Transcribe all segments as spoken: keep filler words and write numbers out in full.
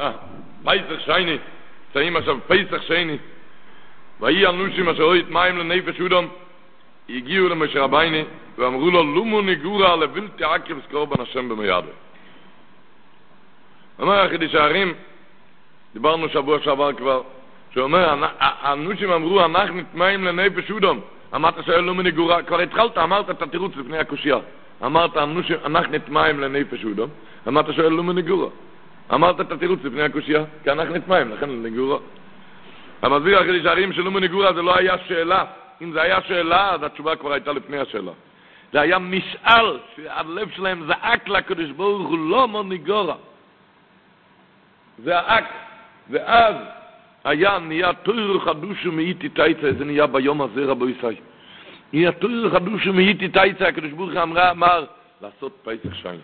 פייסח שייני, צאים עכשיו פייסח שייני, ויהי אנושים אשר ראו את מים לנפש אודום, הגיעו למשה רבייני, ואמרו לו, לומו ניגורה לבלתי עקב קורבן השם במידו. אומר החידוש הערים, דיברנו שבוע שעבר כבר, שאומר, האנושים אמרו, אנחנו נטמעים לנפש אודום, אמרת שואל לומו ניגורה, כבר התחלת, אמרת את התירוץ לפני הקושייה, אמרת, אנחנו נטמעים לנפש אודום, אמרת שואל לומו ניגורה. אמרת את התירוץ לפני הקושייה, כי אנחנו נטמעים, לכן לניגורה. המסביר החידוש הערים של לומו ניגורה זה לא היה שאלה, אם זה היה שאלה, אז התשובה כבר הייתה לפני השאלה. זה היה משאל, שהלב שלהם זעק לקדוש ברוך הוא, לומו ניגורה. זה האק, ואז היה נהיה תויר חדוש ומאיתי תייצה, זה נהיה ביום הזה רבו ישראל. נהיה תויר חדוש ומאיתי תייצה, הקדוש ברוך הוא אמרה, אמר, לעשות פייסח שייני.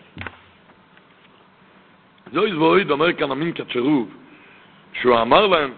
זוהי זבוהי, אומר כאן אמין קצ'רוב, שהוא אמר להם,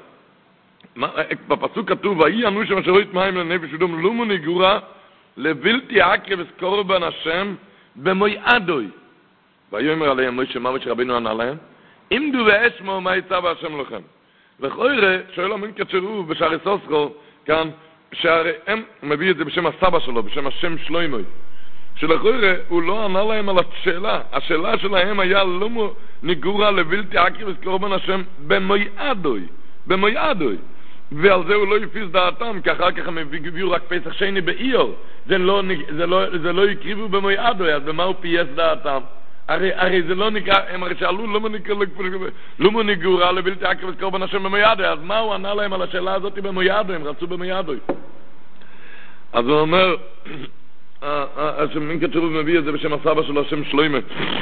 בפסוק כתוב, ויהי אנושים אשר ראו את מים לנפש אודום, לומו ניגורה לבלתי עקב קורבן השם במויעדוי. ויאמר עליהם משה מה שרבנו ענה להם, עמדו ואשמו מה יצא בהשם לכם. וכוירא שואל אמין קצ'רוב בשערי סוסרו, כאן, שהרי הם, הוא מביא את זה בשם הסבא שלו, בשם השם שלוימוי. שלכוירא הוא לא ענה להם על השאלה. השאלה שלהם היה לומו ניגורה לבלתי עקב קורבן השם במויעדוי. במויעדוי. ועל זה הוא לא יפיס דעתם, כי אחר כך הם הביאו רק פסח שני באיור. זה לא, זה לא, זה לא יקריבו במויעדוי, אז במה הוא פייס דעתם? הרי, הרי זה לא נקרא, הם הרי שאלו לומו ניגורה לבלתי עקב קורבן השם במויעדוי, אז מה הוא ענה להם על השאלה הזאת במויעדוי? הם רצו במויעדוי. אז הוא אומר, השם קצ'רוב מביא את זה בשם הסבא שלו, השם שלוימה,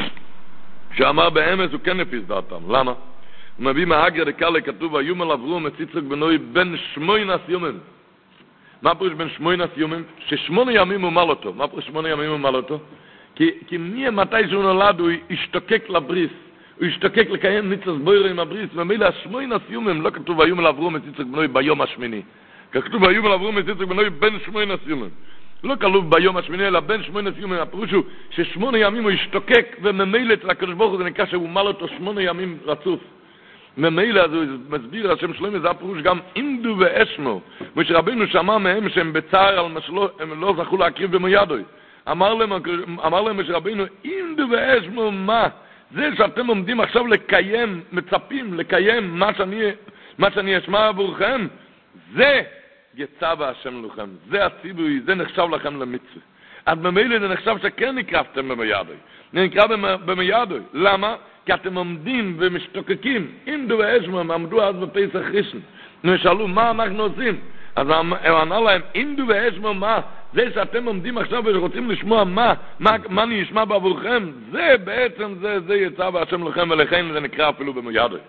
שאמר באמס הוא כן הפיס דעתם. למה? הוא מביא מהאגר דקאלה, כתוב, ויאמר אברהם את יצחק בנוי בן שמונה ימים. מה פירוש בן שמונה ימים? ששמונה ימים הוא מל אותו. מה פירוש שמונה ימים הוא מל אותו? כי, כי מי מתי שהוא נולד הוא השתוקק לבריס, הוא השתוקק לקיים ניצוץ בוירו עם הבריס, ומילא שמונה ימים לא כתוב ויאמר אברהם את יצחק בנוי ביום השמיני. כתוב ויאמר אברהם את יצחק בנוי בן שמונה ימים. לא כלוב ביום השמיני, אלא בין שמונה ימים. הפירוש הוא ששמונה ימים הוא השתוקק וממילא אצל הקדוש ברוך הוא, זה נקרא שהוא מל אותו שמונה ימים רצוף. ממילא אז הוא מסביר, השם שלוימה, זה הפירוש גם עמדו ואשמו. משה רבנו שמע מהם שהם בצער על מה שלא, הם לא זכו להקריב במויעדוי. אמר להם, אמר להם משה רבנו, עמדו ואשמו מה? זה שאתם עומדים עכשיו לקיים, מצפים לקיים מה שאני, מה שאני אשמע עבורכם, זה יצא בהשם לכם. זה הציווי, זה נחשב לכם למצווה. אז ממילא זה נחשב שכן נקרבתם במויעדוי. זה נקרא במויעדוי. למה? כי אתם עומדים ומשתוקקים. עמדו ואשמו, הם עמדו אז בפסח ראשון. ושאלו, מה אנחנו עושים? אז הוא ענה להם, עמדו ואשמו מה? זה שאתם עומדים עכשיו ורוצים לשמוע מה, מה, מה אני אשמע בעבורכם, זה בעצם, זה, זה יצא בהשם לכם, ולכן זה נקרא אפילו במויעדוי.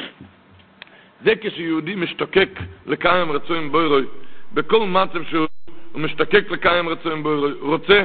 זה כשיהודי משתוקק לקיים רצויים בוירוי, בכל מצב שהוא משתוקק לקיים רצויים בוירוי, רוצה,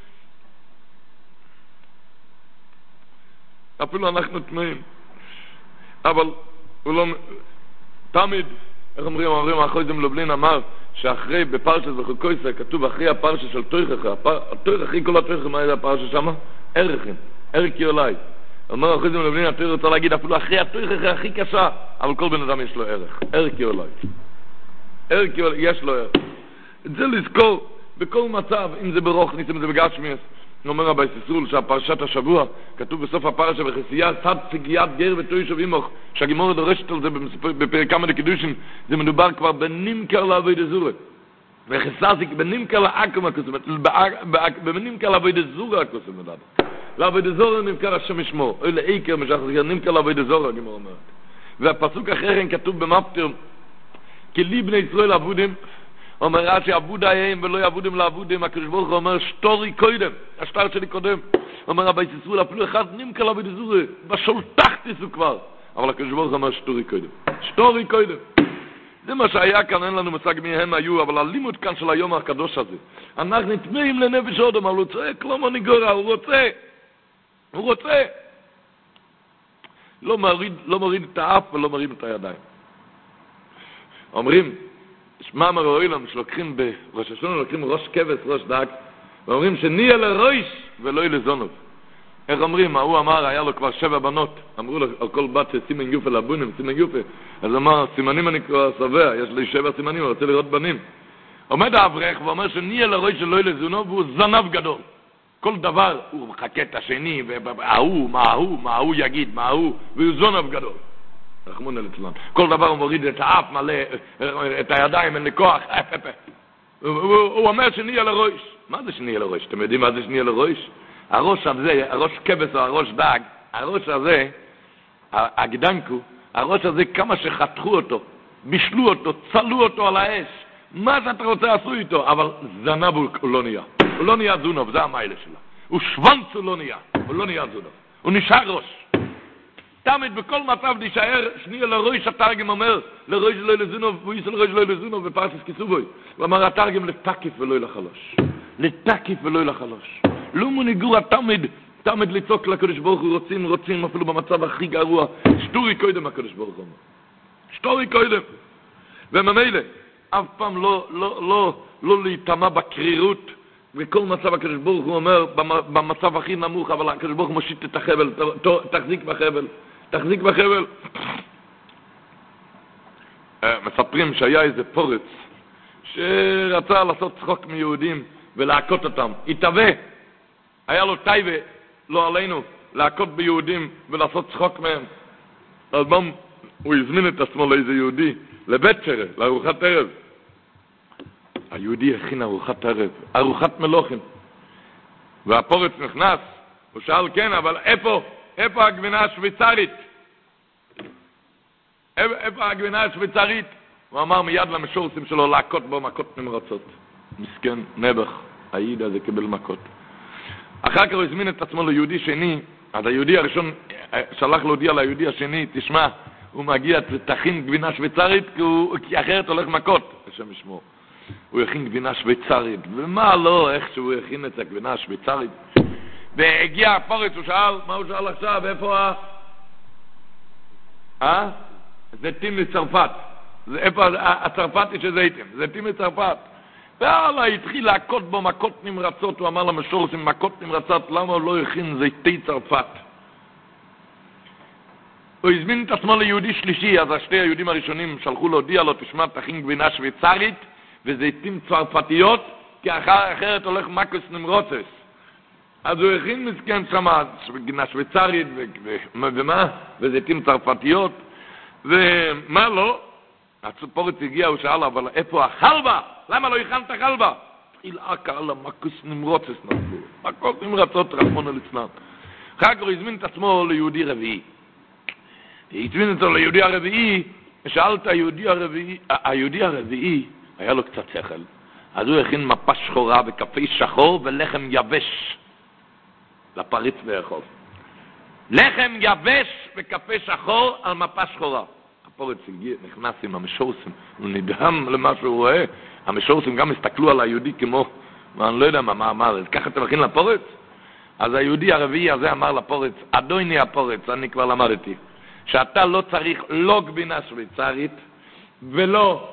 אפילו אנחנו תמאים, אבל הוא לא, תמיד, איך אומרים, אומרים, אחרי זה מלובלין אמר, שאחרי, בפרשת וחוקויסה, כתוב אחרי הפרשה של תויכך, התויכך, אחרי כל התויכך, מה זה הפרשה שמה? ערכים, ערך יולי. אומר אחרי זה מלובלין, התויכך רוצה להגיד, אפילו אחרי התויכך הכי קשה, אבל כל בן אדם יש לו ערך, ערך יולי. ערך יולי, יש לו ערך. את זה לזכור, בכל מצב, אם זה ברוכניס, אם זה בגשמיאס, אומר רבי סיסרול שהפרשת השבוע כתוב בסוף הפרשה בחסייה סד סגיית גר ותוי שבימוך שהגימור דורשת על זה בפרק כמה דקידושין זה מדובר כבר בנימקר לעבוד הזורה וחססיק בנימקר לעקם הכוסמת בנימקר לעבוד הזורה הכוסמת לעבוד הזורה נמקר השם ישמו או לעיקר משחס נמקר לעבוד הזורה הגימור אומרת והפסוק אחרי כתוב במפטר כי לי בני ישראל עבודים אומר רש"י עבוד הייהם ולא יעבודם לעבודם הקדוש ברוך הוא אומר שטורי קודם השטר שלי קודם אומר רבי סיסרול אפילו אחד נמקר לה בדזורי בשולטחתיס הוא כבר אבל הקדוש ברוך הוא אומר שטורי קודם שטורי קודם זה מה שהיה כאן אין לנו מושג מי הם היו אבל הלימוד כאן של היום הקדוש הזה אנחנו נטמאים לנפש אודם אבל הוא צועק לא מניגורה הוא רוצה הוא רוצה לא מוריד, לא מוריד את האף ולא מוריד את הידיים אומרים שמע מרואילם שלוקחים בראש השונה, לוקחים ראש כבש, ראש דג, ואומרים שנהיה לראש ולא לזונוב. איך אומרים, הוא אמר, היה לו כבר שבע בנות, אמרו לו, על כל בת שסימן יופה לבונים, סימן יופה, אז אמר, סימנים אני כבר שבע, יש לי שבע סימנים, אני רוצה לראות בנים. עומד האברך ואומר שנהיה לרוי שלא לזונו, והוא זנב גדול. כל דבר, הוא מחכה את השני, והוא, מה הוא, מה הוא יגיד, מה הוא, והוא זנב גדול. רחמון על אצלם. כל דבר הוא מוריד את האף מלא, את הידיים, אין לי כוח. הוא אומר שנהיה לרויש. מה זה שנהיה לרויש? אתם יודעים מה זה שנהיה לרויש? הראש הזה, הראש כבש או הראש דג, הראש הזה, הגדנקו, הראש הזה כמה שחתכו אותו, בישלו אותו, צלו אותו על האש. מה שאתה רוצה עשו איתו, אבל זנב הוא לא נהיה. הוא לא נהיה זונוב, זה המיילה שלה. הוא שוונץ הוא לא נהיה, הוא לא נהיה זונוב. הוא נשאר ראש. תמיד בכל מצב נשאר שנייה לרויש, התרגם אומר, לרויש לא לזונוב, הוא יש לרויש לא לזונוב, בפרשס כיסובוי. הוא אמר, התרגם לתקיף ולא לחלוש. לתקיף ולא לחלוש. לא מוניגור תמיד, תמיד לצוק לקדוש ברוך הוא, רוצים, רוצים, אפילו במצב הכי גרוע, שטורי קודם הקדוש ברוך הוא. שטורי קודם. וממילא, אף פעם לא, לא, לא, לא להתאמה בקרירות, וכל מצב הקדוש ברוך הוא אומר, במצב הכי נמוך, אבל הקדוש ברוך הוא מושיט את החבל, תחזיק בחבל, תחזיק בחבל. מספרים שהיה איזה פורץ, שרצה לעשות צחוק מיהודים, ולהכות אותם. התאווה, היה לו טייבה, לא עלינו, להכות ביהודים, ולעשות צחוק מהם. אז בום, הוא הזמין את עצמו לאיזה יהודי, לבית שרה, לארוחת ערב. היהודי הכין ארוחת ערב, ארוחת מלוכים. והפורץ נכנס, הוא שאל כן, אבל איפה, איפה הגבינה השוויצרית? איפה, איפה הגבינה השוויצרית? הוא אמר מיד למשורסים שלו להכות בו מכות נמרצות. מסכן, נבח, העיד הזה קיבל מכות. אחר כך הוא הזמין את עצמו ליהודי שני, אז היהודי הראשון שלח להודיע ליהודי השני, תשמע, הוא מגיע, תכין גבינה שוויצרית, כי, הוא, כי אחרת הולך מכות, השם ישמור. הוא הכין גבינה שוויצרית, ומה לא, איך שהוא הכין את הגבינה השוויצרית. והגיע הפורץ, הוא שאל, מה הוא שאל עכשיו, איפה ה... אה? זיתים מצרפת. איפה הצרפתי שזיתים? זיתים מצרפת. והלאה, התחיל להכות בו מכות נמרצות, הוא אמר למשורסים, מכות נמרצות, למה הוא לא הכין זיתי צרפת? הוא הזמין את עצמו ליהודי שלישי, אז השתי היהודים הראשונים שלחו להודיע לו, תשמע, תכין גבינה שוויצרית, וזיתים צרפתיות, כי אחר, אחרת הולך מקוס נמרוצס. אז הוא הכין מסכן שם, גבינה שוויצרית, ומה? וזיתים צרפתיות, ומה לא? הצפורץ הגיע, הוא שאל, אבל איפה החלבה? למה לא הכנת חלבה? התחיל עקה על המקוס נמרוצס נפלו. מקוס נמרצות רחמון על אצלם. אחר כך הוא הזמין את עצמו ליהודי רביעי. הזמין אותו ליהודי הרביעי, שאלת היהודי הרביעי, היהודי הרביעי, היה לו קצת שכל. אז הוא הכין מפה שחורה וקפה שחור ולחם יבש לפריץ לאכול. לחם יבש וקפה שחור על מפה שחורה. הפורץ הגיע, נכנס עם המשורסים, הוא נדהם למה שהוא רואה. המשורסים גם הסתכלו על היהודי כמו, אני לא יודע מה, מה אמר, אז ככה אתה מכין לפורץ? אז היהודי הרביעי הזה אמר לפורץ, אדוני הפורץ, אני כבר למדתי, שאתה לא צריך לא גבינה שוויצרית ולא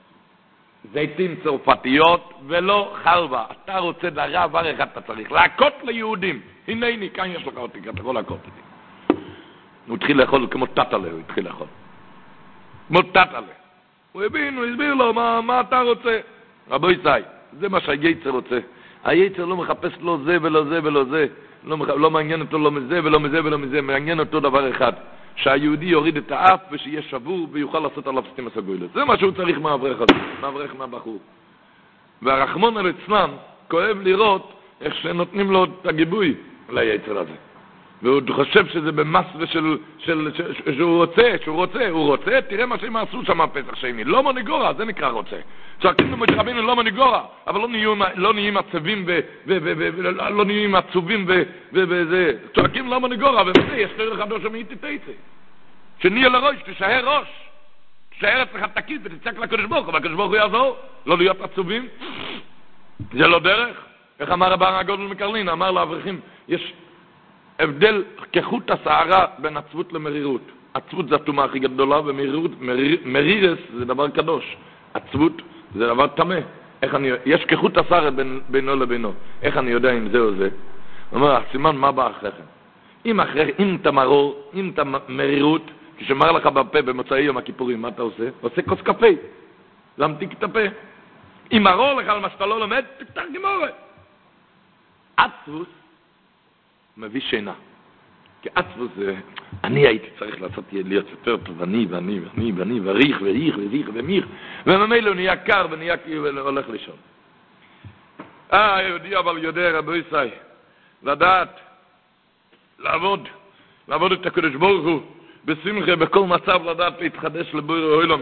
זיתים צרפתיות ולא חלבה. אתה רוצה דבר אחד אתה צריך, להכות ליהודים. הנה הנה, כאן יש לך אותי, אתה יכול להכות אותי. הוא התחיל לאכול כמו טטלה, הוא התחיל לאכול. כמו טטלה. הוא הבין, הוא הסביר לו, מה, מה אתה רוצה? רבו יצאי, זה מה שהיצר רוצה. היצר לא מחפש לא זה ולא זה ולא זה. לא, מח... לא מעניין אותו לא מזה ולא מזה ולא מזה. מעניין אותו דבר אחד. שהיהודי יוריד את האף ושיהיה שבור ויוכל לעשות עליו סתים הסגוילת. זה מה שהוא צריך מהאברך הזה, מהאברך מהבחור. והרחמון על אצלם כואב לראות איך שנותנים לו את הגיבוי ליצר הזה. והוא חושב שזה במס ושל, של, של, של, שהוא רוצה, שהוא רוצה, הוא רוצה, תראה מה שהם עשו שם הפסח שני. לא מניגורה, זה נקרא רוצה. צועקים למשה רבינו לא מניגורה, אבל לא נהיים, לא נהיים עצבים ולא נהיים עצובים וזה. צועקים לא מניגורה, ובזה יש לך חדוש שמייתי תצא. שנהיה לראש, תשאר ראש. תשאר אצלך תקיד ותצעק לקדוש ברוך הוא, והקדוש ברוך הוא יעזור. לא להיות עצובים. זה לא דרך. איך אמר רבן הגודל מקרלין? אמר לאברכים, יש הבדל כחוט השערה בין עצבות למרירות. עצבות זה התאומה הכי גדולה, ומרירות, מריר, מרירס זה דבר קדוש. עצבות זה דבר טמא. איך אני, יש כחוט השערה בין, בינו לבינו. איך אני יודע אם זה או זה? הוא אומר, סימן מה בא אחריכם? אם אחרי, אם אתה מרור, אם אתה מרירות, כשמר לך בפה במוצאי יום הכיפורים, מה אתה עושה? עושה כוס קפה, להמתיק את הפה. אם מרור לך על מה שאתה לא לומד, תפתח גמורה. עצבוס מביא שינה. כי עצבוס זה, אני הייתי צריך לעשות להיות יותר טוב, אני ואני ואני ואני, וריח וריח וריח ומיך, וממילא הוא נהיה קר ונהיה הולך לישון. אה, היהודי אבל יודע רבו ישראל, לדעת, לעבוד, לעבוד את הקדוש ברוך הוא, בשמחה, בכל מצב לדעת להתחדש לבורא העולם.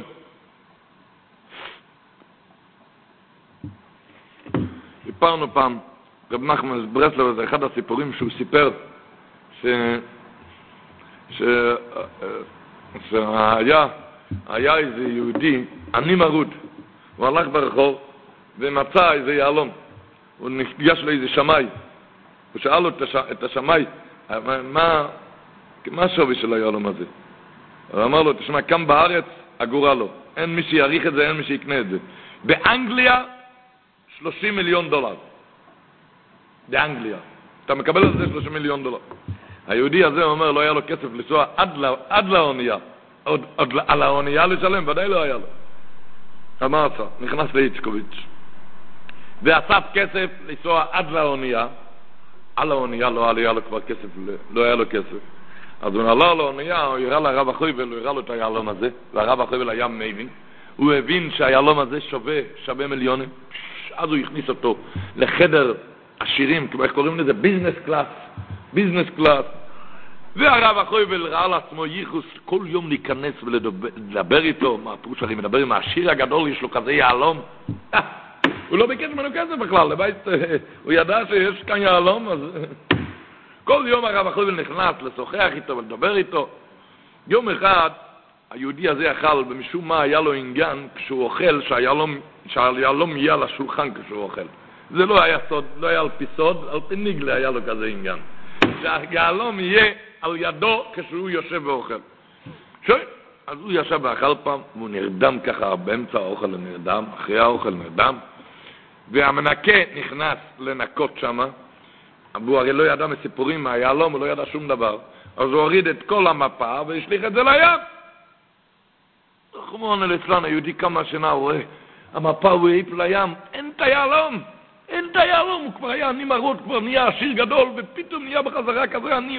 סיפרנו פעם, רב נחמן ברסלב, זה אחד הסיפורים שהוא סיפר, ש... ש... שהיה, היה איזה יהודי, אני מרוד, הוא הלך ברחוב ומצא איזה יעלום, הוא נפגש לאיזה שמאי, הוא שאל לו את השמאי, מה, מה השווי של היעלום הזה? הוא אמר לו, תשמע, כאן בארץ אגורה לו, אין מי שיעריך את זה, אין מי שיקנה את זה. באנגליה, שלושים מיליון דולר. באנגליה. אתה מקבל על זה שלושים מיליון דולר. היהודי הזה אומר, לא היה לו כסף לנסוע עד, לא, עד לאונייה. עוד, עוד על האונייה לשלם, ודאי לא היה לו. מה עשה? נכנס לאיצקוביץ' ואסף כסף לנסוע עד לאונייה. על האונייה לא היה לו כבר כסף, לא היה לו כסף. אז הוא עלה לאונייה, הוא הראה לרב החויבל, הוא הראה לו את היעלום הזה, והרב החויבל היה מבין. הוא הבין שהיעלום הזה שווה, שווה מיליונים. אז הוא הכניס אותו לחדר עשירים, כמו איך קוראים לזה? ביזנס קלאס. ביזנס קלאס. והרב החויבל ראה לעצמו ייחוס כל יום להיכנס ולדבר איתו. מה הפירוש הרי מדבר עם העשיר הגדול, יש לו כזה יעלום. הוא לא ביקש ממנו כסף בכלל, לבית, הוא ידע שיש כאן יעלום, אז כל יום הרב החויבל נכנס לשוחח איתו ולדבר איתו. יום אחד היהודי הזה אכל, ומשום מה היה לו עניין כשהוא אוכל, שהיעלום, שהיעלום יהיה על השולחן כשהוא אוכל. זה לא היה סוד, לא היה על פי סוד, על פי ניגלה היה לו כזה עניין. שהיעלום יהיה על ידו כשהוא יושב ואוכל. שוי, אז הוא ישב ואכל פעם, והוא נרדם ככה באמצע האוכל נרדם, אחרי האוכל נרדם, והמנקה נכנס לנקות שמה, והוא הרי לא ידע מסיפורים מהיעלום, הוא לא ידע שום דבר, אז הוא הוריד את כל המפה והשליך את זה לים. רחמון אליצלן, היהודי כמה שנה הוא רואה, המפה הוא העיף לים, אין את היעלום, אין את היעלום, הוא כבר היה עני מרוד, כבר נהיה עשיר גדול, ופתאום נהיה בחזרה כזה עני,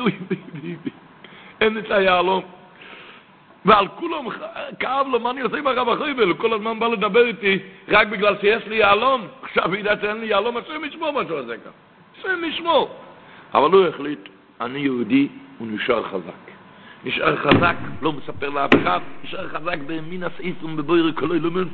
אין את היעלום. ועל כולם כאב לו, מה אני עושה עם הרב החויבל? הוא כל הזמן בא לדבר איתי, רק בגלל שיש לי יעלום, עכשיו הוא ידע שאין לי יעלום, השם ישמור מה שהוא עושה כאן. השם ישמור. אבל הוא החליט, אני יהודי, הוא נשאר חזק. נשאר חזק, לא מספר לאף אחד, נשאר חזק במין הסעיסום בבויר כל אילומים.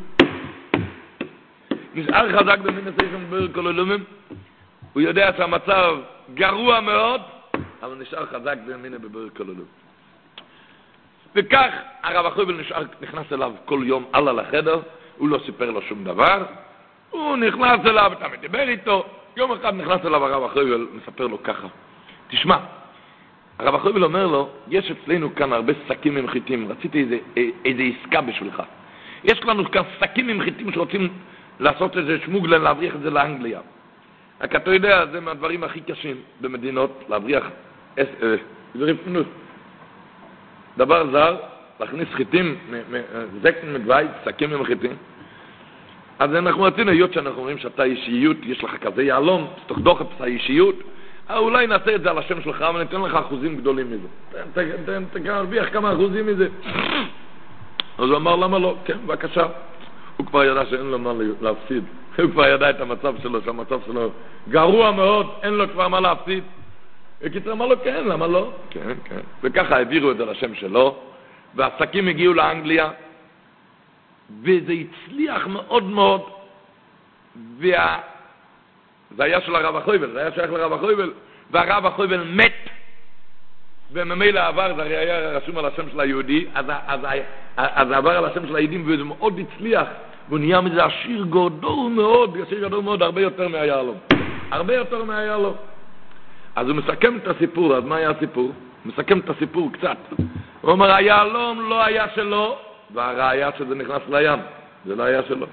נשאר חזק במין הסעיסום בבויר כל אילומים. הוא יודע שהמצב גרוע מאוד, אבל נשאר חזק במין בבויר כל אילומים. וכך הרב החויבל נשאר, נכנס אליו כל יום על על החדר, הוא לא סיפר לו שום דבר, הוא נכנס אליו, אתה מדבר איתו, יום אחד נכנס אליו הרב החויבל, מספר לו ככה, תשמע, הרב החויבל אומר לו, יש אצלנו כאן הרבה שקים עם חיטים, רציתי איזה, איזה עסקה בשבילך. יש לנו כאן שקים עם חיטים שרוצים לעשות איזה שמוגלן, להבריח את זה לאנגליה. רק אתה יודע, זה מהדברים הכי קשים במדינות, להבריח איזה רפנות. דבר זר, להכניס חיטים, זקן מדווי, שקים עם חיטים. אז אנחנו רצינו, היות שאנחנו אומרים שאתה אישיות, יש לך כזה יעלום, תוך דוחף את האישיות, אולי נעשה את זה על השם שלך, וניתן לך אחוזים גדולים מזה. אתה כאן הרוויח כמה אחוזים מזה. אז הוא אמר, למה לא? כן, בבקשה. הוא כבר ידע שאין לו מה להפסיד. הוא כבר ידע את המצב שלו, שהמצב שלו גרוע מאוד, אין לו כבר מה להפסיד. וקיצר אמר לו, כן, למה לא? כן, כן. וככה העבירו את זה לשם שלו, והעסקים הגיעו לאנגליה, וזה הצליח מאוד מאוד, וה... זה היה של הרב החויבל, זה היה שייך לרב החויבל, והרב החויבל מת, וממילא עבר, זה הרי היה רשום על השם של היהודי, אז, אז, אז עבר על השם של היהודים, וזה מאוד הצליח, והוא נהיה מזה עשיר גדול מאוד, עשיר גדול מאוד, הרבה יותר מהיעלום. הרבה יותר מהיעלום. אז הוא מסכם את הסיפור, אז מה היה הסיפור? הוא מסכם את הסיפור קצת. הוא אומר, היעלום לא היה שלו, והראיה שזה נכנס לים, זה לא היה שלו.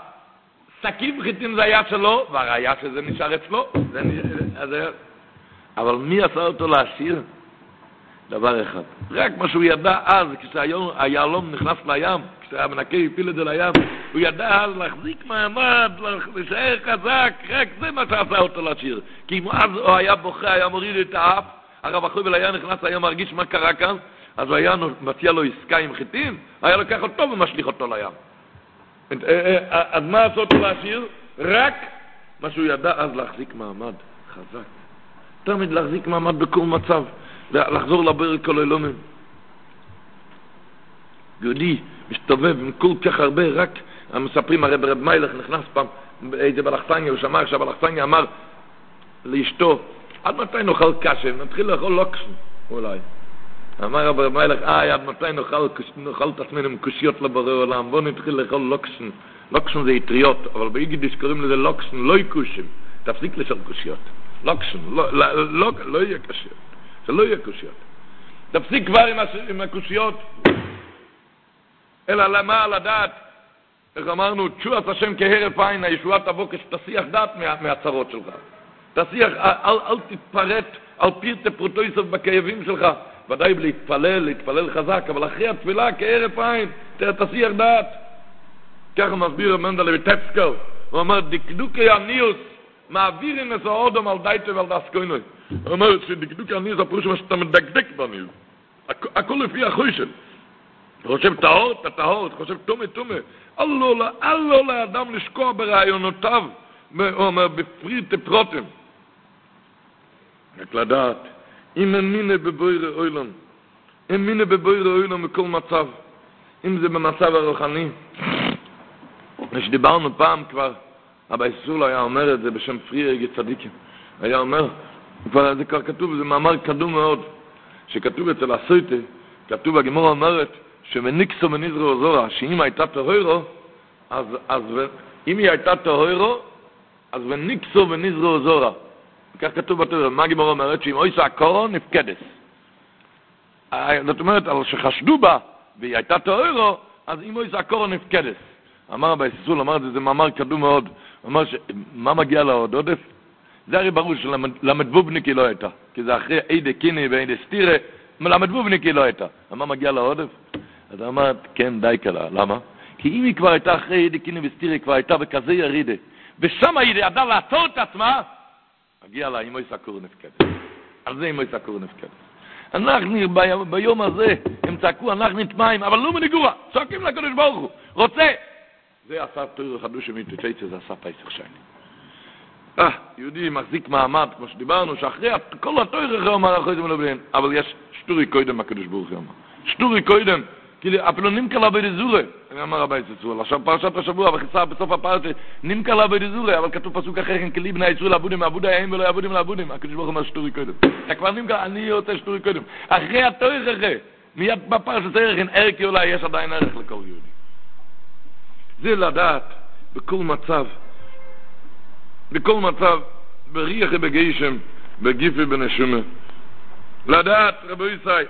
השקים חיטים זה היה שלו, והראיה שזה נשאר אצלו, זה נשאר, אז, אבל מי עשה אותו לעשיר? דבר אחד. רק מה שהוא ידע אז, כשהיהלום נכנס לים, כשהמנקה הפיל את זה לים, הוא ידע אז להחזיק מעמד, להישאר חזק, רק זה מה שעשה אותו לעשיר. כי אם אז הוא היה בוכה, היה מוריד את האף, הרב החובל היה נכנס, היה מרגיש מה קרה כאן, אז הוא היה מציע לו עסקה עם חיטים, היה לוקח אותו ומשליך אותו לים. אז מה עשה אותו לעשיר? רק מה שהוא ידע אז להחזיק מעמד חזק. תמיד להחזיק מעמד בכל מצב. לחזור לבר כל אלומים. יהודי מסתובב עם כל כך הרבה, רק המספרים, הרי ברב מיילך נכנס פעם, איזה בלחסניה, הוא שמע שהבלחסניה אמר לאשתו, עד מתי נאכל קשה? נתחיל לאכול לוקשן, אולי. אמר הרב מיילך, אה, עד מתי נאכל, נאכל את עצמנו עם קושיות לבורא עולם, בוא נתחיל לאכול לוקשן. לוקשן זה יטריות, אבל ביידיש קוראים לזה לוקשן, לא יקושם. תפסיק לשאול קושיות. לוקשן, לא, לא, לא, לא יהיה קושיות. זה לא יהיה קושיות. תפסיק כבר עם, הש... עם הקושיות. אלא למה לדעת, איך אמרנו, תשועת השם כהרף עין, הישועה תבוא כשתסיח דעת מה... מהצרות שלך. תסיח, אל, אל תתפרט על פרטי פרוטויסוף בכאבים שלך. ודאי להתפלל, להתפלל חזק, אבל אחרי התפילה כהרף עין, תסיח דעת. ככה מסביר מנדל בטפסקו, הוא אומר, דקדוקי הניוס, מעבירים את האודם על דייטו ועל דסקוינוי. הוא אומר שדקדוקי הניוס זה פירוש מה שאתה מדקדק בניוס. הכל לפי החושן. אתה חושב טהור, אתה טהור, אתה חושב תומה, תומה. אל לא לאדם לשקוע ברעיונותיו, הוא אומר, בפריטי פרוטים. רק לדעת, אם אין מיני בבוירי אוילון, אין מיני בבוירי אוילון בכל מצב, אם זה במצב הרוחני, כשדיברנו פעם כבר, אבא יסול היה אומר את זה בשם פריארגי צדיקים. היה אומר, כבר זה כבר כתוב, זה מאמר קדום מאוד, שכתוב אצל הסויטה, כתוב, הגמור אומרת, שמניקסו מניזרו זורה, שאם הייתה טהורו, אז, אז, אם היא הייתה טהורו, אז וניקסו מניזרו זורה. כך כתוב בתורה, מה הגמור אומרת? שאם אויסה הקורו, נפקדס. זאת אומרת, על שחשדו בה, והיא הייתה טהורו, אז אם אויסה הקורו, נפקדס. אמר אבא יסול, אמר את זה, זה מאמר קדום מאוד. הוא אמר, מה מגיע לעוד עודף? זה הרי ברור שלמדבובניקי לא הייתה. כי זה אחרי אידה קיני ואידה סטירה, למדבובניקי לא הייתה. מה מגיע לעודף? אז אמר, כן, די קלה. למה? כי אם היא כבר הייתה אחרי אידה קיני וסטירה, היא כבר הייתה בכזה ירידה. ושם היא ידעה לעצור את עצמה, מגיע לה, אם הוא יסקור נפקדת. על זה אם הוא יסקור נפקדת. אנחנו ביום הזה, הם צעקו, אנחנו נטמעים, אבל לא מניגורה, צועקים לקדוש ברוך הוא. רוצה, זה עשה תויר חדוש שמתוצאצה, זה עשה פייסך שייני. אה, יהודי מחזיק מעמד, כמו שדיברנו, שאחרי כל התויר אחרי אומר, אחרי זה מלבלין, אבל יש שטורי קודם, הקדוש ברוך הוא אומר. שטורי קודם, כי אפילו נמקה לה בדזורה, אני אמר רבי יצצור, עכשיו פרשת השבוע, וחיסה בסוף הפרשת, נמקה לה בדזורה, אבל כתוב פסוק אחר, כן, כלי בני ישראל לעבודים, עבודי ההם ולא עבודים לעבודים, הקדוש ברוך הוא אומר שטורי קודם. אתה כבר נמקה, אני רוצה שטורי קודם. אחרי התויר אחרי, מיד בפרשת ערך, אין ערכי אולי, יש עדיין ערך לכל יהודי. זה לדעת, בכל מצב, בכל מצב, בריח ובגשם, בגיפי בנשומה. לדעת, רבו ישראל,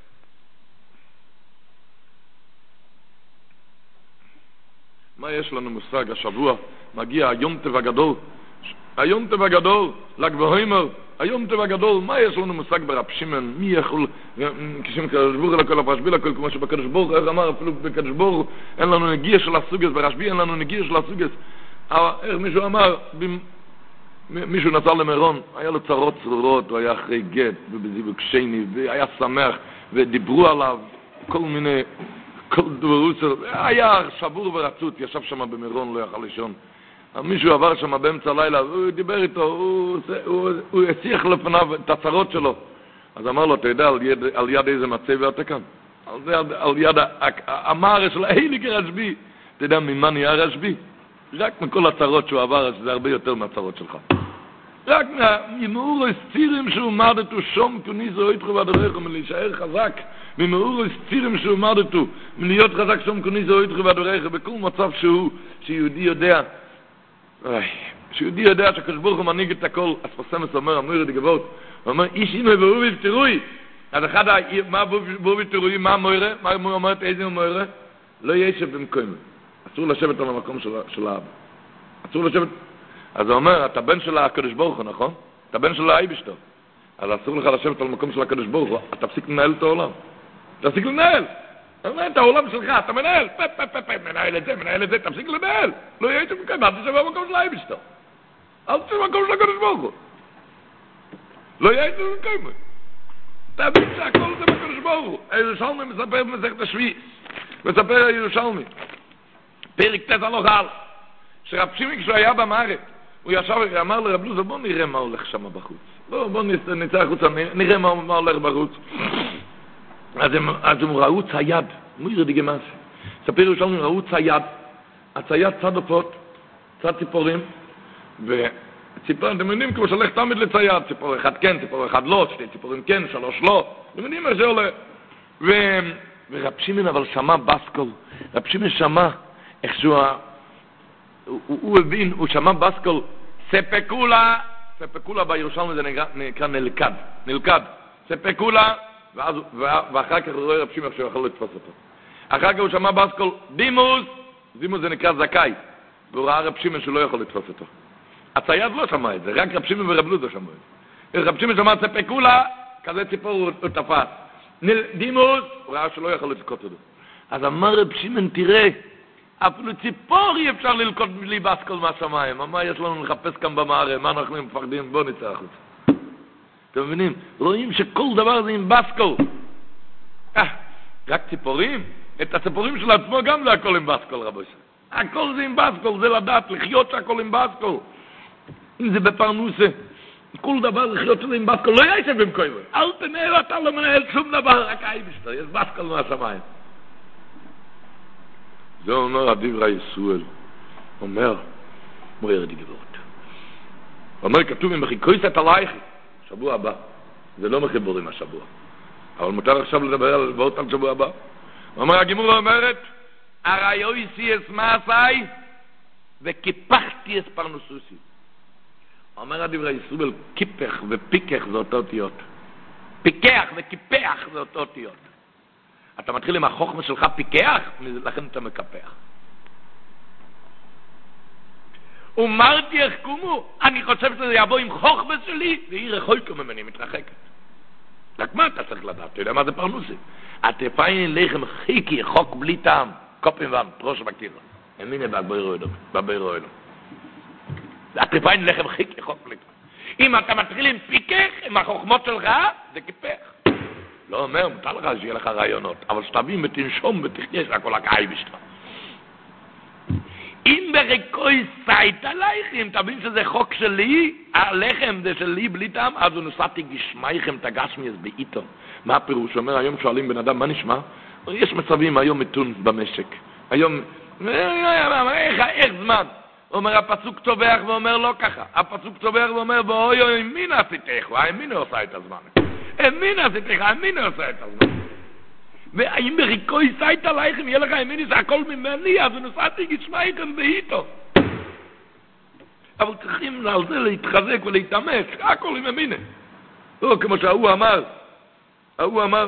מה יש לנו מושג? השבוע מגיע היום טבע הגדול, היום טבע הגדול, ל"ג בעומר, היום טבע הגדול, מה יש לנו מושג ברב שמעון? מי יכול, כשם קדוש ברוך הוא לכל הפרשבי לכל, כמו שבקדוש ברוך הוא, איך אמר אפילו בקדוש ברוך הוא, אין לנו נגיע של הסוגס, ברשבי אין לנו נגיע של הסוגס. אבל איך מישהו אמר, מישהו נסע למירון, היה לו צרות צרורות, הוא היה אחרי גט, ובזיווג שני, והיה שמח, ודיברו עליו כל מיני, כל דברוסר, היה שבור ורצות, ישב שם במירון, לא יכל לישון. מישהו עבר שם באמצע הלילה, הוא דיבר איתו, הוא, הוא, הוא הציח לפניו את הצרות שלו. אז אמר לו, אתה יודע על יד, על יד איזה מצב אתה כאן? על, זה, על יד המערה של ההיליק הרשבי. אתה יודע ממה נהיה הרשבי? רק מכל הצרות שהוא עבר, שזה הרבה יותר מהצרות שלך. רק ממאורו הסצירים שהוא מרדתו, שום כוניזו איתכו ועדוריכו, מלהישאר חזק, ממאורו הסצירים שהוא מרדתו, מלהיות חזק שום כוניזו איתכו ועדוריכו, בכל מצב שהוא, שיהודי יודע, שיהודי יודע שהקדוש ברוך הוא מנהיג את הכל, אז פסמס אומר, אמור את הגבות, הוא אומר, איש אינו ברובי ותירוי, אז אחד, מה ברובי ותירוי, מה המוירה, מה הוא אומרת, איזה המוירה? לא ישב במקום, אסור לשבת על המקום של האבא, אסור לשבת, אז הוא אומר, אתה בן של הקדוש ברוך הוא, נכון? אתה בן של האיבשתו. אז אסור לך לשבת על מקום של הקדוש ברוך הוא, אתה תפסיק לנהל את העולם. תפסיק לנהל. את העולם שלך, אתה מנהל, פ, פ, פ, פ, מנהל את זה, מנהל את זה, תפסיק לנהל. לא יהיה איזה מקום, אל תשב במקום של האיבשטר. אל תשב במקום של הקדוש ברוך הוא. לא יהיה איזה מקום. תבין שהכל זה בקדוש ברוך הוא. הירושלמי מספר במסכת השביעית. מספר הירושלמי. פרק ט' הלוך על. שרב שמעון כשהוא היה במערכת, הוא ישב ואמר לרב לוזר, בוא נראה מה הולך שם בחוץ. בוא, בוא נצא החוצה, נראה מה, מה הולך בחוץ. אז הם, אז הם ראו צייד, מויר דיגמאס. ספר ירושלמי, ראו צייד. הצייד צד עופות, צד ציפורים, וציפור, אתם יודעים כמו שהולך תמיד לצייד, ציפור אחד כן, ציפור אחד לא, שתי ציפורים כן, שלוש לא. אתם יודעים מה זה עולה. ו... ורב שמעון אבל שמע בסקול. רב שמעון שמע איכשהו... הוא, הוא הבין, הוא שמע בסקול, ספקולה, ספקולה בירושלמי זה נקרא, נקרא נלכד, נלכד, ספקולה, ואז, ואחר כך הוא רואה רב שמעון שהוא יכול לתפוס אותו. אחר כך הוא שמע בסקול, דימוס, דימוס זה נקרא זכאי, והוא ראה רב שמעון שהוא לא יכול לתפוס אותו. הצייד לא שמע את זה, רק רב שמעון ורב לוזר שמעו את זה. רב שמעון שמע ספקולה, כזה ציפור הוא, הוא תפס. דימוס, הוא ראה שהוא לא יכול לתקות אותו. אז אמר רב שמעון, תראה, אפילו ציפור אי אפשר ללקוט בלי בסקול מהשמיים. מה יש לנו לחפש כאן במערה? מה אנחנו מפחדים? בוא נצא החוצה. אתם מבינים? רואים שכל דבר זה עם בסקול. אה, רק ציפורים? את הציפורים של עצמו גם זה הכל עם בסקול, רבו ישראל. הכל זה עם בסקול, זה לדעת, לחיות שהכל עם בסקול. אם זה בפרנוסה, כל דבר לחיות שזה עם בסקול, לא יהיה שבמקוים. אל תנהל, אתה לא מנהל שום דבר, רק האיבשטר, יש בסקול מהשמיים. זה אומר הדברי ישראל, אומר, מויר די גבורת. אומר, כתוב, אם מחיקויס את הלייך, שבוע הבא. זה לא מחיבורים השבוע. אבל מותר עכשיו לדבר על הלוואות על שבוע הבא. אומר, הגימור אומרת, הראיוסי אס מעשי, וקיפחתי אס פרנסוסי. אומר הדברי ישראל, קיפח ופיקח זה אותו אותיות. פיקח וקיפח זה אותו אותיות. אתה מתחיל עם החוכמה שלך פיקח, לכן אתה מקפח. ומרתי איך קומו, אני חושב שזה יבוא עם חוכמה שלי, והיא רחוקה ממני, מתרחקת. רק מה אתה צריך לדעת? אתה יודע מה זה פרנוסי? התפיים לחם חיקי, חוק בלי טעם, קופים ואם, ראש בקטירה. אמינה בבירו אלו. התפיים לחם חיקי, חוק בלי טעם. אם אתה מתחיל עם פיקח, עם החוכמות שלך, זה קיפח. לא אומר, מותר לך שיהיה לך רעיונות, אבל שתבין ותנשום ותחיה שהכל הקאי בשבילה. אם בריקוי סייט עלייך, אם תבין שזה חוק שלי, הלחם זה שלי בלי טעם, אז הוא נוסעתי גשמייכם תגשמי אז בעיתו. מה הפירוש? אומר, היום שואלים בן אדם, מה נשמע? יש מצבים היום מתון במשק. היום, איך, איך זמן? אומר, הפסוק צובח ואומר לא ככה. הפסוק צובח ואומר, ואוי אוי מין עשיתך, והאמין עושה את הזמן. אמין עשיתך, האמין עושה את הזמן. ואם בריקוי סייט עלייכם, יהיה לך האמין, זה הכל ממני, אז נוסעתי גשמייכם בעיתו. אבל צריכים על זה להתחזק ולהתאמץ, הכל עם האמין. לא, כמו שההוא אמר, ההוא אמר,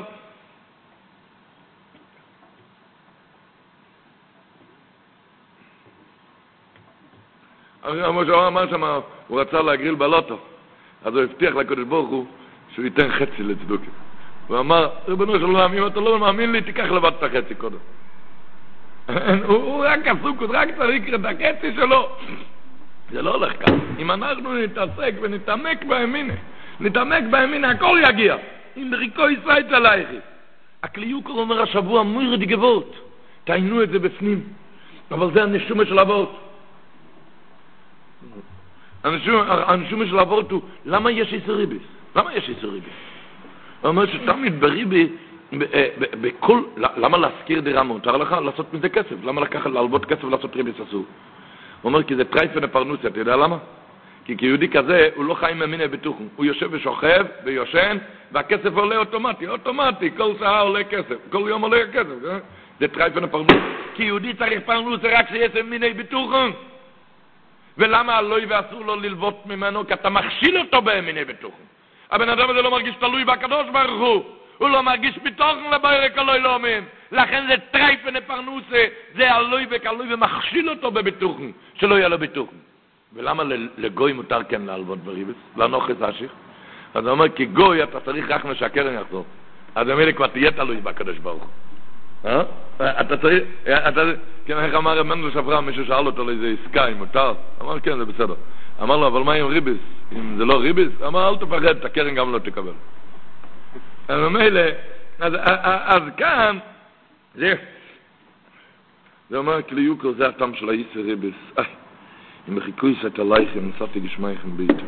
כמו שהוא אמר שם, הוא רצה להגריל בלוטו, אז הוא הבטיח לקדוש ברוך הוא שהוא ייתן חצי לצדוקה. הוא אמר, ריבונו של עולם, אם אתה לא מאמין לי, תיקח לבד את החצי קודם. הוא רק עסוק, הוא רק צריך את החצי שלו. זה לא הולך כך. אם אנחנו נתעסק ונתעמק באמינה, נתעמק באמינה, הכל יגיע. אם בריקו יסייט עלייך. הקליוקר אומר השבוע, מויר די גבורת. תעיינו את זה בפנים. אבל זה הנשומה של אבות. הנשומה של אבות הוא, למה יש איסר ריביס? למה יש איסר ריביס? הוא אומר שתמיד בריבי, בכל, למה להזכיר דירה מותר לך? לעשות מזה כסף. למה לקחת, להלוות כסף ולעשות ריביס אסור? הוא אומר, כי זה טרייפן הפרנוסיה, אתה יודע למה? כי כיהודי כזה, הוא לא חי ממיני בטוחם. הוא יושב ושוכב ויושן, והכסף עולה אוטומטי, אוטומטי, כל שעה עולה כסף, כל יום עולה כסף. אה? זה טרייפן הפרנוסיה. כי יהודי צריך פרנוסיה רק שיש ממיני בטוחם. ולמה הלוי ואסור לו ללוות ממנו? כי אתה מכשיל אותו במיני בטוחם. הבן אדם הזה לא מרגיש תלוי בקדוש ברוך הוא. הוא לא מרגיש בתוכן לביירק אלוהי לא אומרים. לכן זה טרייפן הפרנוסה, זה הלוי וכלוי ומכשיל אותו בביטוחן, שלא יהיה לו ביטוחן. ולמה לגוי מותר כן להלוות בריבס? לנוחס אשיך? אז הוא אומר, כי גוי אתה צריך רק שהקרן יחזור. אז הוא אומר לי, כבר תהיה תלוי בקדוש ברוך הוא. אתה צריך, כן, איך אמר רב מנדל שפרא, מישהו שאל אותו לאיזה עסקה, אם מותר? אמר, כן, זה בסדר. אמר לו, אבל מה עם ריביס? אם זה לא ריביס? אמר, אל תפחד, את הקרן גם לא תקבל. אז ממילא, אז כאן, זה, זה אומר, כליוקו, זה הטעם של האיסר ריביס. אם בחיקוי סת עלייכם, נסעתי לשמייכם ביתו.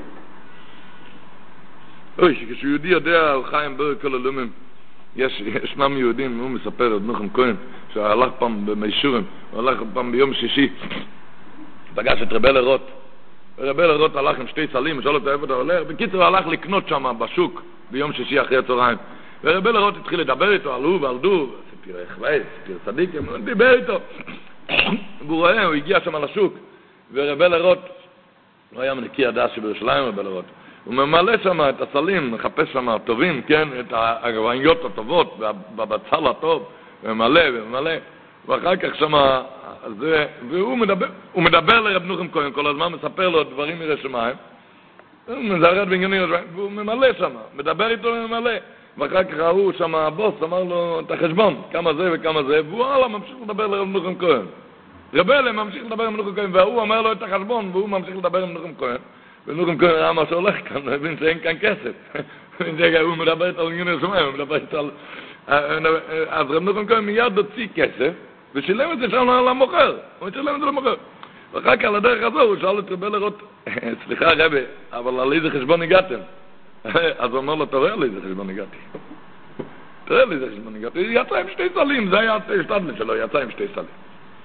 אוי, כשהוא יהודי יודע, הוא חיים בר כל הלומים, יש, ישנם יהודים, הוא מספר, את נוחם כהן, שהלך פעם במישורים, הוא הלך פעם ביום שישי, פגש את רבי לרוט, רבי לרוט הלך עם שתי סלים, שאל אותו איפה אתה הולך, בקיצור הוא הלך לקנות שם בשוק, ביום שישי אחרי הצהריים, ורבי לרוט התחיל לדבר איתו, על הוא ועל דו, סיפיר החווה, סיפיר צדיק, הוא דיבר איתו, והוא רואה, הוא הגיע שם לשוק, ורבי לרוט, הוא היה מנקי הדס שבירושלים רבי לרוט, הוא ממלא שם את הסלים, מחפש שם הטובים, כן, את העגבניות הטובות, בבצל הטוב, וממלא וממלא, ואחר כך שם, זה, והוא מדבר, הוא מדבר לרב נוחם כהן, כל הזמן מספר לו דברים מראה שמיים, הוא מזרד בעניינים, והוא ממלא שם, מדבר איתו וממלא, ואחר כך הוא שם, הבוס אמר לו את החשבון, כמה זה וכמה זה, והוא הלאה ממשיך לדבר לרב נוחם כהן. רב אלה ממשיך לדבר עם נוחם כהן, והוא אומר לו את החשבון, והוא ממשיך לדבר עם נוחם כהן. ונוחם כהן ראה מה שהולך כאן, הוא הבין שאין כאן כסף. הוא מדבר איתו על ענייני שמיים, הוא מדבר איתו על... אז רב נוחם כהן מיד הוציא כסף, ושילם את זה שם למוכר. הוא שילם את זה למוכר. ואחר כך על הדרך הזו הוא שאל את רבי לרוט, סליחה רבי, אבל על איזה חשבון הגעתם? אז הוא אומר לו, תראה על איזה חשבון הגעתי. תראה על איזה חשבון הגעתי. יצא עם שתי סלים, זה היה השתדלת שלו, יצא עם שתי סלים.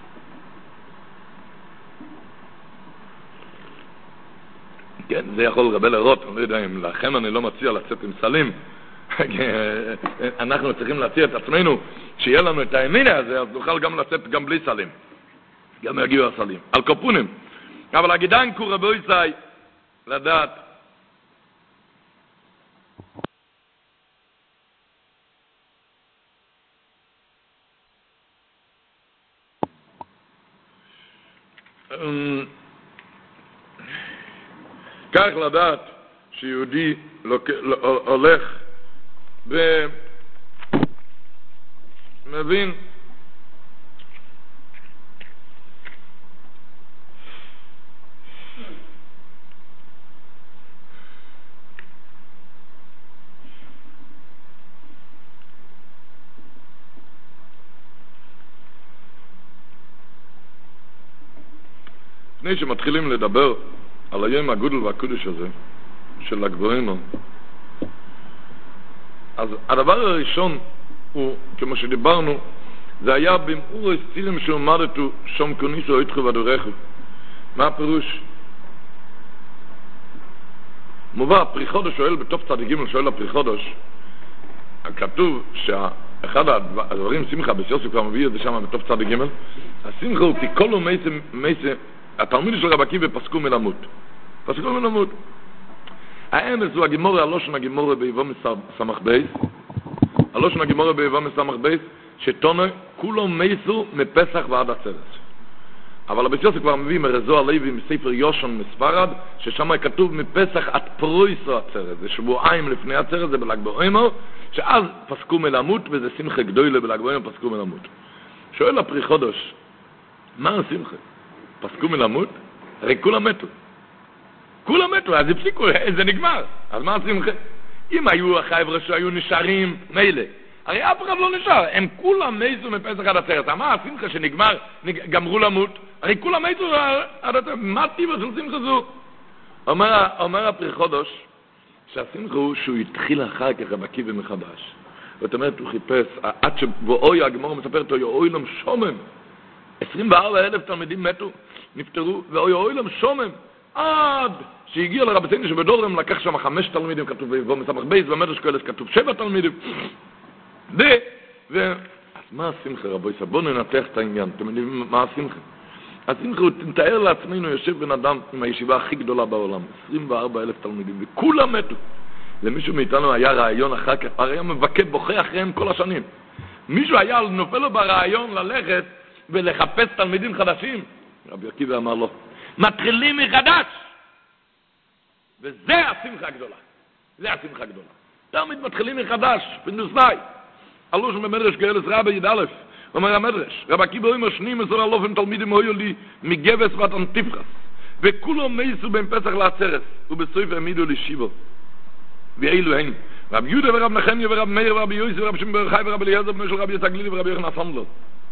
כן, זה יכול רבי לרוט, אני לא יודע אם לכם אני לא מציע לצאת עם סלים, אנחנו צריכים להציע את עצמנו, שיהיה לנו את האמינה הזה, אז נוכל גם לצאת גם בלי סלים, גם יגיעו הסלים, על קופונים, אבל הגידנקו רבו יצאי, לדעת, כך לדעת שיהודי הולך ומבין לפני שמתחילים לדבר על היום הגודל והקודש הזה של הגבוהינו, אז הדבר הראשון הוא, כמו שדיברנו, זה היה במאור הסתירים שעומדתו שום כוניסו איתכו ודורכו. מה הפירוש? מובא, פרי חודש שואל בתוף צדיק ג' שואל הפרי חודש, כתוב שאחד הדברים, שמחה בסיוסו כבר מביא את זה שם בתוף צדיק ג', השמחה הוא כי כל הוא מייסה התלמידים של רב עקיבא פסקו מלמות. פסקו מלמות. האמס הוא הגימורה, הלושן הגימורה ביבום סמך בייס, הלושן הגימורה ביבום סמך בייס, שתונה כולו מייסו מפסח ועד עצרת. אבל הבסיוסו כבר מביא מרזו הלוי מספר יושן מספרד, ששם כתוב מפסח עד פרויסו עצרת. זה שבועיים לפני עצרת, זה בל"ג בעומר, שאז פסקו מלמות, וזה שמחה גדולה בל"ג בעומר, פסקו מלמות. שואל הפרי חודש, מה השמחה? פסקו מלמות? הרי כולם מתו. כולם מתו, אז הפסיקו, זה נגמר. אז מה השמחה? אם היו החבר'ה שהיו נשארים, מילא. הרי אף אחד לא נשאר. הם כולם מתו מפסח עד עצרת. מה השמחה שנגמר, גמרו למות? הרי כולם מתו עד עצרת. מה טיבה של שמחה זו? אומר, אומר הפרי חודש, שהשמחה הוא שהוא התחיל אחר כך רב עקיבא מחדש. זאת אומרת, הוא חיפש, עד שבואוי הגמור מספר אותו, יואוי לם שומם. עשרים וארבעה אלף תלמידים מתו, נפטרו, ואוי אוי להם שומם, עד שהגיע לרבתנו שבדורם לקח שם חמש תלמידים, כתוב ביבום סמך בייס, במדרש קהלת כתוב שבע תלמידים. ו... ו... אז מה השמחה רבו יסע? בואו ננתח את העניין, אתם יודעים מה השמחה? השמחה הוא תתאר לעצמנו, יושב בן אדם עם הישיבה הכי גדולה בעולם, עשרים וארבעה אלף תלמידים, וכולם מתו. למישהו מאיתנו היה רעיון אחר כך, הרי היה מבקד בוכה אחריהם כל השנים. מישהו היה נופל לו ברעיון ללכת ולחפש תלמידים חדשים. רבי עקיבא אמר לו, מתחילים מחדש. וזה השמחה הגדולה. זה השמחה גדולה. תמיד מתחילים מחדש, פינדוסנאי. אלוש במדרש גאלס רבי יד א', אומר המדרש, רב עקיבא אומר שנים עשר אלופים תלמידים היו לי מגבס ועד אנטיפחס, וכולם מייסו בין פסח לעצרת, ובסוף העמידו לשיבו. ואילו הם, רב יהודה ורב נחמיה ורב מאיר ורב יוסי ורב שמעון בר חי ורב אליעזר בנו של רבי יצחק גלילי ורבי יוחנן הסנדלר.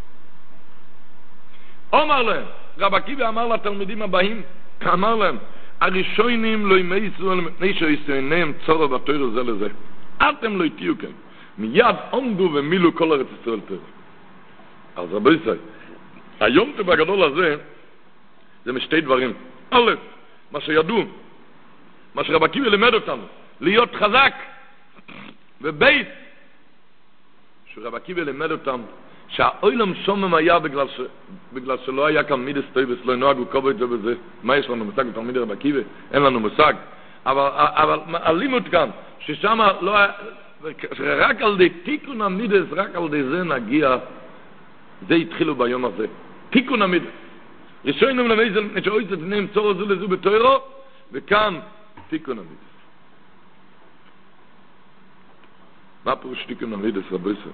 אומר להם, רב עקיבא אמר לתלמידים הבאים, אמר להם, הראשונים לא ימייסו על מפני שישראל צורו בתורה זה לזה. אתם לא תהיו כאן. מיד עומדו ומילו כל ארץ ישראל תורה. אז רבי ישראל, היום טוב הגדול הזה, זה משתי דברים. א', מה שידעו, מה שרב עקיבא לימד אותנו, להיות חזק, ובית, שרב עקיבא לימד אותם, שהאוילם שומם היה בגלל, ש... בגלל שלא היה כאן מידס טויבס, לא נוהגו קובו את זה בזה. מה יש לנו מושג בתלמידי רב עקיבא? אין לנו מושג. אבל, אבל הלימוד כאן, ששם לא היה, רק על די תיקון המידס, רק על די זה נגיע, זה התחילו ביום הזה. תיקון המידס. ראשונים למייזל, נשאוי את דניהם צורו זו לזו בתוירו, וכאן תיקון המידס. מה פירוש תיקון המידס, רבי ישראל?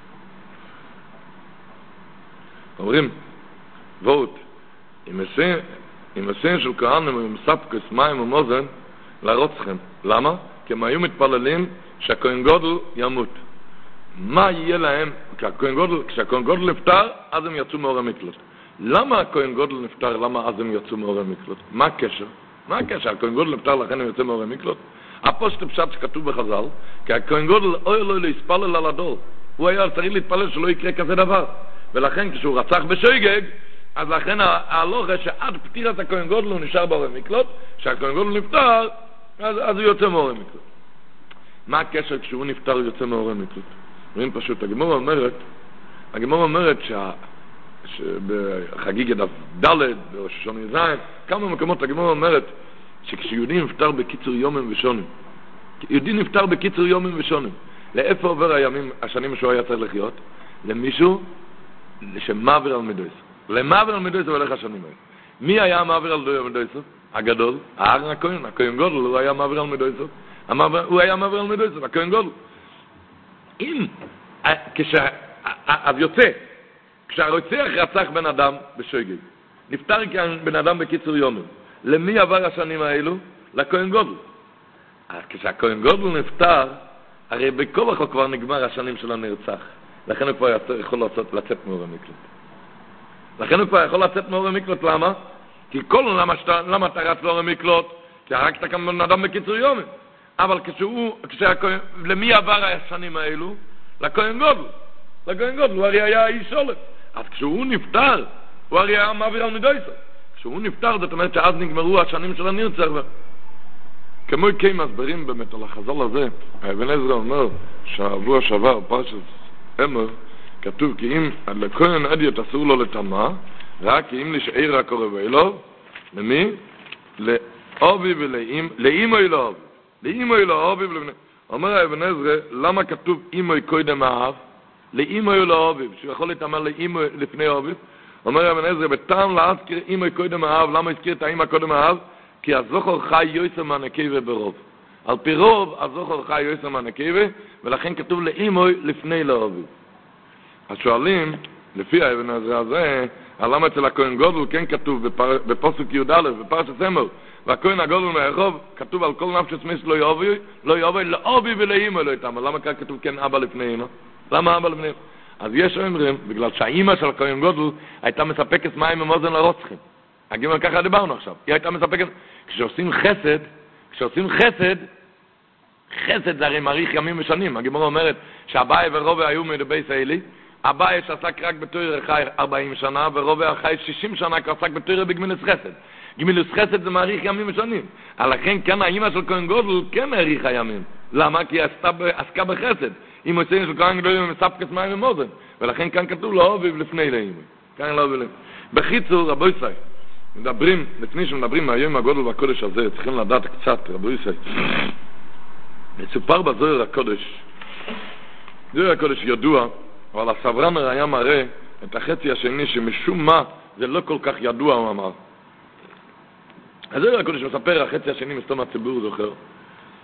אומרים, ואות, עם הסן של כהנים ועם ספקס מים ומוזן, לרוצחם. למה? כי הם היו מתפללים שהכהן גודל ימות. מה יהיה להם? כשהכהן גודל נפטר, אז הם יצאו מאור המקלט. למה הכהן גודל נפטר? למה אז הם יצאו מאור המקלט? מה הקשר? מה הקשר? הכהן גודל נפטר, לכן הם יצאו מאור המקלט? הפוסט פשט שכתוב בחז"ל, כי הכהן גודל אוי אלוהי להספלל על הדור. הוא היה צריך להתפלל שלא יקרה כזה דבר. ולכן כשהוא רצח בשוגג, אז לכן ההלוכה שעד פטירת הכהן גודל הוא נשאר באור המקלט, כשהכהן גודל נפטר, אז, אז הוא יוצא מאור המקלט. מה הקשר כשהוא נפטר הוא יוצא מאור המקלט? רואים פשוט, הגמרא אומרת, הגמרא אומרת שה, שבחגיגה דף ד' בראש השנה ז', כמה מקומות הגמרא אומרת שכשיהודי נפטר בקיצור יומים ושונים, יהודי נפטר בקיצור יומים ושונים, לאיפה עובר הימים, השנים שהוא היה צריך לחיות? למישהו שמעביר על מדויס. למעביר על מדויס הולך השנים האלה. מי היה מעביר על מדויס? הגדול, הארן הכהן, הכהן גודל, הוא היה מעביר על מדויס. הוא היה מעביר על מדויס, הכהן גודל. אם, אז יוצא, כשהרוצח רצח בן אדם בשוגג, נפטר כאן בן אדם בקיצור יומים, למי עבר השנים האלו? לכהן גודל. כשהכהן גודל נפטר, הרי בכל החוק כבר נגמר השנים של הנרצח. לכן הוא כבר יכול לצאת, לצאת מאור המקלט. לכן הוא כבר יכול לצאת מאור המקלט, למה? כי כל למה, שאתה, למה אתה רץ לאור המקלט? כי הרגת כאן בן אדם בקיצור יומים. אבל כשהוא, כשהכהן, למי עבר השנים האלו? לכהן גודל. לכהן גודל, הוא הרי היה איש שולף. אז כשהוא נפטר, הוא הרי היה מעביר על מדויסו. כשהוא נפטר, זאת אומרת שאז נגמרו השנים של הנרצח. כמו כי מסברים באמת על החז"ל הזה, אבן עזרא אומר שבוע שעבר פרשת אמר, כתוב כי אם לכהן אדיוט אסור לו לטמא, רק אם לשעיר הקורב אלו, למי? לאבי ולאמא, לאמא אלו אבי. לאמא אלו אבי ולבני. אומר אבן עזרא, למה כתוב אמא קודם האב? לאמא אלו אבי, שהוא יכול לטמא לאמא לפני אבי. אומר אבן עזרא, בטעם להזכיר אמא קודם האב, למה הזכיר את האמא קודם האב? כי הזוכר חי יויסר מהנקבה ברוב. על פי רוב, הזוכר חי יויסר מהנקבה, ולכן כתוב לאמוי לפני לאבי. אז שואלים, לפי האבן הזה, למה אצל הכהן גודל כן כתוב בפר, בפסוק י' א', בפרשת אמור, והכהן הגודל מהרחוב, כתוב על כל נפש סמיס לא יאבי, לא יאבי, לאבי ולאמא לא יתאמר. למה כאן כתוב כן אבא לפני אמא? למה אבא לפני אמא? אז יש אומרים, בגלל שהאמא של הכהן גודל הייתה מספקת מים ומוזן לרוצחים. הגימל ככה דיברנו עכשיו. היא הייתה מספקת, כשעושים חסד, כשעושים חסד, חסד זה הרי מעריך ימים ושנים. הגימל אומרת שהבאי ורובה היו מדבי סיילי, הבאי שעסק רק בתוירה חי ארבעים שנה, ורובה חי שישים שנה כי עסק בתוירה בגמילוס חסד. גמילוס חסד זה מעריך ימים ושנים. לכן כאן האמא של כהן גודל כן העריך הימים. למה? כי היא עסקה בחסד. אם עושים של כהן גדול מספקת מים ומוזן. ולכן כאן כתוב לו אביב לפני לאמא. כאן לא אביב. בחיצור, רבו ישראל, מדברים, לפני שמדברים מהיום הגודל והקודש הזה, צריכים לדעת קצת, רבו ישראל. מסופר בזוהר הקודש, זוהר הקודש ידוע, אבל הסברנר היה מראה את החצי השני שמשום מה זה לא כל כך ידוע, הוא אמר. הזוהר הקודש מספר, החצי השני מסתום הציבור זוכר,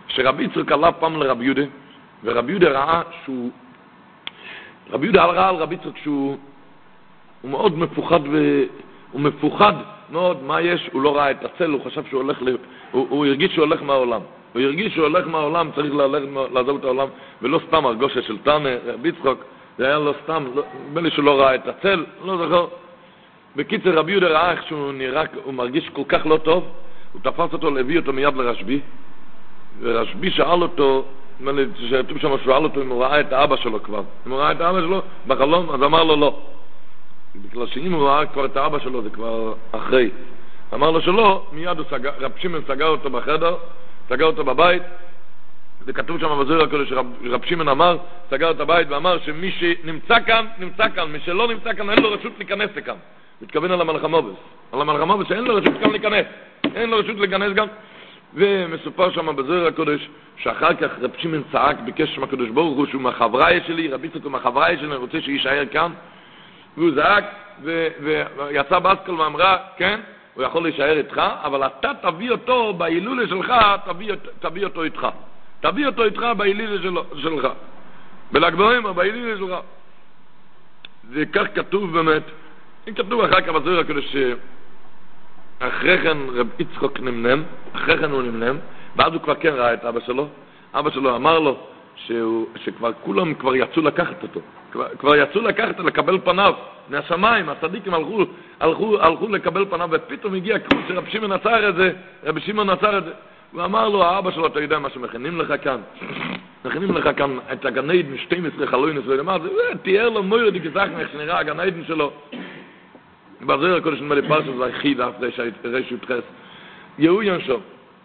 שרבי יצחק עלה פעם לרבי יהודה, ורבי יהודה ראה שהוא, רבי יהודה ראה על רבי יצחק שהוא הוא מאוד מפוחד, והוא מפוחד מאוד, מה יש? הוא לא ראה את הצל, הוא חשב שהוא הולך, ל... הוא, הוא הרגיש שהוא הולך מהעולם. הוא הרגיש שהוא הולך מהעולם, צריך לעזוב את העולם, ולא סתם הרגושה של תנא, רבי יצחק, זה היה לא סתם, נדמה לי שהוא לא ראה את הצל, לא זוכר. בקיצר, רבי יהודה ראה איך שהוא נראה, הוא מרגיש כל כך לא טוב, הוא תפס אותו, להביא אותו מיד לרשב"י, ורשב"י שאל אותו, נדמה לי שכתוב שם, שאל אותו אם הוא ראה את האבא שלו כבר. אם הוא ראה את האבא שלו בחלום, אז אמר לו לא. בגלל שאם הוא ראה כבר את האבא שלו, זה כבר אחרי. אמר לו שלא, מיד הוא סגר, רב שמעון סגר אותו בחדר, סגר אותו בבית, וכתוב שם בזוהר הקודש שרב שמעון אמר, סגר את הבית ואמר שמי שנמצא כאן, נמצא כאן, מי שלא נמצא כאן, אין לו רשות להיכנס לכאן. מתכוון על המלך המובס. על המלך המובס שאין לו רשות כאן להיכנס. אין לו רשות להיכנס גם. ומסופר שם בזוהר הקודש, שאחר כך רב שמעון צעק, ביקש מהקדוש ברוך הוא שהוא מהחבראי שלי, רבי יצחק הוא מהחבראי שלי, אני רוצה שיישאר כאן. והוא זעק, ויצא באסקל ואמרה, כן, הוא יכול להישאר איתך, אבל אתה תביא אותו בהילולה שלך, תביא, תביא אותו איתך. תביא אותו איתך בהילולה שלך. בל"ג בעומר, בהילולה שלך. וכך כתוב באמת, אם כתוב אחר כך בזוהר הקודש, אחרי כן רב יצחק נמנם, אחרי כן הוא נמנם, ואז הוא כבר כן ראה את אבא שלו. אבא שלו אמר לו, שהוא, שכבר כולם כבר יצאו לקחת אותו. כבר, כבר יצאו לקחת, לקבל פניו מהשמיים, הצדיקים הלכו, הלכו, הלכו לקבל פניו, ופתאום הגיע כמו שרב שמעון עצר את זה, רב שמעון עצר את זה, הוא אמר לו, האבא שלו, אתה יודע מה שמכינים לך כאן? מכינים לך כאן את הגן עדן, שתים עשרה חלוינס, ואמר, תיאר לו מויר די גזח איך שנראה הגן עדן שלו. בזוהר הקודש נדמה לי פרשת, זה היחיד, אף זה רש"י י"ח. יהוא ינשום.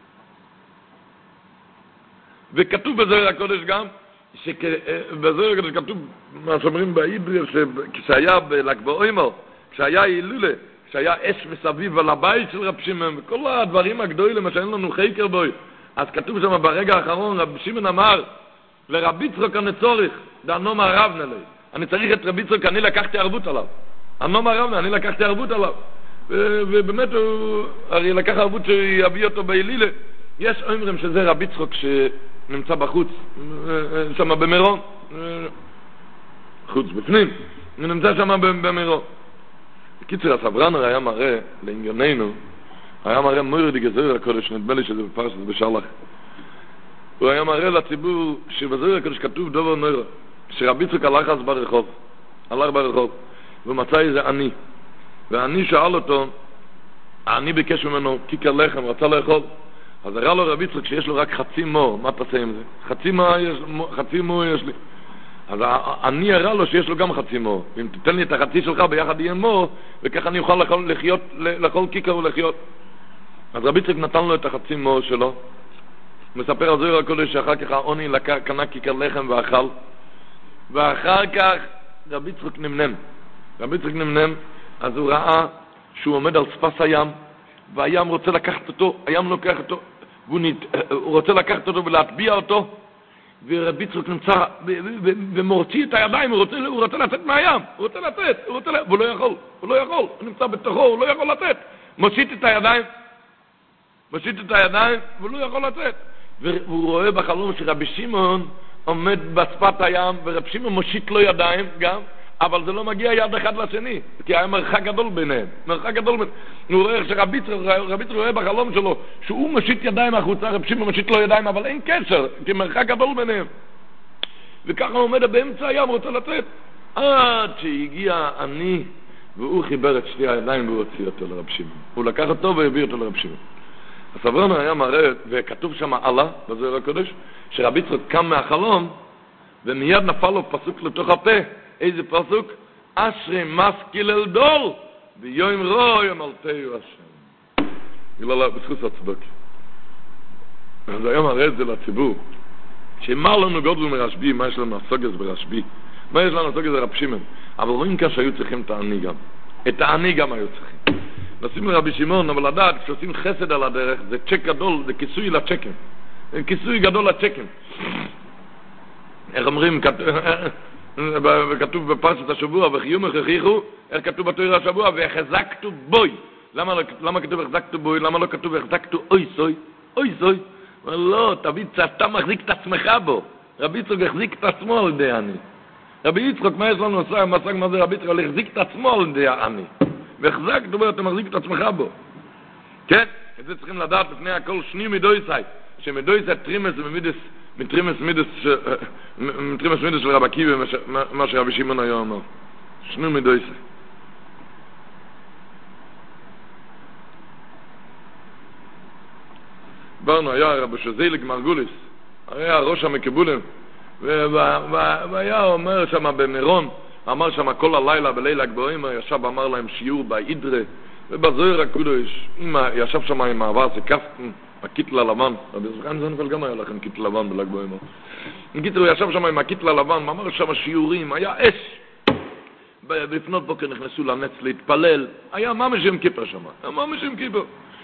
וכתוב בזוהר הקודש גם, שבזוהר הקודש כתוב, מה שאומרים בעברית, שכשהיה בל"ג בעומר, כשהיה הילולה, כשהיה אש מסביב על הבית של רב שמעון, וכל הדברים הגדולים, מה שאין לנו חקר בו, אז כתוב שם ברגע האחרון, רב שמעון אמר, לרבי יצחק אני צורך, דענו מערב נלי. אני צריך את רבי יצחק, אני לקחתי ערבות עליו. אני מערב, אני לקחתי ערבות עליו. ובאמת הוא, הרי לקח ערבות שיביא אותו בהילילה. יש אומרים שזה רבי יצחק שנמצא בחוץ, שם במירון, חוץ בפנים, הוא נמצא שם במירון. בקיצר, הסברנר היה מראה לענייננו, היה מראה מויר די גזוהר הקודש, נדמה לי שזה בפרשת בשלח. הוא היה מראה לציבור שבזוהר הקודש כתוב דבר נורא, שרבי יצחק הלך אז ברחוב, הלך ברחוב, ומצא איזה עני. והעני שאל אותו, העני ביקש ממנו כיכר לחם, רצה לאכול. אז הראה לו רבי יצחק שיש לו רק חצי מור, מה תעשה עם זה? חצי מור יש, חצי מור יש לי. אז אני הראה לו שיש לו גם חצי מור. ואם תיתן לי את החצי שלך ביחד יהיה מור, וככה אני אוכל לאכול, לחיות, לאכול כיכר ולחיות. אז רבי יצחק נתן לו את החצי מור שלו. מספר על זוהר הקודש שאחר כך העוני קנה כיכר לחם ואכל. ואחר כך רבי יצחק נמנם. רבי יצחק נמנם, אז הוא ראה שהוא עומד על שפת הים, והים רוצה לקחת אותו, הים לוקח אותו, והוא נת... הוא רוצה לקחת אותו ולהטביע אותו, ורבי יצחק נמצא ומורציא את הידיים, הוא רוצה, הוא רוצה לצאת מהים, הוא רוצה לצאת, הוא רוצה לצאת, והוא לא יכול, הוא לא יכול, הוא נמצא בתוכו, הוא לא יכול לצאת, מושיט את הידיים, מושיט את הידיים, והוא לא יכול לצאת, והוא רואה בחלום שרבי שמעון עומד בשפת הים, ורבי שמעון מושיט לו ידיים גם, אבל זה לא מגיע יד אחד לשני, כי היה מרחק גדול ביניהם, מרחק גדול ביניהם. הוא רואה שרבי יצחק רואה בחלום שלו, שהוא מושיט ידיים החוצה, רבי שמעון מושיט לו ידיים, אבל אין קשר, כי מרחק גדול ביניהם. וככה הוא עומד באמצע הים, רוצה לצאת. עד שהגיע אני, והוא חיבר את שתי הידיים והוא הוציא אותו לרבי שמעון. הוא לקח אותו והביא אותו לרבי שמעון. הסברנר היה מראה, וכתוב שם עלה, בזוהר הקודש, שרבי יצחק קם מהחלום, ומיד נפל לו פסוק לתוך הפה. איזה פסוק? אשרי משכיל אל דור ויום רוי אמרתהו השם. בגלל בזכות הצדוק. אז היום הרי את זה לציבור, שאמר לנו גודל מרשב"י, מה יש לנו הסוגס ברשב"י? מה יש לנו הסוגס ברב שמעון? אבל רואים כאן שהיו צריכים את העני גם. את העני גם היו צריכים. נשים לרבי שמעון, אבל לדעת, כשעושים חסד על הדרך, זה צ'ק גדול, זה כיסוי לצ'קים. זה כיסוי גדול לצ'קים. איך אומרים? וכתוב בפרשת השבוע, וחיומך הכריחו, איך כתוב בתורה השבוע, והחזקתו בוי. למה, למה כתוב החזקתו בוי? למה לא כתוב החזקתו אוי סוי? אוי סוי. אומר, לא, תביא, אתה מחזיק את עצמך בו. רבי יצחק החזיק את עצמו על ידי אני. רבי יצחק, מה יש לנו עושה, מסק מה זה רבי יצחק, אבל החזיק את עצמו על ידי אני. והחזק, אתה אומר, אתה מחזיק את עצמך בו. כן? את זה צריכים לדעת לפני הכל שני מדויסאי, שמדויסאי טרימס ומידס, מטרימס מידס, מטרימס מידס של רבי עקיבא, מה שרבי שמעון היה אומר. שני מדויסאי. ברנו היה רבי שזיליק מרגוליס, היה ראש המקבולים, והיה אומר שם במירון, אמר שם כל הלילה בלילה גבוהים, ישב אמר להם שיעור באידרה, ובזוהר הקודש, ישב שם עם העבר סקפטן, הקיטל הלבן, רבי זכן זנפל גם היה לכם קיטל לבן בל"ג בעומר. הוא ישב שם עם הקיטל הלבן, אמר שם שיעורים, היה אש. בפנות בוקר נכנסו לנץ להתפלל, היה ממש עם כיפר שם, היה ממש עם כיפר.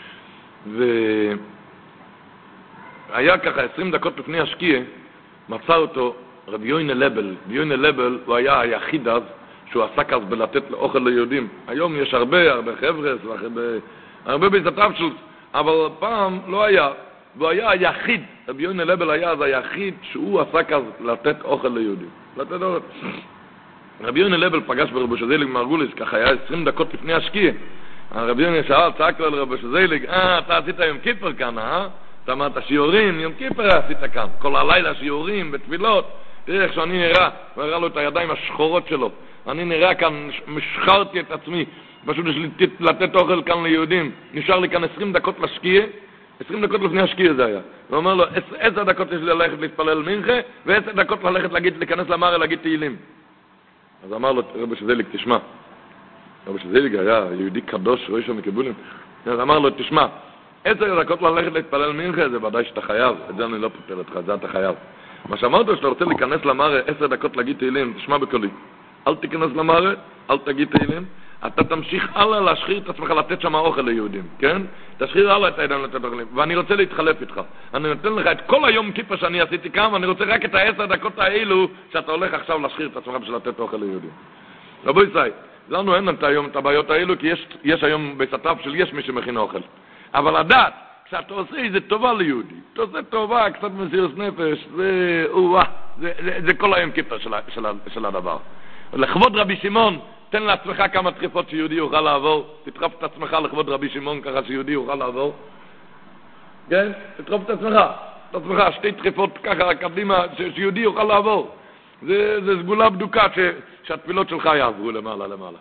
והיה ככה עשרים דקות לפני השקיע, מצא אותו רבי יוינה לבל. רבי יוינה לבל הוא היה היחיד אז, שהוא עסק אז בלתת אוכל ליהודים. היום יש הרבה, הרבה חבר'ס, הרבה, הרבה ביזתיו של... אבל פעם לא היה, והוא היה היחיד, רבי יוינה לבל היה אז היחיד שהוא עסק אז לתת אוכל ליהודים. לתת אוכל. רבי יוינה לבל פגש ברבי שזיליק מרגוליס, ככה היה עשרים דקות לפני השקיע. רבי יוינה שאל, צעק לו לרבי שזיליק, אה, אתה עשית יום כיפר כאן, אה? אתה אמרת שיעורים, יום כיפר עשית כאן. כל הלילה שיעורים, בתפילות. תראה איך שאני נראה, הוא הראה לו את הידיים השחורות שלו. אני נראה כאן, משחרתי את עצמי, פשוט יש לי לתת אוכל כאן ליהודים. נשאר לי כאן עשרים דקות לשקיע, עשרים דקות לפני השקיע זה היה. הוא אומר לו, עשר דקות יש לי ללכת להתפלל מנחה, ועשר דקות ללכת להגיד, להיכנס למערה להגיד תהילים. אז אמר לו, רבי שזיליק, תשמע. רבי שזיליק היה יהודי קדוש, ראש המקבולים. אז אמר לו, תשמע, עשר דקות ללכת להתפלל מנחה, זה ודאי שאתה חייב. את זה אני לא פותר אותך, זה אתה חייב. מה שאמרת שאתה רוצה להיכנס למערה עשר דקות להגיד תהילים, תשמע בקולי. אל תיכנס למערה, אל תגיד תהילים. אתה תמשיך הלאה להשחיר את עצמך לתת שם אוכל ליהודים, כן? תשחיר הלאה את הידיים לתת אוכלים. ואני רוצה להתחלף איתך. אני נותן לך את כל היום כיפה שאני עשיתי כאן, ואני רוצה רק את העשר דקות האלו שאתה הולך עכשיו להשחיר את עצמך בשביל לתת אוכל ליהודים. רבו ישראל, לנו אין את היום את הבעיות האלו, כי יש, יש היום בסטף של יש מי שמכין אוכל. אבל לדעת, כשאתה עושה איזה טובה ליהודי, אתה עושה טובה, קצת מסירות נפש, זה, אוה, זה, זה, זה כל היום כיפה של, של, של הדבר. לכבוד רבי שמעון, תן לעצמך כמה דחיפות שיהודי יוכל לעבור, תדחוף את עצמך לכבוד רבי שמעון ככה שיהודי יוכל לעבור. כן? תדחוף את עצמך, את עצמך, שתי דחיפות ככה קדימה, שיהודי יוכל לעבור. זה, זה סגולה בדוקה ש, שהתפילות שלך יעברו למעלה למעלה.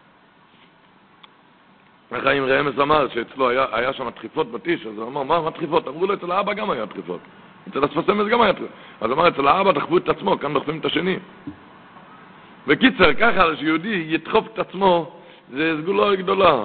החיים רמז אמר שאצלו היה, היה שם דחיפות בתיש, אז הוא אמר, מה, מה דחיפות? אמרו לו, אצל האבא גם היה דחיפות. אצל הספסמס גם היה דחיפות. אז אמר, אצל האבא דחפו את עצמו, כאן דוחפים את השני. בקיצר, ככה שיהודי ידחוף את עצמו, זה סגולה גדולה.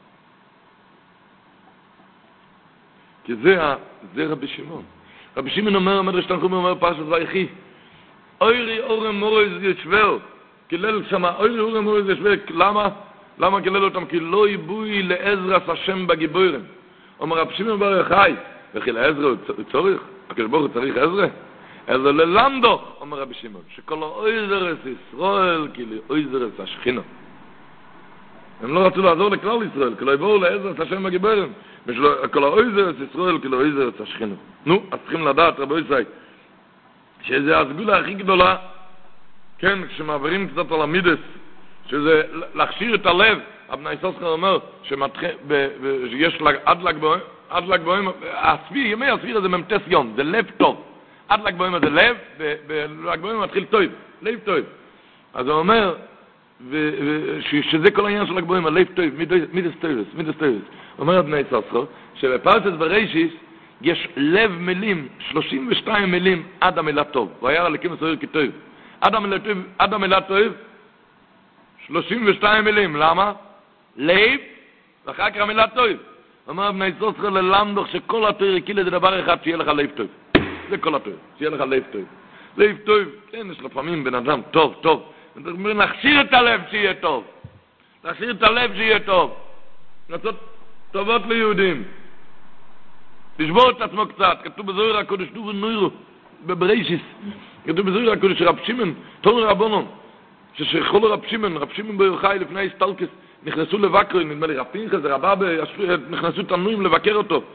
כי זה, זה רבי שמעון. רבי שמעון אומר, מדרש תנחומי אומר פרשת ויחי, אוירי אורם מורז ישבר, קילל שמה, אוירי אורם מורז ישבר, למה? למה קילל אותם? כי לא יבוי לעזרס השם בגיבורים. אומר רבי שמעון בר יוחאי, וכי לעזרה הוא צורך? הקדוש ברוך הוא צריך עזרה? אלא ללמדוך, אומר רבי שמעון, שכל האויזרס ישראל, כאילו אויזרס השכינה. הם לא רצו לעזור לכלל ישראל, כי לא יבואו לעזרס השם בגיבורים. כל האויזרס ישראל, כאילו אויזרס השכינה. נו, אז צריכים לדעת, רבי ישראל, שזה הסגולה הכי גדולה, כן, כשמעברים קצת על המידס, שזה להכשיר את הלב. אבני סוסקר אומר שיש עד לגבוהים, הסביר, ימי הסביר הזה ממתס יום, זה לב טוב. עד לגבוהים הזה לב, ולגבוהים מתחיל טוב, לב טוב. אז הוא אומר, שזה כל העניין של הגבוהים, הלב טוב, מידס טובס, מידס טובס. אומר אבני סוסקר, שבפרשת בראשיס יש לב מילים, שלושים ושתיים מילים עד המילה טוב. הוא היה לקים סוער כטוב. עד המילה טוב, שלושים ושתיים מילים, למה? לב, ואחר כך המילה טוב. אומר בני סוסר ללמדוך שכל התואר כאילו זה דבר אחד, שיהיה לך לב טוב. זה כל התואר, שיהיה לך לב טוב. לב טוב, כן, יש לפעמים בן אדם טוב, טוב. נחשיר את הלב שיהיה טוב. נחשיר את הלב שיהיה טוב. לעשות טובות ליהודים. לשבור את עצמו קצת. כתוב בזוהר הקודש, כתוב בנוירו, בבראשיס. כתוב בזוהר הקודש שרב שמעון, תור רבנן, ששכל רב שמעון, רב שמעון בר יוחאי לפני הסטלקס, נכנסו לבקר, נדמה לי רב פנחס, רבא, נכנסו תנועים לבקר אותו.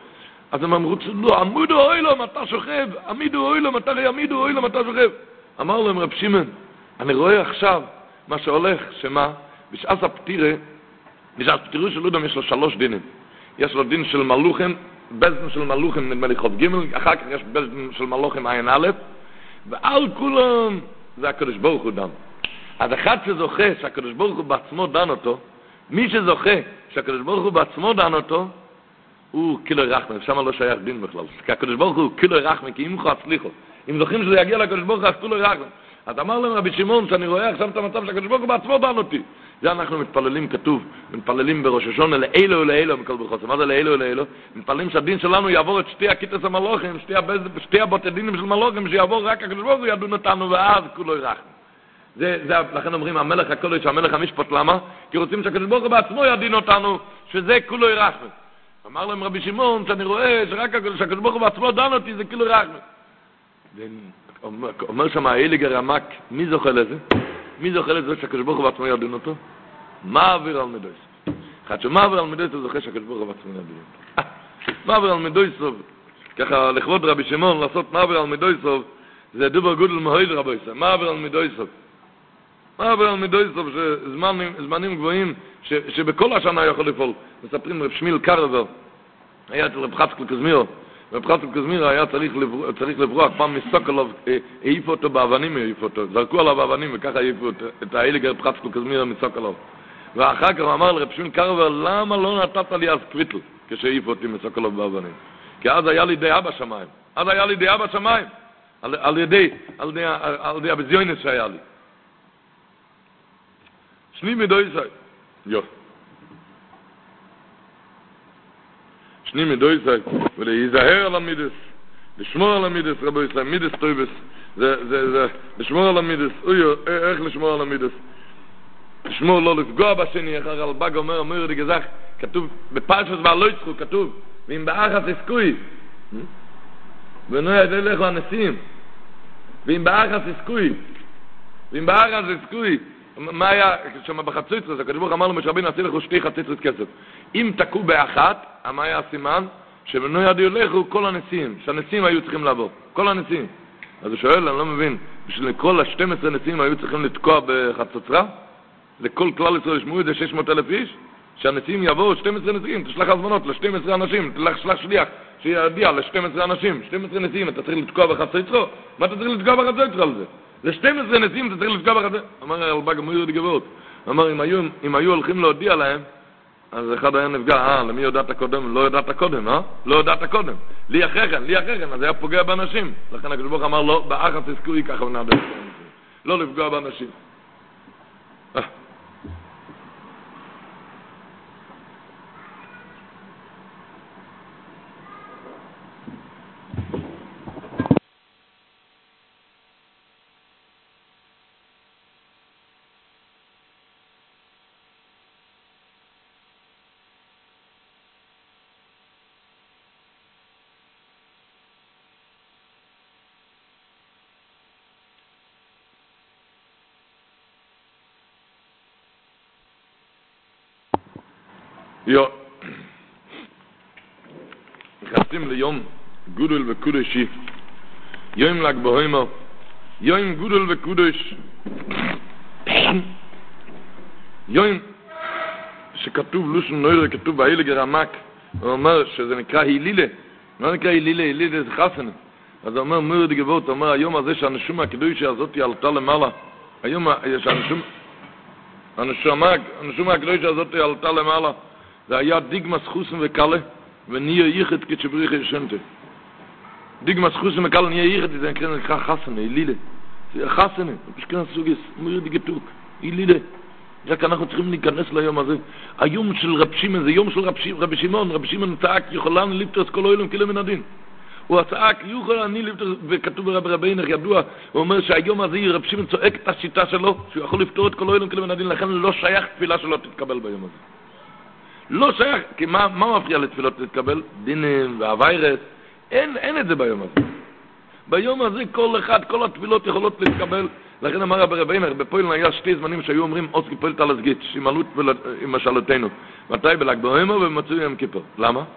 אז הם אמרו לו, עמודו אוילום, אתה שוכב, עמידו אוילום, אתה יעמידו אוילום, אתה שוכב. אמר להם רב שמעון, אני רואה עכשיו מה שהולך, שמה, בשעת הפטירה, בשעת הפטירה של אודם יש לו שלוש דינים. יש לו דין של מלוכים, בזדין של מלוכים, נדמה לי חוב ג', אחר כך יש בזדין של מלוכים עין א', ועל כולם זה הקדוש ברוך הוא דן. אז אחד שזוכה שהקדוש ברוך הוא בעצמו דן אותו, מי שזוכה שהקדוש ברוך הוא בעצמו דן אותו, הוא קילו רחמי, שם לא שייך דין בכלל. כי הקדוש ברוך הוא קילו רחמי, כי אם הוא הצליחו. אם זוכים שזה יגיע לקדוש ברוך הוא, אז קילו רחמי. אז אמר להם רבי שמעון, שאני רואה עכשיו את המצב שהקדוש ברוך הוא בעצמו דן אותי. זה אנחנו מתפללים, כתוב, מתפללים בראש השונה לאלו ולאלו מכל ברכות. מה זה לאלו ולאלו? מתפללים שהדין שלנו יעבור את שתי הכיתות המלוכים, שתי, שתי הבוטי דינים של מלוכים, שיעבור רק הקדוש ברוך הוא ידון אותנו, ואז קילו רחמי. זה, זה, לכן אומרים, המלך הקודש, המלך המשפט, למה? כי רוצים שהקדוש ברוך הוא בעצמו ידין אותנו, שזה קילו רחמי. אמר להם רבי שמעון, שאני רואה שרק שהקדוש ברוך הוא בעצמו דן אותי, זה קילו רחמי. אומר שם האליגר עמק, מי זוכה לזה? מי זוכה לזה שהקדוש ברוך הוא בעצמו ידין אותו? מעביר על מדויסוב. אחד שמעביר על מדויסוב זוכה שהקדוש ברוך הוא בעצמו ידין אותו. מעביר על מדויסוב, ככה לכבוד רבי שמעון לעשות מעביר על מדויסוב, זה דבר גודל מהויד רבי ישראל, מעביר על מדויסוב. מעביר על מדויסוב, שזמנים גבוהים, שבכל השנה יכול לפעול. מספרים רב שמיל קרבר, היה אצל רב חצקל קזמיר, רב חצקל קזמיר היה צריך, צריך לברוח, פעם מסוקלוב, העיפו אותו באבנים, העיפו אותו, זרקו עליו באבנים וככה העיפו את האליגר רב חצקל קזמיר מסוקלוב. ואחר כך הוא אמר לרב שמיל קרבר, למה לא נתת לי אז קריטל, כשהעיפו אותי מסוקלוב באבנים? כי אז היה לי דעה בשמיים, אז היה לי דעה בשמיים, על, על ידי, על ידי, על ידי הבזיונס שהיה לי. שני מדויסאי, יו. שני מדויסאי, ולהיזהר על המידס, לשמור על המידס, רבו ישראל, מידס טויבס, זה, זה, זה, לשמור על המידס, אוי, איך לשמור על המידס? לשמור, לא לפגוע בשני, איך הרלב"ג אומר, אומר לי גזח, כתוב, בפרשת ועלו יצחו, כתוב, ואם באחת עסקוי, ונויה ידי לך הנשיאים, ואם באחת עסקוי, ואם באחת עסקוי, מה היה, כשמה בחציצרס, הקדוש ברוך אמר לו, משה רבינו, עשי לכו שתי חציצרס כסף. אם תקעו באחת, מה היה הסימן? שבנו יד ילכו כל הנשיאים, שהנשיאים היו צריכים לעבור, כל הנשיאים. אז הוא שואל, אני לא מבין, בשביל כל ה-שנים עשר נשיאים היו צריכים לתקוע בחצוצרה? לכל כלל ישראל ישמעו את זה שש מאות אלף איש? שהנשיאים יבואו שנים עשר נשיאים, תשלח הזמנות ל-שנים עשר אנשים, תשלח שליח, שידיע ל-שנים עשר אנשים, שנים עשר נשיאים, אתה צריך לתקוע בחצוצרה? מה אתה צריך לתקוע בחצוצרה על זה? ל-שנים עשר נשיאים אתה צריך לתקוע בחצוצרה? אמר הרלב"ג, אמרו יהודי גבוהות. אמר, אם היו, אם היו הולכים להודיע להם, אז אחד היה נפגע, אה, למי יודעת קודם? לא יודעת קודם, אה? לא יודעת קודם. לי אחרי כן, לי אחרי כן, אז היה פוגע באנשים. לכן הקדוש ברוך אמר, לא, באחת תזכוי ככה ונעדה. לא לפגוע באנשים. אה. יו, נכנסים ליום גודל וקודשי, יום ל"ג בעומר, יום גודל וקודש, יום שכתוב לושן נוירה, כתוב באילגר עמק, הוא אומר שזה נקרא הילילה, מה נקרא הילילה? הילילה זה חסן. אז הוא אומר, מורד גבות, הוא אומר, היום הזה שהנשום הקדושה הזאת עלתה למעלה, היום שהנשום, הנשום הקדושה הזאת עלתה למעלה, זה היה דיגמס חוסן וקלה, ונהיה ייחד כשבריך ישנתה. דיגמס חוסן וקלה, נהיה ייחד, זה נקרא חסנה, הילילה. זה חסנה, פשכן סוגס, מורד גתוק, הילילה. רק אנחנו צריכים להיכנס ליום הזה. היום של רב שמעון, זה יום של רבי שמעון, רבי שמעון צעק, יכולן ליפטוס כל אוילם כאילו מן הדין. הוא צעק, יוכל אני ליפטוס, וכתוב ברב רבינך ידוע, הוא אומר שהיום הזה רב שמעון צועק את השיטה שלו, שהוא יכול לפתור את כל אוילם כאילו מן הדין, לכן לא שייך תפילה שלו תתקבל ביום הזה. לא שייך, כי מה, מה מפריע לתפילות להתקבל? דינים והווירס, אין, אין את זה ביום הזה. ביום הזה כל אחד, כל התפילות יכולות להתקבל. לכן אמר רבי רבינך, בפוילן היה שתי זמנים שהיו אומרים עוסקי פועלת על הסגית, שימלאות עם השאלותינו. מתי? בל"ג בעומר ובמצוי יום כיפור. למה?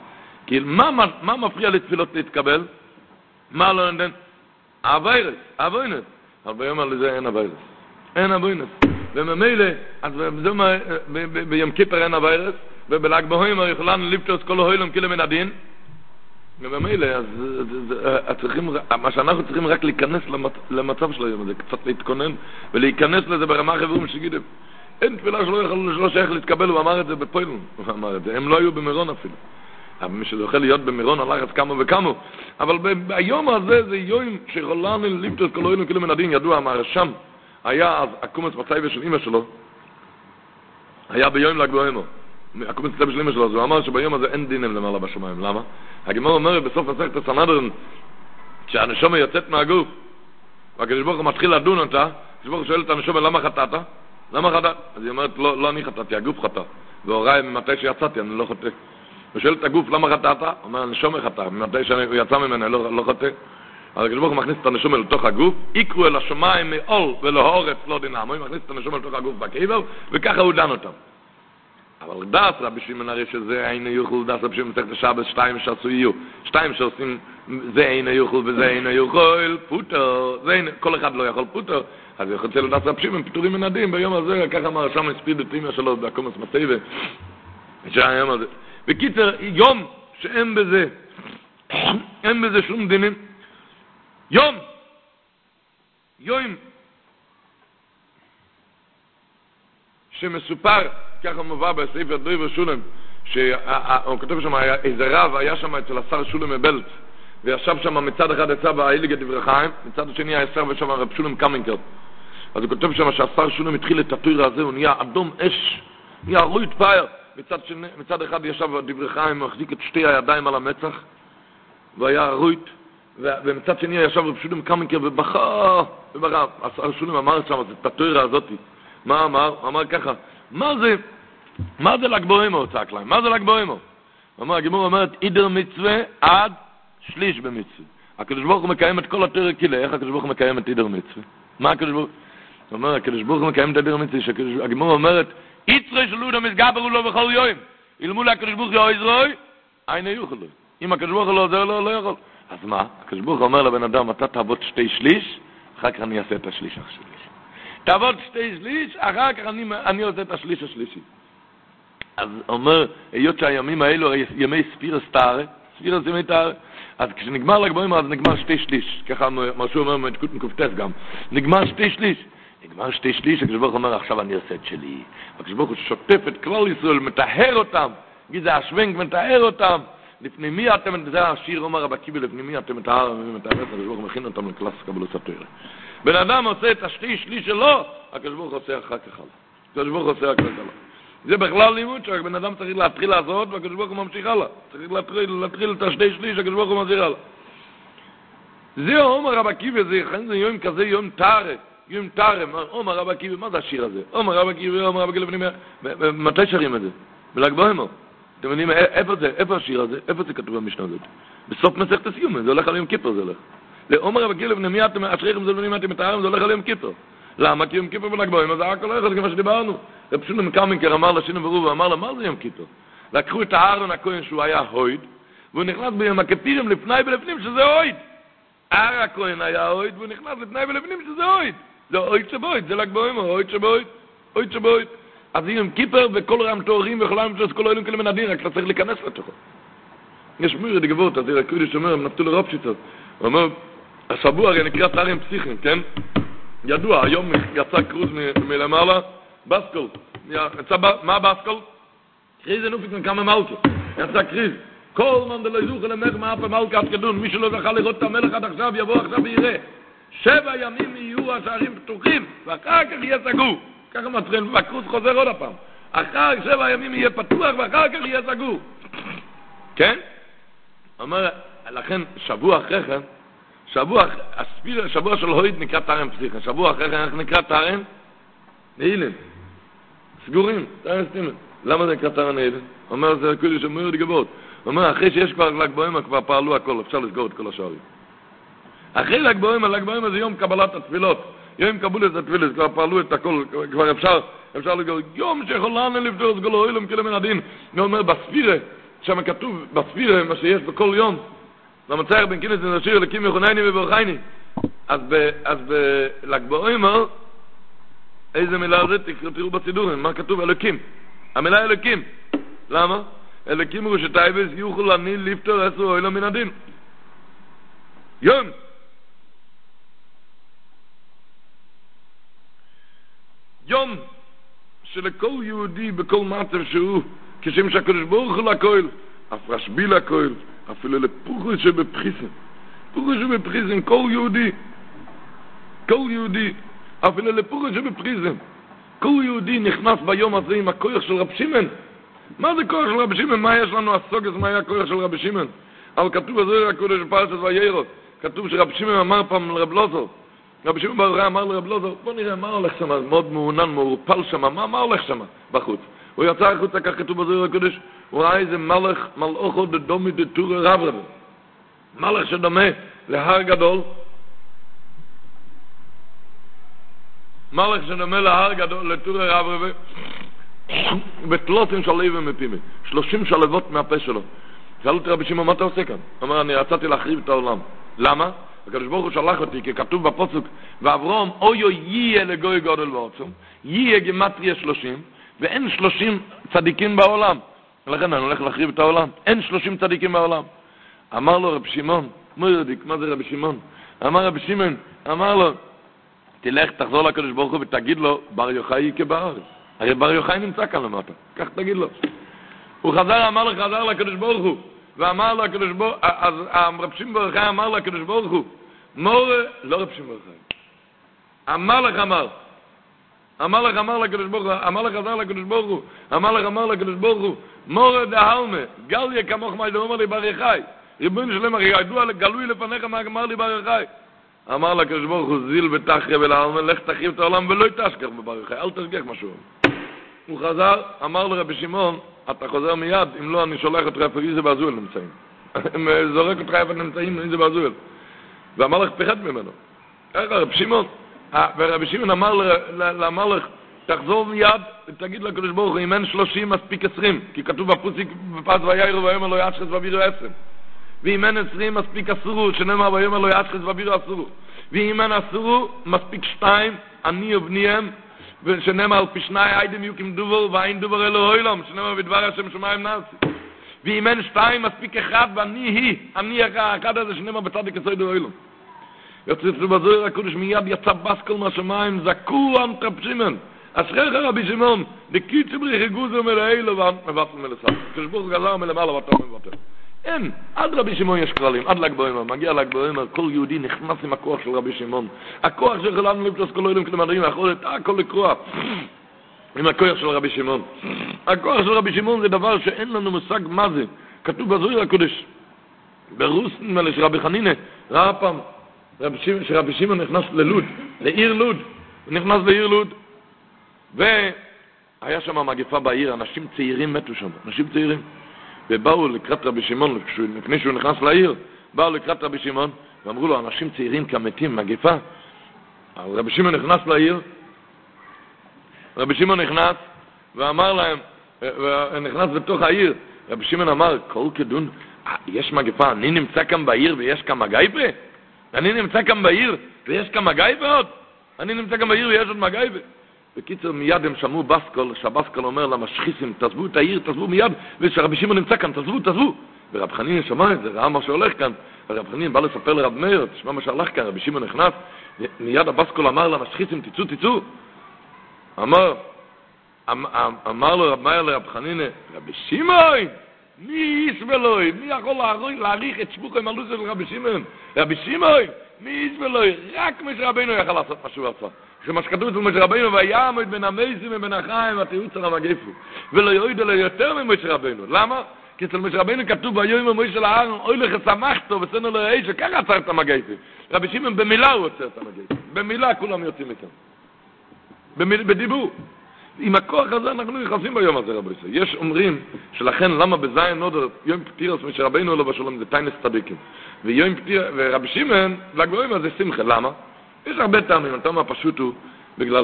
כי מה, מה, מה מפריע לתפילות להתקבל? מה לא נדן? הווירס, הוויינס. אבל ביום על זה אין הווירס. אין הוויינס. וממילא, אז ביום כיפר אין הווירס, ובל"ג בעומר יכולנו לפתוס כל ההוילום כאילו מן הדין, ובמילא, אז צריכים, מה שאנחנו צריכים רק להיכנס למצב של היום הזה, קצת להתכונן, ולהיכנס לזה ברמה חברום שגידם. אין תפילה שלא יכול, שלא שייך להתקבל, הוא אמר את זה בפוילון, הוא אמר את זה, הם לא היו במירון אפילו. אבל מי שזוכה להיות במירון הלך את כמה וכמה, אבל ביום הזה זה יום שיכולנו לפתוס כל ההוילום כאילו מן הדין, ידוע, אמר שם, היה אז הקומץ בצייבה של אמא שלו, היה ביום ל"ג בעומר. הקומץ בצייבה של אמא שלו, אז הוא אמר שביום הזה אין דינים למעלה בשמיים. למה? הגמרא אומרת בסוף מסכת הסנהדרין, כשהנשמה יוצאת מהגוף, והקדוש ברוך הוא מתחיל לדון אותה, הקדוש ברוך הוא שואל את הנשמה, למה חטאת? למה חטאת? אז היא אומרת, לא, לא אני חטאתי, הגוף חטא. והוריי, ממתי שיצאתי, אני לא חטא. הוא שואל את הגוף, למה חטאת? הוא אומר, הנשמה חטא, ממתי שהוא יצא ממנה, אני לא, לא חטא. אז הקדוש ברוך הוא מכניס את הנשמה לתוך הגוף, יקרו אל השמיים מעול ולהורץ לא דינמו, הוא מכניס את הנשמה לתוך הגוף בקבר, וככה הוא דן אותם. אבל דעת רבי שמעון הרי שזה אינו יוכל, דעת רבי שמעון מסכת השבת שתיים שעשו יהיו, שתיים שעושים זה אינו יוכל וזה אינו יוכל, פוטר, כל אחד לא יכול פוטר, אז יכול לצלו דעת רבי שמעון פיטורים מנדים ביום הזה, ככה אמר שם הספיד את אמא שלו בקומץ מצייבה, שהיום הזה. בקיצר, יום שאין בזה, אין בזה שום דינים, יום, יום, שמסופר, ככה מובא בספר דויבר שולם, שהוא כותב שם, איזה רב היה שם אצל השר שולם מבלץ, וישב שם מצד אחד יצא באיליגה דברי חיים, מצד השני היה שר ושם רב שולם קמינקר. אז הוא כותב שם שהשר שולם התחיל את התויר הזה, הוא נהיה אדום אש, נהיה רויט פייר, מצד, שני, מצד אחד ישב דברי חיים, הוא החזיק את שתי הידיים על המצח, והיה רויט, ומצד שני ישב רב שולם קמינקר ובכה, ובכה, השר שולם אמר שם, את התויר הזאת, מה אמר? הוא אמר ככה, מה זה, מה זה ל"ג בעומר, צעק להם? מה זה ל"ג בעומר? הוא אמר, הגמרא אומרת, אידר מצווה עד שליש במצווה. הקדוש ברוך הוא מקיים את כל התורה כלה, איך הקדוש ברוך הוא מקיים את אידר מצווה? מה הקדוש ברוך הוא? הוא אומר, הקדוש ברוך הוא מקיים את אידר מצווה, הגמרא אומרת, יצרי שלו דם יסגברו לו בכל יום. ילמו לה הקדוש ברוך הוא יזרוי, אינו יוכל לו. אם הקדוש ברוך הוא לא עוזר לו, לא יכול. אז מה? הקדוש ברוך הוא אומר לבן אדם, אתה תעבוד שתי שליש, אחר כך אני אעשה את השליש השליש. תעבוד שתי שליש, אחר כך אני, אני עושה את השליש השלישי. אז אומר, היות שהימים האלו ימי ספירס תארה, ספירס ימי תארה, אז כשנגמר ל"ג בעומר, אז נגמר שתי שליש, ככה משהו אומר מדקות מקופטס גם, נגמר שתי שליש, נגמר שתי שליש, הקדוש ברוך הוא אומר, עכשיו אני עושה את שלי. הקדוש ברוך הוא שוטף את כלל ישראל, מטהר אותם, גיזה השוונק, מטהר אותם, לפני מי אתם, זה השיר אומר רבי עקיבא, לפני מי אתם מטהר, מטהר, הקדוש ברוך הוא מכין אותם לקלאס קבלת התורה. בן אדם עושה את השתי שליש שלו, הקדוש ברוך הוא עושה אחר כך הלאה. הקדוש ברוך הוא עושה אחר כך הלאה. זה בכלל לימוד שהבן אדם צריך להתחיל לעשות, והקדוש ברוך הוא ממשיך הלאה. צריך להתחיל, להתחיל את השתי שליש, הקדוש ברוך הוא ממשיך הלאה. זה אומר רבי עקיבא, זה יום כזה, יום תארה, יום תארה, אומר רבי עקיבא, מה זה השיר הזה? אומר רבי עקיבא, אומר רבי עקיבא, מתי שרים את זה? בל"ג בעומר. אתם יודעים, איפה זה? איפה השיר הזה? איפה זה כתוב במשנה הזאת? בסוף מסכת הסיום, זה הולך על יום כיפר, זה הולך. לעומר רבי עקיבא, לבני מי אתם, אשריכם זה לבני מי אתם מתארים, זה הולך על יום כיפר. למה? כי יום כיפר בל"ג בעומר, זה הכל הולך, כמו שדיברנו. רב שולם קמינקר אמר לשינו ברוב, ואמר לה, מה זה יום כיפר? לקחו את הארון הכהן שהוא היה הויד, והוא נכנס ביום הכתירים לפני ולפנים שזה הויד. האר הכהן היה הויד, והוא נכנס לפני ולפנים שזה הויד. זה הויד שבויד, זה ל"ג בעומר, הויד שבויד, הויד שבויד. אז יום כיפר וכל רם תוארים וכל רם תוארים, כל האלוהים כאלה מנדיר, רק אתה צריך להיכנס לתוכו. יש מירי דגבות, אז זה הקודש אומר, הם נפתו לרופשיצות. הוא אומר, השבוע הרי נקרא תארים פסיכיים, כן? ידוע, היום יצא קרוז מלמעלה, בסקול. יצא, מה בסקול? קריז נופיק מכמה מלכה. יצא קריז. כל מן דלא יזוכה למלך מאף המלכה עד כדון. מי שלא זכה לראות את המלך עד עכשיו, יבוא עכשיו ויראה. שבע ימים יהיו השערים פתוחים, ואחר כך יהיה סגור. ככה מתחיל, והקרוז חוזר עוד הפעם. אחר שבע ימים יהיה פתוח, ואחר כך יהיה סגור. כן? אומר, לכן, שבוע אחרי כן, שבוע, הספיר, שבוע של הויד נקרא תארם פסיכה. שבוע אחרי כן נקרא תארם נעילן. סגורים, תארם סתימן. למה זה נקרא תארם נעילן? אומר, זה קודש אמור לגבות. אומר, אחרי שיש כבר ל"ג בעומר, כבר פעלו הכל, אפשר לסגור את כל השערים. אחרי ל"ג בעומר, ל"ג בעומר זה יום קבלת התפילות. יום קבלת התפילות, כבר פעלו את הכל, כבר אפשר, אפשר לגור. יום שיכול לנו לפתור סגול האוילום כאילו מן הדין. הוא אומר, בספירה, שם כתוב בספירה, מה שיש בכל יום, למצער בין כינס ונשיר אלוקים יחונני וברכייני. אז בל"ג בעומר, איזה מילה זה? תראו בסידורים, מה כתוב? אלוקים. המילה אלוקים. למה? אלוקים הוא שטייבס יוכל אני לפתור עשר אוהלה מן הדין. יום. יום שלכל יהודי בכל מצב שהוא, כשם שהקדוש ברוך הוא לכל, אף רשב"י לכל, אפילו לפוחס שבפחיסן. פוחס שבפחיסן, כל יהודי, כל יהודי, אפילו לפוחס שבפחיסן. כל יהודי נכנס ביום הזה עם הכוח של רב שמעון. מה זה כוח של רב שמעון? מה יש לנו הסוגס? מה היה הכוח של רב שמעון? אבל כתוב בזה הקודש פרשת וירא, כתוב שרב שמעון אמר פעם לרב לוזר, רב שמעון בר יוחאי אמר לרב לוזר, בוא נראה מה הולך שם, מאוד מעונן, מעורפל שם, מה, מה הולך שם בחוץ? הוא יצא החוצה, כך כתוב בזה הקודש, הוא ראה איזה מלך, מלאכו דדומי דתורי רב רב, מלך שדומה להר גדול, מלך שדומה להר גדול, לתורי רב רב, בתלותים של לב ומפימי, שלושים שלבות מהפה שלו. שאלתי רבי שמעון, מה אתה עושה כאן? הוא אומר, אני רציתי להחריב את העולם. למה? הקדוש ברוך הוא שלח אותי, כי כתוב בפסוק, ואברהם, אויו יהיה לגוי גודל ועצום, יהיה גימטריה שלושים, ואין שלושים צדיקים בעולם. לכן אני הולך להחריב את העולם. אין שלושים צדיקים בעולם. אמר לו רבי שמעון, מורדיק, מה זה רבי שמעון? אמר רבי שמעון, אמר לו, תלך, תחזור לקדוש ברוך הוא ותגיד לו, בר יוחאי יקה בארץ. הרי בר יוחאי נמצא כאן למטה. כך תגיד לו. הוא חזר, אמר לו, חזר לקדוש ברוך הוא, ואמר לו הקדוש ברוך הוא, אז רב שמעון בר יוחאי אמר לקדוש ברוך הוא, מורה, לא רב שמעון בר יוחאי, אמר לך אמר, אמר לך אמר לקדוש ברוך הוא, אמר לך חזר לקדוש ברוך הוא, אמר לך אמר לקדוש ברוך הוא, מורה דהלמה, גליה כמוך מה שאומר לי בר יוחאי, ריבונו של עולם, ידוע גלוי לפניך מה אמר לי בר יוחאי. אמר לקדוש ברוך הוא, זיל ותחרב אל העלמה, לך תחריב את העולם ולא תשכח בבר יוחאי, אל תשכח משהו. הוא חזר, אמר לרבי שמעון, אתה חוזר מיד, אם לא אני שולח אותך איפה איזה בעזואל נמצאים. זורק אותך איפה נמצאים, איזה בעזואל. ואמר לך, פחד ממנו. איך רבי שמעון? ורבי שמעון אמר לך, תחזור מיד ותגיד לקדוש ברוך הוא, אם אין שלושים מספיק עשרים, כי כתוב בפוסיק בפס וירא ויאמר לו ישחט ובירו עשרים. ואם אין עשרים מספיק אסורו, שנאמר ויאמר לו ישחט ובירו אסורו. ואם אין אסורו מספיק שתיים, אני ובניהם, ושנאמר על פשנאי איידם יוקים דובר ואין דובר אלו הוילום, שנאמר בדבר השם שמיים נעשי. ואם אין שתיים מספיק אחד ואני היא, אני האחד הזה שנאמר בצדיק הסויד הוילום. יוצא בזוהר הקודש מיד יצא בסקול מהשמיים, זקו רב שמעון, אשריך רבי שמעון, דקיצה בריך גוזר מלאילו ובטל מלסף. כשברוך גזר מלמעלה ואתה מבטל. אין, עד רבי שמעון יש כללים, עד ל"ג בעומר, מגיע ל"ג בעומר, כל יהודי נכנס עם הכוח של רבי שמעון. הכוח של חלם לפתוס כל אוהלים כלמדרים, יכול את הכל לקרוע עם הכוח של רבי שמעון. הכוח של רבי שמעון זה דבר שאין לנו מושג מה זה. כתוב בזוהר הקודש, ברוסן מלא שרבי חנינא, ראה פעם, שרבי שמעון נכנס ללוד, לעיר לוד, הוא נכנס לעיר לוד, והיה שם מגפה בעיר, אנשים צעירים מתו שם, אנשים צעירים. ובאו לקראת רבי שמעון, לפני שהוא נכנס לעיר, באו לקראת רבי שמעון, ואמרו לו, אנשים צעירים כמתים, מגפה. רבי שמעון נכנס לעיר, רבי שמעון נכנס, ואמר להם, ונכנס בתוך העיר, רבי שמעון אמר, כל כדון, יש מגפה, אני נמצא כאן בעיר ויש כאן מגייפה? אני נמצא כאן בעיר ויש כאן מגייפה עוד? אני נמצא כאן בעיר ויש עוד מגייפה? בקיצור, מיד הם שמעו בסקול, שהבסקול אומר למשחיסים, תעזבו את העיר, תעזבו מיד, ושרבי שמעון נמצא כאן, תעזבו, תעזבו. ורב חנין שמע את זה, ראה מה שהולך כאן, ורב חנין בא לספר לרב מאיר, תשמע מה שהלך כאן, רבי שמעון נכנס, מיד הבסקול אמר למשחיסים, תצאו, תצאו. אמר, אמר לו רב מאיר לרב חנין, רבי שמעון, מי איש ולוי, מי יכול להעריך את שבוך עם הלו"ז של רבי שמעון? רבי שמעון, מי איש ולוי, רק משה רבינו יכל לעשות משהו עצה. שמה שכתוב אצל משה רבינו, ויעמוד בין המייסים ובין החיים, ותראו צר המגפו. ולא יועיד אלא יותר ממשה רבינו. למה? כי אצל משה רבינו כתוב, ויום משה לארון, אוי לך שמחתו, וסנו לו ראי, שככה עצר את המגפו. רבי שמעון במילה הוא עצר את המגפו. במילה כולם יוצאים איתם. בדיבור. עם הכוח הזה אנחנו נכנסים ביום הזה, רבי ישראל. יש אומרים שלכן למה בזין נודר, יום פטירס משה רבינו לא בשלום, זה טיינס צדיקים. ויום פטיר, ורבי שמעון, לגויים הזה שמחה. למה? יש הרבה טעמים, הטעם הפשוט הוא, בגלל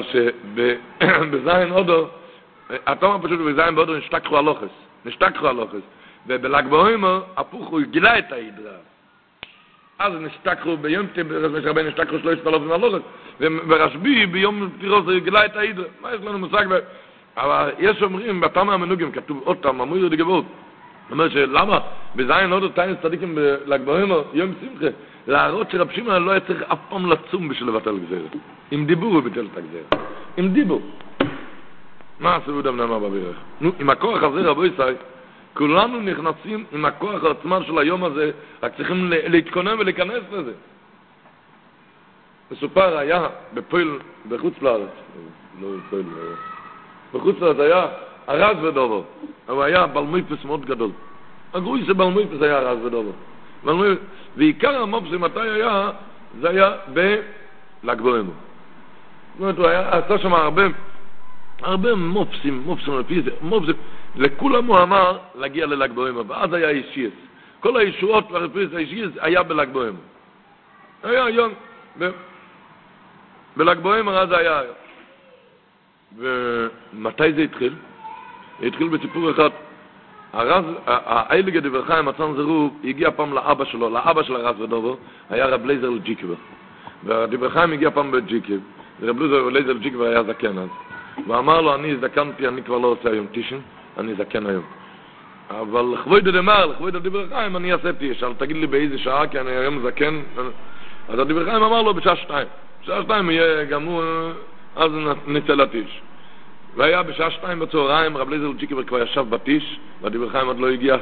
שבזין אודו, הטעם הפשוט הוא בזין באודו נשתכחו הלוחס, נשתכחו הלוחס. ובל"ג בעומר, הפוך, הוא גילה את ההידרה. אז נשתכחו ביום רביעי נשתכחו שלושת אלפים הלוכות, ורשב"י ביום פטירות גילה את ההידרה. מה יש לנו מושג? אבל יש אומרים, בתניא המנוגים, כתוב עוד פעם, אמור דגבות, אומר שלמה בזין עוד אותיים צדיקים בל"ג בעומר, יום שמחה, להראות שרב שמעון לא היה צריך אף פעם לצום בשביל לבטל גזירה. עם דיבור הוא ביטל את הגזירה. עם דיבור. מה עשו יהודה בן אמר בבירך? נו, עם הכוח הזה רבו ישראל, כולנו נכנסים עם הכוח העצמן של היום הזה, רק צריכים להתכונן ולהיכנס לזה. מסופר היה בפועל, בחוץ לארץ, לא בפועל, בחוץ לארץ היה הרז ודובו, הוא היה בלמויפס מאוד גדול. הגרוי שבלמויפס היה הרז ודובו. ועיקר המופסים מתי היה, זה היה בל"ג בעומר. זאת אומרת, הוא היה, עשה שם הרבה, הרבה מופסים, מופסים לפי זה, מופסים, לכולם הוא אמר להגיע לל"ג בעומר, ואז היה אישייס. כל הישועות והרפואית האישייס היה בל"ג בעומר. היה היום, בל"ג בעומר אז היה היום. ומתי זה התחיל? זה התחיל בסיפור אחד. הרז, האילגה דבר חיים, מצאן זרוב, הגיע פעם לאבא שלו, לאבא של הרז ודובו, היה רב לייזר לג'יקבר. ודבר חיים הגיע פעם בג'יקב, ורב לייזר לג'יקבר היה זקן אז. ואמר לו, אני זקנתי, אני כבר לא עושה היום טישן, אני זקן היום. אבל לכבוד דמר, לכבוד דבר חיים, אני אעשה טיש, אבל תגיד לי באיזה שעה, כי אני היום זקן. אז הדבר חיים אמר לו, בשעה שתיים. בשעה שתיים יהיה גם הוא, אז נצא לטיש. והיה בשעה שתיים בצהריים, רב לייזר לג'יקבר כבר ישב בטיש, והדבר חיים עוד לא הגיע,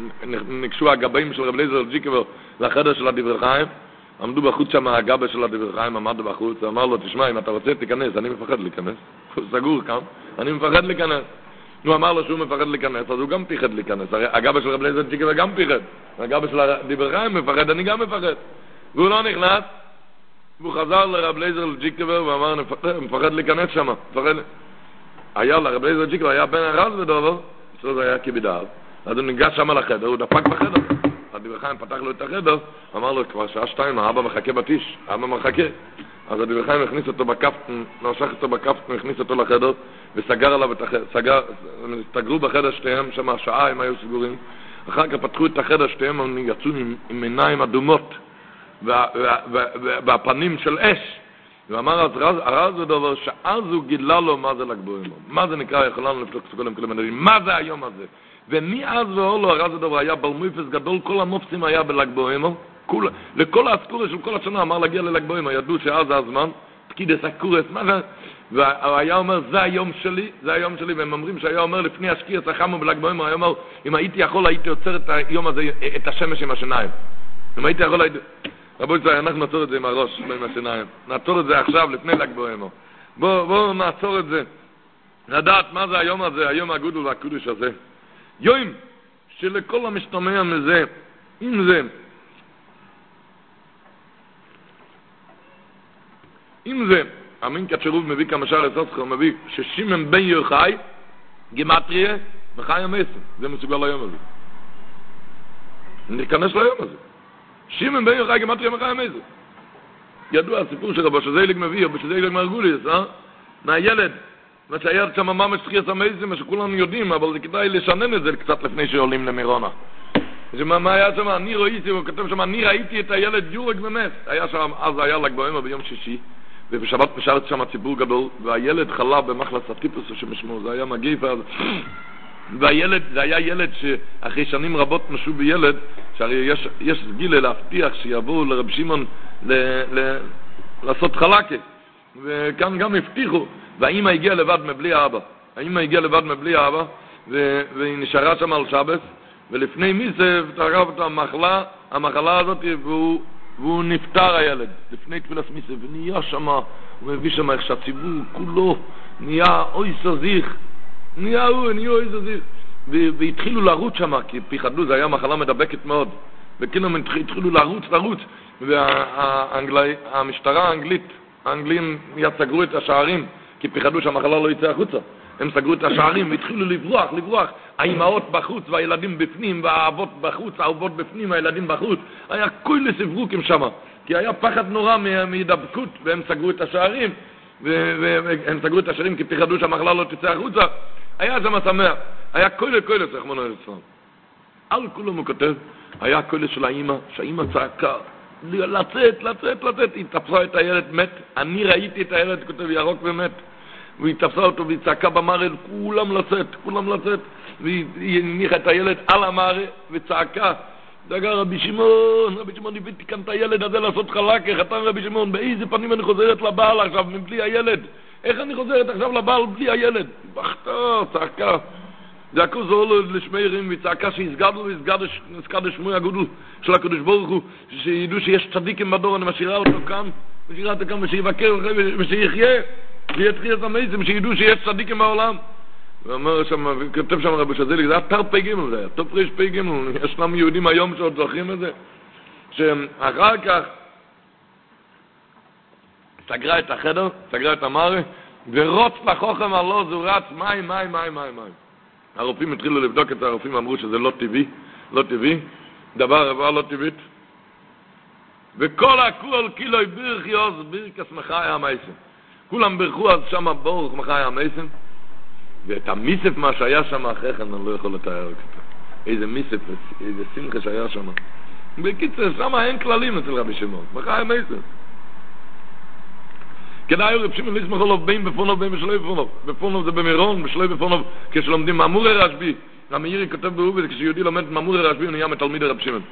נקשו הגבאים של רב לייזר לג'יקבר לחדר של הדבר חיים, עמדו בחוץ שם הגבה של הדבר חיים, עמדו בחוץ, אמר לו, תשמע, אם אתה רוצה תיכנס, אני מפחד להיכנס. הוא סגור כאן, אני מפחד להיכנס. הוא אמר לו שהוא מפחד להיכנס, אז הוא גם פיחד להיכנס. הרי הגבה של רב לייזר לג'יקבר גם פיחד. הגבה של הדבר חיים מפחד, אני גם מפחד. והוא לא נכנס, והוא חזר לרב לייזר לג'יקבר ואמר, מפחד להיכנס שם, מפחד... היה לרב לייזר לג'יקבר, היה בן הרז ודובו, אצלו זה היה כבדאב, אז הוא ניגש שם לחדר, הוא דפק בחדר. הדבר חיים פתח לו את החדר, אמר לו, כבר שעה שתיים, האבא מחכה בטיש, האבא מחכה. אז הדבר חיים הכניס אותו בקפטן, נשך אותו בקפטן, הכניס אותו לחדר, וסגר עליו את החדר, סגר, הסתגרו בחדר שתיהם, שם השעה הם היו סגורים. אחר כך פתחו את החדר שתיהם, הם יצאו עם, עם עיניים אדומות, וה, וה, וה, וה, והפנים של אש. ואמר הרז ודובר, שאז הוא גילה לו מה זה ל"ג בעומר. מה זה נקרא, יכולנו לפתוח קודם כולם מדברים, מה זה היום הזה? ומאז ואולו הרז ודובר היה בלמויפס גדול, כל המופסים היה בל"ג בעומר, לכל האסקורס של כל השנה אמר להגיע לל"ג בעומר, ידעו שאז זה הזמן, פקידס אקורס, מה זה? והוא היה אומר, זה היום שלי, זה היום שלי, והם אומרים שהיה אומר לפני השקיע צחמו בל"ג בעומר, היה אומר, אם הייתי יכול הייתי עוצר את היום הזה, את השמש עם השיניים. אם הייתי יכול הייתי... רבו ישראל, אנחנו נעצור את זה עם הראש, לא עם השיניים. נעצור את זה עכשיו, לפני ל"ג בעומר. בואו בוא נעצור את זה. לדעת מה זה היום הזה, היום הגודל והקודש הזה. יום שלכל המשתמע מזה, אם זה, אם זה, אמין כתשרוב מביא כמה שער לסוסחר, מביא ששימן בן יוחאי, גימטריה, וחי המסם. זה מסוגל ליום הזה. ניכנס ליום הזה. שימן בן יוחאי גימטריה וחי המסם. ידוע הסיפור של רבו שזייליג מביא, רבו שזייליג מרגוליס, אה? מהילד. מה שהיה שם ממש שחייה סמייסים, מה שכולנו יודעים, אבל זה כדאי לשנן את זה קצת לפני שעולים למירונה. מה היה שם? אני ראיתי, הוא כתב שם, אני ראיתי את הילד יורג במס. היה שם, אז היה ל"ג בעומר ביום שישי, ובשבת פשרת שם ציבור גדול, והילד חלה במחלת הטיפוס שמשמו, זה היה מגיף אז. והילד, זה היה ילד שאחרי שנים רבות משהו בילד, שהרי יש, יש גילה להבטיח שיבואו לרב שמעון ל, ל, לעשות חלקה. וכאן גם הבטיחו, והאמא הגיעה לבד מבלי האבא. האמא הגיעה לבד מבלי האבא, ו, והיא נשארה שם על שבס, ולפני מיסף תרב את המחלה, המחלה הזאת, והוא, והוא נפטר הילד, לפני תפילת מיסף, ונהיה שם, הוא מביא שם איך שהציבור כולו נהיה אוי סזיך, נהיה הוא, נהיה אוי סזיך, והתחילו לרוץ שם, כי פיחדו, זה היה מחלה מדבקת מאוד, וכאילו התחילו לרוץ, לרוץ, והמשטרה האנגלית, האנגלים סגרו את השערים, כי פיחדו שהמחלה לא יצא החוצה. הם סגרו את השערים והתחילו לברוח, לברוח. האימהות בחוץ והילדים בפנים, והאבות בחוץ, האבות בפנים, הילדים בחוץ. היה כל סברוקים שם, כי היה פחד נורא מהידבקות, והם סגרו את השערים, והם סגרו את השערים כי פיחדו שהמחלה לא תצא החוצה. היה שם שמח. היה כל כל רחמנא ליצלן. על כולם הוא כותב, היה קול של האמא, שהאמא צעקה, לצאת, לצאת, לצאת, היא תפסה את הילד מת, אני ראיתי את הילד, כותב ירוק ומת, והיא תפסה אותו והיא צעקה במערה, כולם לצאת, כולם לצאת, והיא הניחה את הילד על המערה וצעקה, דגה רבי שמעון, רבי שמעון הבאתי כאן את הילד הזה לעשות חלקה, חתן רבי שמעון, באיזה פנים אני חוזרת לבעל עכשיו מבלי הילד, איך אני חוזרת עכשיו לבעל בלי הילד, בכתה, צעקה, זה הכל זו לשמיירים וצעקה שהסגדנו והסגד שמוי הגודל של הקדוש ברוך הוא, שידעו שיש צדיקים בדור, אני משאירה אותו כאן, משאירה אותו כאן ושיבקר ושיחיה ויתחיל את המייסים, שידעו שיש צדיקים בעולם. ואומר שם, כתב שם רבי שזליק, זה היה תר פי גימל, זה היה טופ ריש פי גימל, ישנם יהודים היום שעוד זוכרים את זה, שאחר כך סגרה את החדר, סגרה את המערה, ורוץ לחוכם הלא זו רץ מים, מים, מים, מים, מים. הרופאים התחילו לבדוק את הרופאים, אמרו שזה לא טבעי, לא טבעי, דבר רבה לא טבעית. וכל הכל כילוי בירך יוז, בירכס מחי המייסן. כולם בירכו אז שם בורך מחי המייסן. ואת המיסף מה שהיה שם אחרי כן, אני לא יכול לתאר אותו. איזה מיסף, איזה שמחה שהיה שם. בקיצר, שם אין כללים אצל רבי שמעון, מחי המייסן. כדאי רב שמעון לסמוך עליו בין בפונוב בין בשלוי בפונוב. בפונוב זה במירון, בשלוי בפונוב, כשלומדים מאמורי רשב"י. המאירי כותב בעובד, כשיהודי לומד מאמורי רשב"י, הוא נהיה מתלמיד רב שמעון.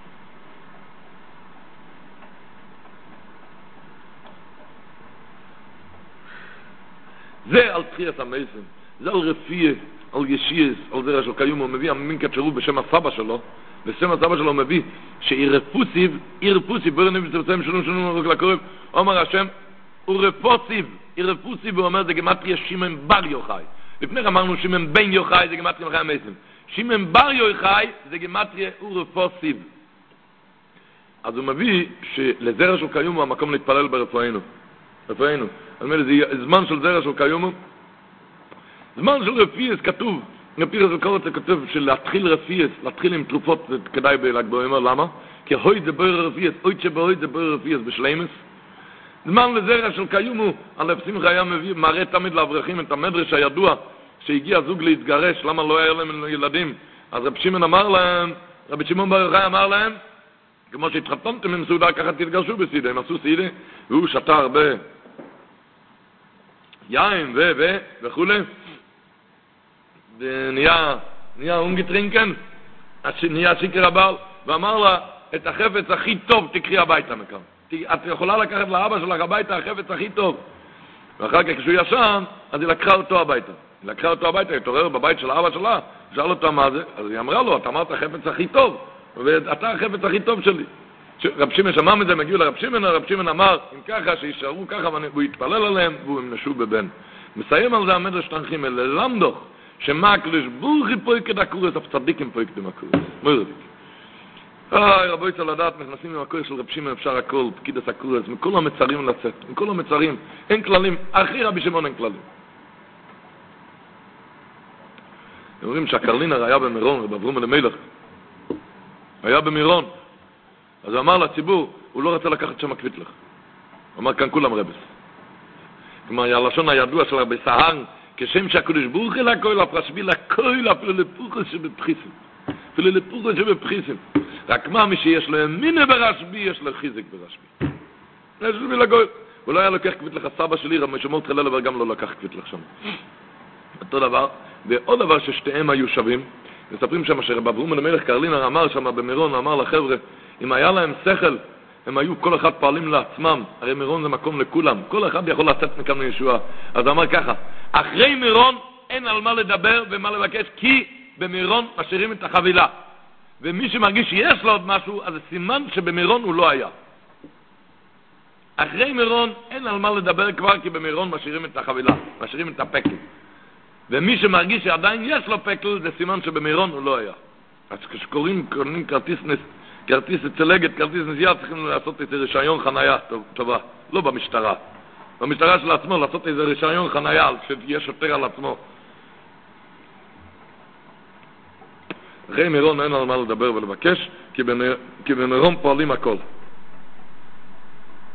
זה על תחיית המייסן, זה על רפייה, על ישייס, על זרע של קיום, הוא מביא המינקת שרוב בשם הסבא שלו, בשם הסבא שלו מביא שאירפוסיב, אירפוסיב, בואו נביא בצבצעים שלנו שלנו רק לקורב, אומר השם, הוא רפוסיב, אירפוסיב, הוא אומר, זה גמטריה שימן בר יוחאי. לפני אמרנו שימן בן יוחאי, זה גמטריה מחי המייסן. שימן בר יוחאי, זה גמטריה הוא רפוסיב. אז הוא מביא שלזרע של קיום הוא המקום להתפלל ברפואינו. רפואינו. אני אומר, זה זמן של זרע של קיום. זמן של רפייס כתוב, רפייס של קורת זה כתוב שלהתחיל רפייס, להתחיל עם תרופות זה כדאי בלגבו, אומר למה? כי הוי זה בוי רפייס, אוי שבוי זה בוי רפייס בשלמס. זמן לזרע של קיום הוא, על הפסימך היה מביא, מראה תמיד לאברכים את המדרש הידוע, שהגיע זוג להתגרש, למה לא היה להם ילדים? אז רב שמעון אמר להם, רבי שמעון בר יוחאי אמר להם, כמו שהתחתנתם עם סעודה, ככה תתגרשו בסידה, הם עשו סידה, והוא שתה הרבה יין ו ו וכו'. ונהיה, נהיה אונגי טרינקן, נהיה שיקר הבעל, ואמר לה, את החפץ הכי טוב תקחי הביתה מכאן. את יכולה לקחת לאבא שלך הביתה, החפץ הכי טוב. ואחר כך כשהוא ישן, אז היא לקחה אותו הביתה. היא לקחה אותו הביתה, היא תורר בבית של האבא שלה, שאל אותה מה זה, אז היא אמרה לו, אתה אמרת החפץ הכי טוב, ואתה החפץ הכי טוב שלי. רב שמעון שמע מזה, הם הגיעו לרב שמעון, הרב שמעון אמר, אם ככה, שישארו ככה, והוא יתפלל עליהם, והוא ימנשו בבן. מסיים על זה המדרש תנחים, אלה למדוך, שמה הקדוש ברוך הוא פויקד הקורס, אף צדיקים פויקדים הקורס. מוירדיק. איי, רבוי צל לדעת, נכנסים עם הקורס של רב שמעון, אפשר הכל, פקידס הקורס, מכל המצרים לצאת, מכל המצרים, אין כללים, אחרי רבי שמעון אין כללים. אומרים שהקרלינר היה במירון, רב אברום אלימלך, היה במירון, אז הוא אמר לציבור, הוא לא רצה לקחת שם הקביטלך. הוא אמר, כאן כולם רבס. כלומר, הלשון הידוע של רבי סהר, כשם שהקדוש ברוך הוא לכל הפרשבי, לכל אפילו לפוחס שבפחיסים. אפילו לפוחס שבפחיסים. רק מה, מי שיש לו מיני ברשבי, יש לו חיזק ברשבי. יש לי לגוי. הוא לא היה לוקח קביטלך, סבא שלי, רבי שמעון תחילה לבר גם לא לקח קביטלך שם. אותו דבר. ועוד דבר ששתיהם היו שווים, מספרים שם שרב אברום אלימלך קרלינר אמר שם במירון, אמר לחבר'ה, אם היה להם שכל, הם היו כל אחד פעלים לעצמם, הרי מירון זה מקום לכולם, כל אחד יכול לצאת מכאן לישועה. אז הוא אמר ככה, אחרי מירון אין על מה לדבר ומה לבקש, כי במירון משאירים את החבילה. ומי שמרגיש שיש לו עוד משהו, אז זה סימן שבמירון הוא לא היה. אחרי מירון אין על מה לדבר כבר, כי במירון משאירים את החבילה, משאירים את הפקל. ומי שמרגיש שעדיין יש לו פקל, זה סימן שבמירון הוא לא היה. אז כשקוראים קוראים כרטיס נס, כרטיס צלגת, כרטיס נסיעה, צריכים לעשות איזה רישיון חנייה טובה, לא במשטרה. במשטרה של עצמו, לעשות איזה רישיון חנייה, שיש שוטר על עצמו. אחרי מירון אין על מה לדבר ולבקש, כי, במיר, כי במירון פועלים הכל.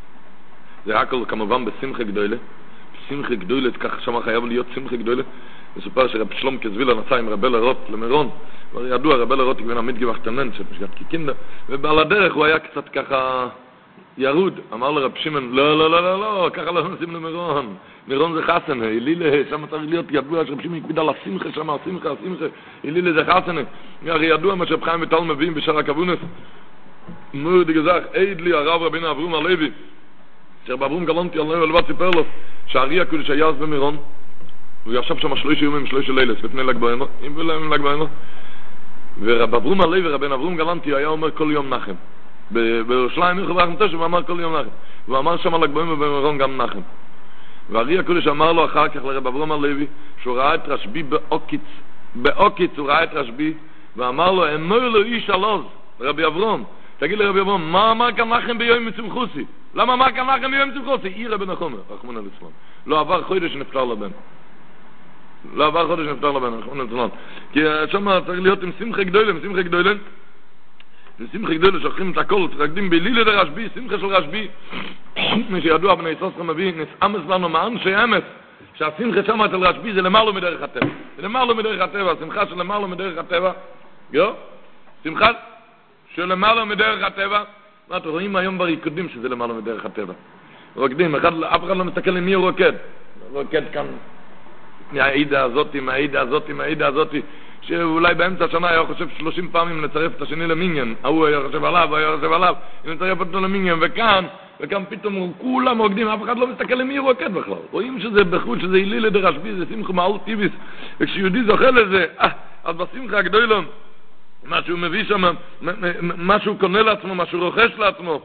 זה הכל כמובן בשמחה גדולה. בשמחה גדולה, ככה שמה חייב להיות שמחה גדולה. מסופר שרב שלום כזווילה נסע עם רבי לרוט למירון, כבר ידוע, רבי לרוט כבר עמיד גבחתנן של פשגת כקינדה, ובעל הדרך הוא היה קצת ככה ירוד, אמר לרב שמעון, לא, לא, לא, לא, לא, ככה לא נוסעים למירון, מירון זה חסן, אלילה, שם צריך להיות ידוע, שרב שמעון יקפיד על השמחה שם, השמחה, השמחה, אלילה זה חסן, הרי ידוע מה שרב חיים וטל מביאים בשער הכבונס, מורד גזח, עד לי הרב רבינו אברום הלוי, שרב אברום גלנטי על נאו לבד סיפר לו, שהארי הקודש היה אז במירון, הוא ישב שם שלוש יומים, שלוש לילס, לפני ל"ג בעומר, אם ולהם ל"ג בעומר, ורב אברום הלוי ורבן אברום גלנטי היה אומר כל יום נחם. בירושלים מלך ואחם תשע, הוא אמר כל יום נחם. הוא אמר שם ל"ג בעומר במירון גם נחם. והארי הקודש אמר לו אחר כך לרב אברום הלוי, שהוא ראה את רשב"י בעוקיץ, בעוקיץ הוא ראה את רשב"י, ואמר לו, אמר לו איש הלוז, רבי אברום, תגיד לרבי אברום, מה אמר כאן נחם ביום מצמחוסי? למה אמר כאן נחם ביום מצמחוסי? עיר בן החומר, רחמנא ליצלן. לא עבר חודש נפטר לבן. לא עבר חודש נפטר לבן, רחמנא ליצלן. כי שם צריך להיות עם שמחה גדולה, עם שמחה גדולה. עם שמחה גדולה שוכחים את הכל, תרקדים בלילה דרשב"י, שמחה של רשב"י. מי שידוע בני סוסר מביא, נסאמס לנו מאנשי אמס, שהשמחה שם אצל רשב"י זה למעלה מדרך הטבע. זה למעלה מדרך הטבע, השמחה של למעלה מדרך הטבע. יו? שמחה של למעלה מדרך הטבע. מה אתם רואים היום בריקודים שזה למעלה מדרך הטבע? רוקדים, אחד, אף אחד לא מסתכל למי הוא רוקד. רוקד כאן מהעידה הזאת, מהעידה הזאת, מהעידה הזאת, שאולי באמצע השנה היה חושב שלושים פעמים לצרף את השני למיניון. הוא היה חושב עליו, הוא היה חושב עליו, אם נצרף אותו למיניון, וכאן, וכאן פתאום כולם רוקדים, אף אחד לא מסתכל למי הוא רוקד בכלל. רואים שזה בחוץ, שזה הילילה דרשב"י, זה שמחה מעל טיביס, וכשיהודי זוכה לזה, אה, אז בשמחה הגדולה, מה שהוא מביא שם, מה שהוא קונה לעצמו, מה שהוא רוכש לעצמו.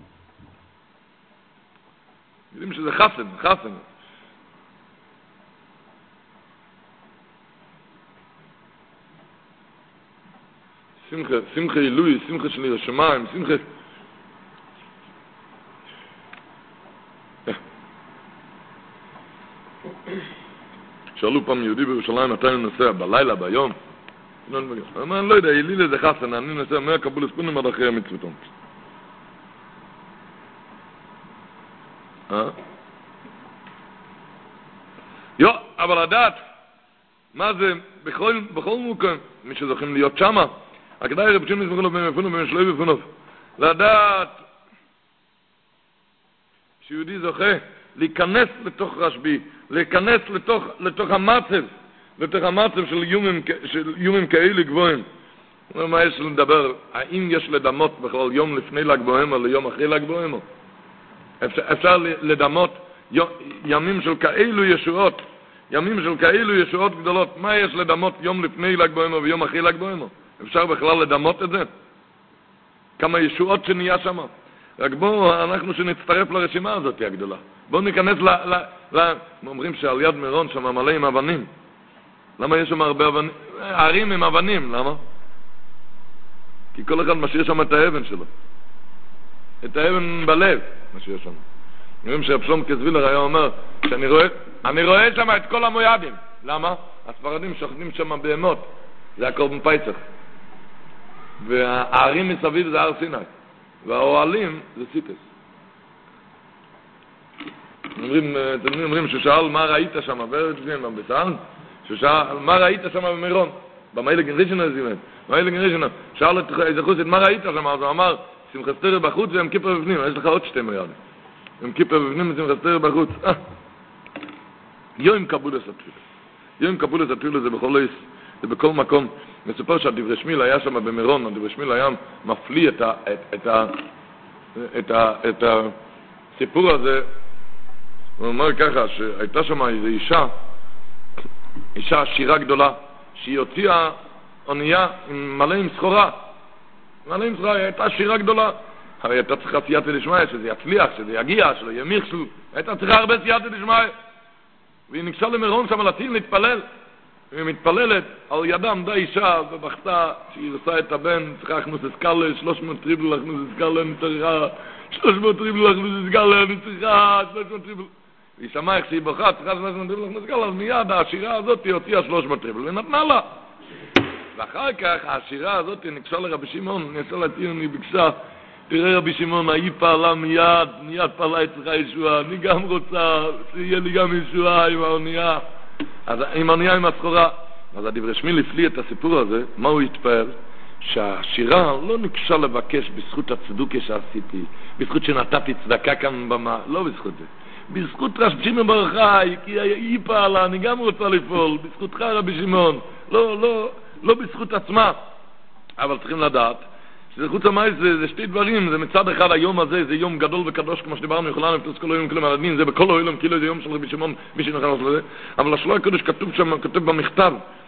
יודעים שזה חסן, חסן. שמחה, שמחה עילוי, שמחה של יראת שמיים, שמחה... שאלו פעם יהודי בירושלים, מתי הוא נוסע, בלילה, ביום? אני לא יודע, הילילה זה חסן, אני נוסע מאה קבולת פונים עד אחרי המצוותון. אה? יו, אבל לדעת, מה זה, בכל, בכל מוקם, מי שזוכים להיות שמה, הכדאי רב שמעון זכרונו בן מפונוב בן שלוי בפונוב, לדעת שיהודי זוכה להיכנס לתוך רשב"י, להיכנס לתוך, לתוך המצב, לתוך המצב של יומים, של יומים כאלה גבוהים. מה יש לדבר? האם יש לדמות בכלל יום לפני ל"ג בעומר או ליום אחרי ל"ג בעומר? אפשר, אפשר לדמות ימים של כאלו ישועות, ימים של כאלו ישועות גדולות. מה יש לדמות יום לפני ל"ג בעומר ויום אחרי ל"ג בעומר? אפשר בכלל לדמות את זה? כמה ישועות שנהיה שם? רק בואו, אנחנו שנצטרף לרשימה הזאת הגדולה. בואו ניכנס ל... ל, ל אומרים שעל יד מירון שם מלא עם אבנים. למה יש שם הרבה אבנים? ערים עם אבנים, למה? כי כל אחד משאיר שם את האבן שלו. את האבן בלב, משאיר שם. אומרים שהפשלום כזווילר היה אומר, שאני רואה, אני רואה שם את כל המוידים. למה? הספרדים שוכנים שם בהמות. זה הקורבן פייסח. והערים מסביב זה הר סיני. והאוהלים זה סיטס. אומרים, תלמידים אומרים ששאל מה ראית שם, בארץ גבימה, בסען, ששאל מה ראית שם במירון, במאילג ראשונה זימן, במאילג ראשונה, שאל את איזה חוסית, מה ראית שם, אז הוא אמר, שמחסתר בחוץ והם כיפר בפנים, יש לך עוד שתי מיד, הם כיפר בפנים ושמחסתר בחוץ. יום קבולת התפילה, יום קבולת התפילה זה בכל איס, זה בכל מקום. מסופר שהדברי שמיל היה שם במירון, הדברי שמיל היה מפליא את, ה, את, את, ה, את, ה, את הסיפור הזה. הוא אומר ככה, שהייתה שם איזו אישה, אישה עשירה גדולה, שהיא הוציאה אונייה עם מלא עם סחורה, מלא עם סחורה, היא הייתה עשירה גדולה. הרי הייתה צריכה סייעתא דשמיא, שזה יצליח, שזה יגיע, שלא יהיה מכשול, הייתה צריכה הרבה סייעתא דשמיא. והיא ניגשה למירון שם להתחיל להתפלל. והיא מתפללת, על ידה עמדה אישה ובכתה שהיא עושה את הבן, צריכה להכנוס אסקרלה, שלוש מאות טריבל להכנוס אסקרלה, אני צריכה, שלוש מאות טריבל להכנוס אסקרלה, אני צריכה, שלוש מאות טריבל. והיא שמעה איך שהיא בוכה, צריכה שלוש מאות טריבל להכנוס אסקרלה, אז מיד העשירה הזאת היא הוציאה שלוש מאות טריבל, ונתנה לה. ואחר כך העשירה הזאת ניגשה לרבי שמעון, ניסה להתיר, היא ביקשה, תראה רבי שמעון, היא פעלה מיד, מיד פעלה אצלך ישועה, אני גם רוצה, שיהיה לי גם ישועה עם האונייה. אז עם האונייה עם הסחורה. אז הדברי שמיל הפליא את הסיפור הזה, מה הוא התפאר? שהשירה לא נקשה לבקש בזכות הצדוקה שעשיתי, בזכות שנתתי צדקה כאן במה, לא בזכות זה. בזכות רבי שמעון בר יוחאי, כי היא פעלה, אני גם רוצה לפעול, בזכותך רבי שמעון, לא, לא, לא בזכות עצמה. אבל צריכים לדעת, שזה חוץ המייס זה, זה שתי דברים, זה מצד אחד היום הזה, זה יום גדול וקדוש, כמו שדיברנו, יכולה לפתוס כל היום כלום על הדין, זה בכל העולם, כאילו זה יום של רבי שמעון, מי שנוכל לעשות לזה, אבל השלוי הקדוש כתוב שם, כתוב במכתב,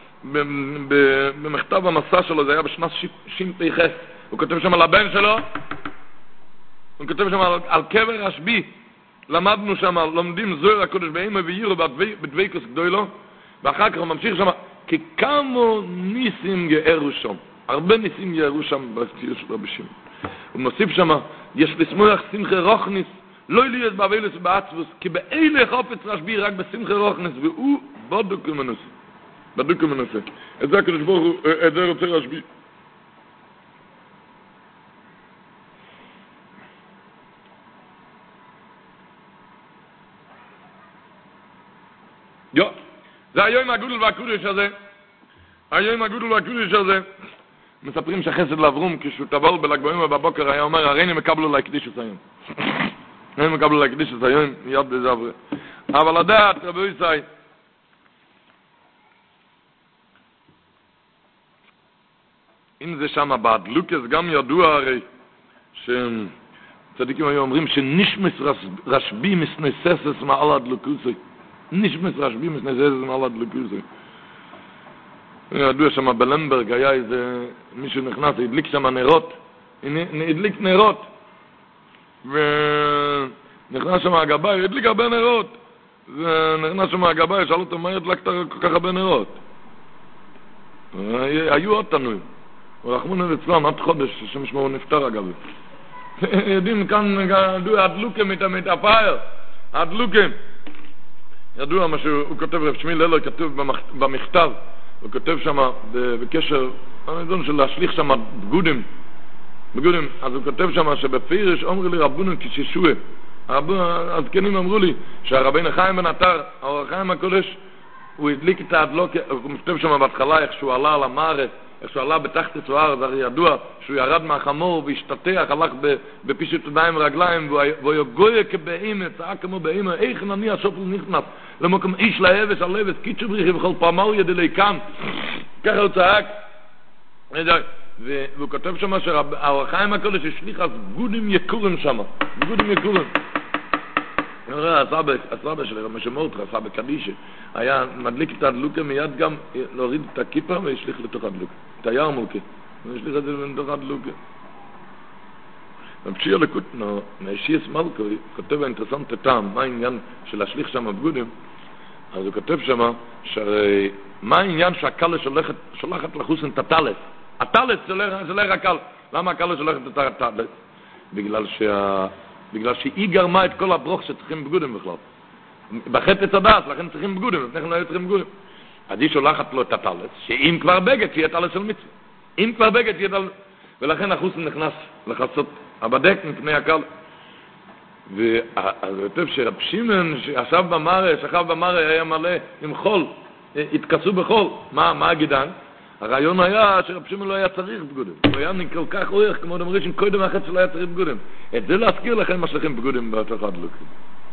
במכתב המסע שלו, זה היה בשנת שי"פ חס, הוא כותב שם על הבן שלו, הוא כותב שם על, על קבר רשב"י, למדנו שם, לומדים זוהר הקדוש באימא ויירו בדבקות גדולו, ואחר כך הוא ממשיך שם, כי כמה ניסים גארו שם, הרבה ניסים גארו שם בספיר של רבי שמעון. הוא מוסיף שם, יש לשמוח שמחה רוחניס, לא להיות באבילוס ובעצבוס, כי באלה חופץ רשב"י רק בשמחה רוחניס, והוא בדוק ומנוסה. בדוק ומנוסה. את זה הקדוש ברוך הוא, את זה רוצה רשב"י. יו, זה היום הגודל והקודש הזה, היום הגודל והקודש הזה, מספרים שחסד לאברום, כשהוא טבל בל"ג בעומר בבוקר, היה אומר, הרי אני מקבלו להקדיש את היום. אני מקבלו להקדיש את היום, מיד בזה עברה. אבל לדעת, רבי ישי, אם זה שם בהדלוקס, גם ידוע הרי, שצדיקים היו אומרים, שנשמס רשב"י מסנססס מעל הדלוקוסי. נשמס רשב"י מסנססס מעל הדלוקוסי. ידוע שם בלמברג, היה איזה מישהו נכנס, הדליק שם נרות, הדליק נרות, ונכנס שם הגבאי, הדליק הרבה נרות, ונכנס שם הגבאי, שאל אותו, מה הדלקת כל כך הרבה נרות? היו עוד תנועים, ורחמונו ליצלן, עד חודש, שם שמו נפטר אגב. יודעים כאן, ידוע, הדלוקים את הפייר, הדלוקים. ידוע מה שהוא כותב, רב שמיל אלר כתוב במכתב, הוא כותב שם בקשר, אני יודע של להשליך שם בגודים, בגודים, אז הוא כותב שם שבפירש אומרי לי רבונו כשישוע, הזקנים אמרו לי שהרבינו חיים בן עטר, האור החיים הקודש, הוא הדליק את ההדלוק, הוא כותב שם בהתחלה איך שהוא עלה על המערת, איך שהוא עלה בתחת הצוהר, זה הרי ידוע שהוא ירד מהחמור והשתתח, הלך בפישוט ידיים ורגליים, והוא גויה כבהימה, צעק כמו בהימה, איך נניע שופל נכנס למקום איש להבס על לבס, קיצ'ו בריחי וכל פעמר ידילי כאן, ככה הוא צעק, והוא כותב שם שהאור החיים הקודש השליך אז גודים יקורים שם, גודים יקורים. הסבא, הסבא שלי, רבי שמעון, הסבא קדישה, היה מדליק את הדלוקה מיד גם להוריד את הכיפה והשליך לתוך הדלוקה. את הירמוקה, והשליך את זה לתוך הדלוקה. בפשיר לקוטנו, מהשיס מלכוי, כותב האינטרסנט טעם, מה העניין של להשליך שם בגודים, אז הוא כותב שם, שהרי מה העניין שהקלה שולחת, שולחת לחוסן את הטלס? הטלס שולח הקל. למה הקלה שולחת את הטלס? בגלל שה... בגלל שהיא גרמה את כל הברוך שצריכים בגודים בכלל. בחפץ הדעת, לכן צריכים בגודים, לפני כן לא היו צריכים בגודים. אז היא שולחת לו את הטלס, שאם כבר בגד, שיהיה טלס של מצווה. אם כבר בגד, שיהיה טלס... ולכן החוסן נכנס לחסות הבדק מפני הקל. ואז הוא כותב שרב שמעון שישב במראה, שכב במראה, היה מלא עם חול, התכסו בחול. מה, מה הגידן? הרעיון היה שרב שמעון לא היה צריך בגודים. הוא היה כל כך אורך, כמו דמרי שקודם האחד שלא היה צריך בגודים. את זה להזכיר לכם מה שלכם בגודים בתוך הדלוקים.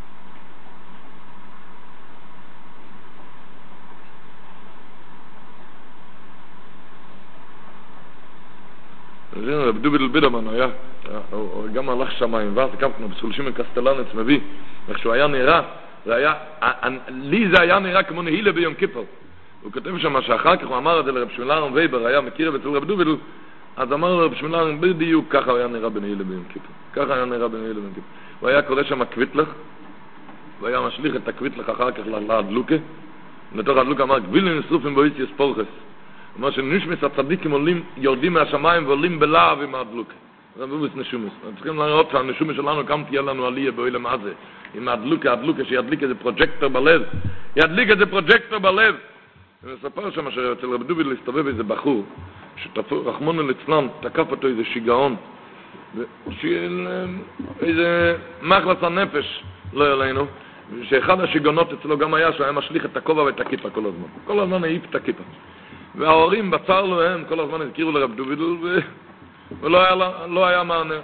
רב דובידל בידרמן היה, הוא גם הלך שמים, ואז קפנו בסולשים מקסטלנץ מביא, איך שהוא היה נראה, זה היה, לי זה היה נראה כמו נהילה ביום כיפור. הוא כותב שם שאחר כך הוא אמר את זה לרב שמעון וייבר, היה מכיר אצל רב דובידל, אז אמר לרב שמעון בדיוק ככה הוא היה נראה בנהילה ביום כיפור. ככה היה נראה בנהילה ביום כיפור. הוא היה קורא שם קוויטלך, הוא היה משליך את הקוויטלך אחר כך להדלוקה, לתוך הדלוקה אמר, גבילין נשרופים בויציוס פורחס. מה שנשמס הצדיקים עולים, יורדים מהשמיים ועולים בלהב עם הדלוקה. זה מבוס נשומס. אנחנו צריכים לראות שהנשומס שלנו כמה תהיה לנו עלייה באוילם הזה. עם הדלוקה, הדלוקה שידליק איזה פרוג'קטור בלב. ידליק איזה פרוג'קטור בלב. אני מספר שם שאצל רב דובידל להסתובב איזה בחור, שרחמונו ליצלן, תקף אותו איזה שיגעון. איזה מחלץ הנפש, לא אלינו. שאחד השיגונות אצלו גם היה שהוא היה משליך את הכובע ואת הכיפה כל הזמן. כל הזמן העיף את הכיפה. וההורים בצר לו הם כל הזמן הזכירו לרב דובידל ו... ולא היה, לא היה מענה.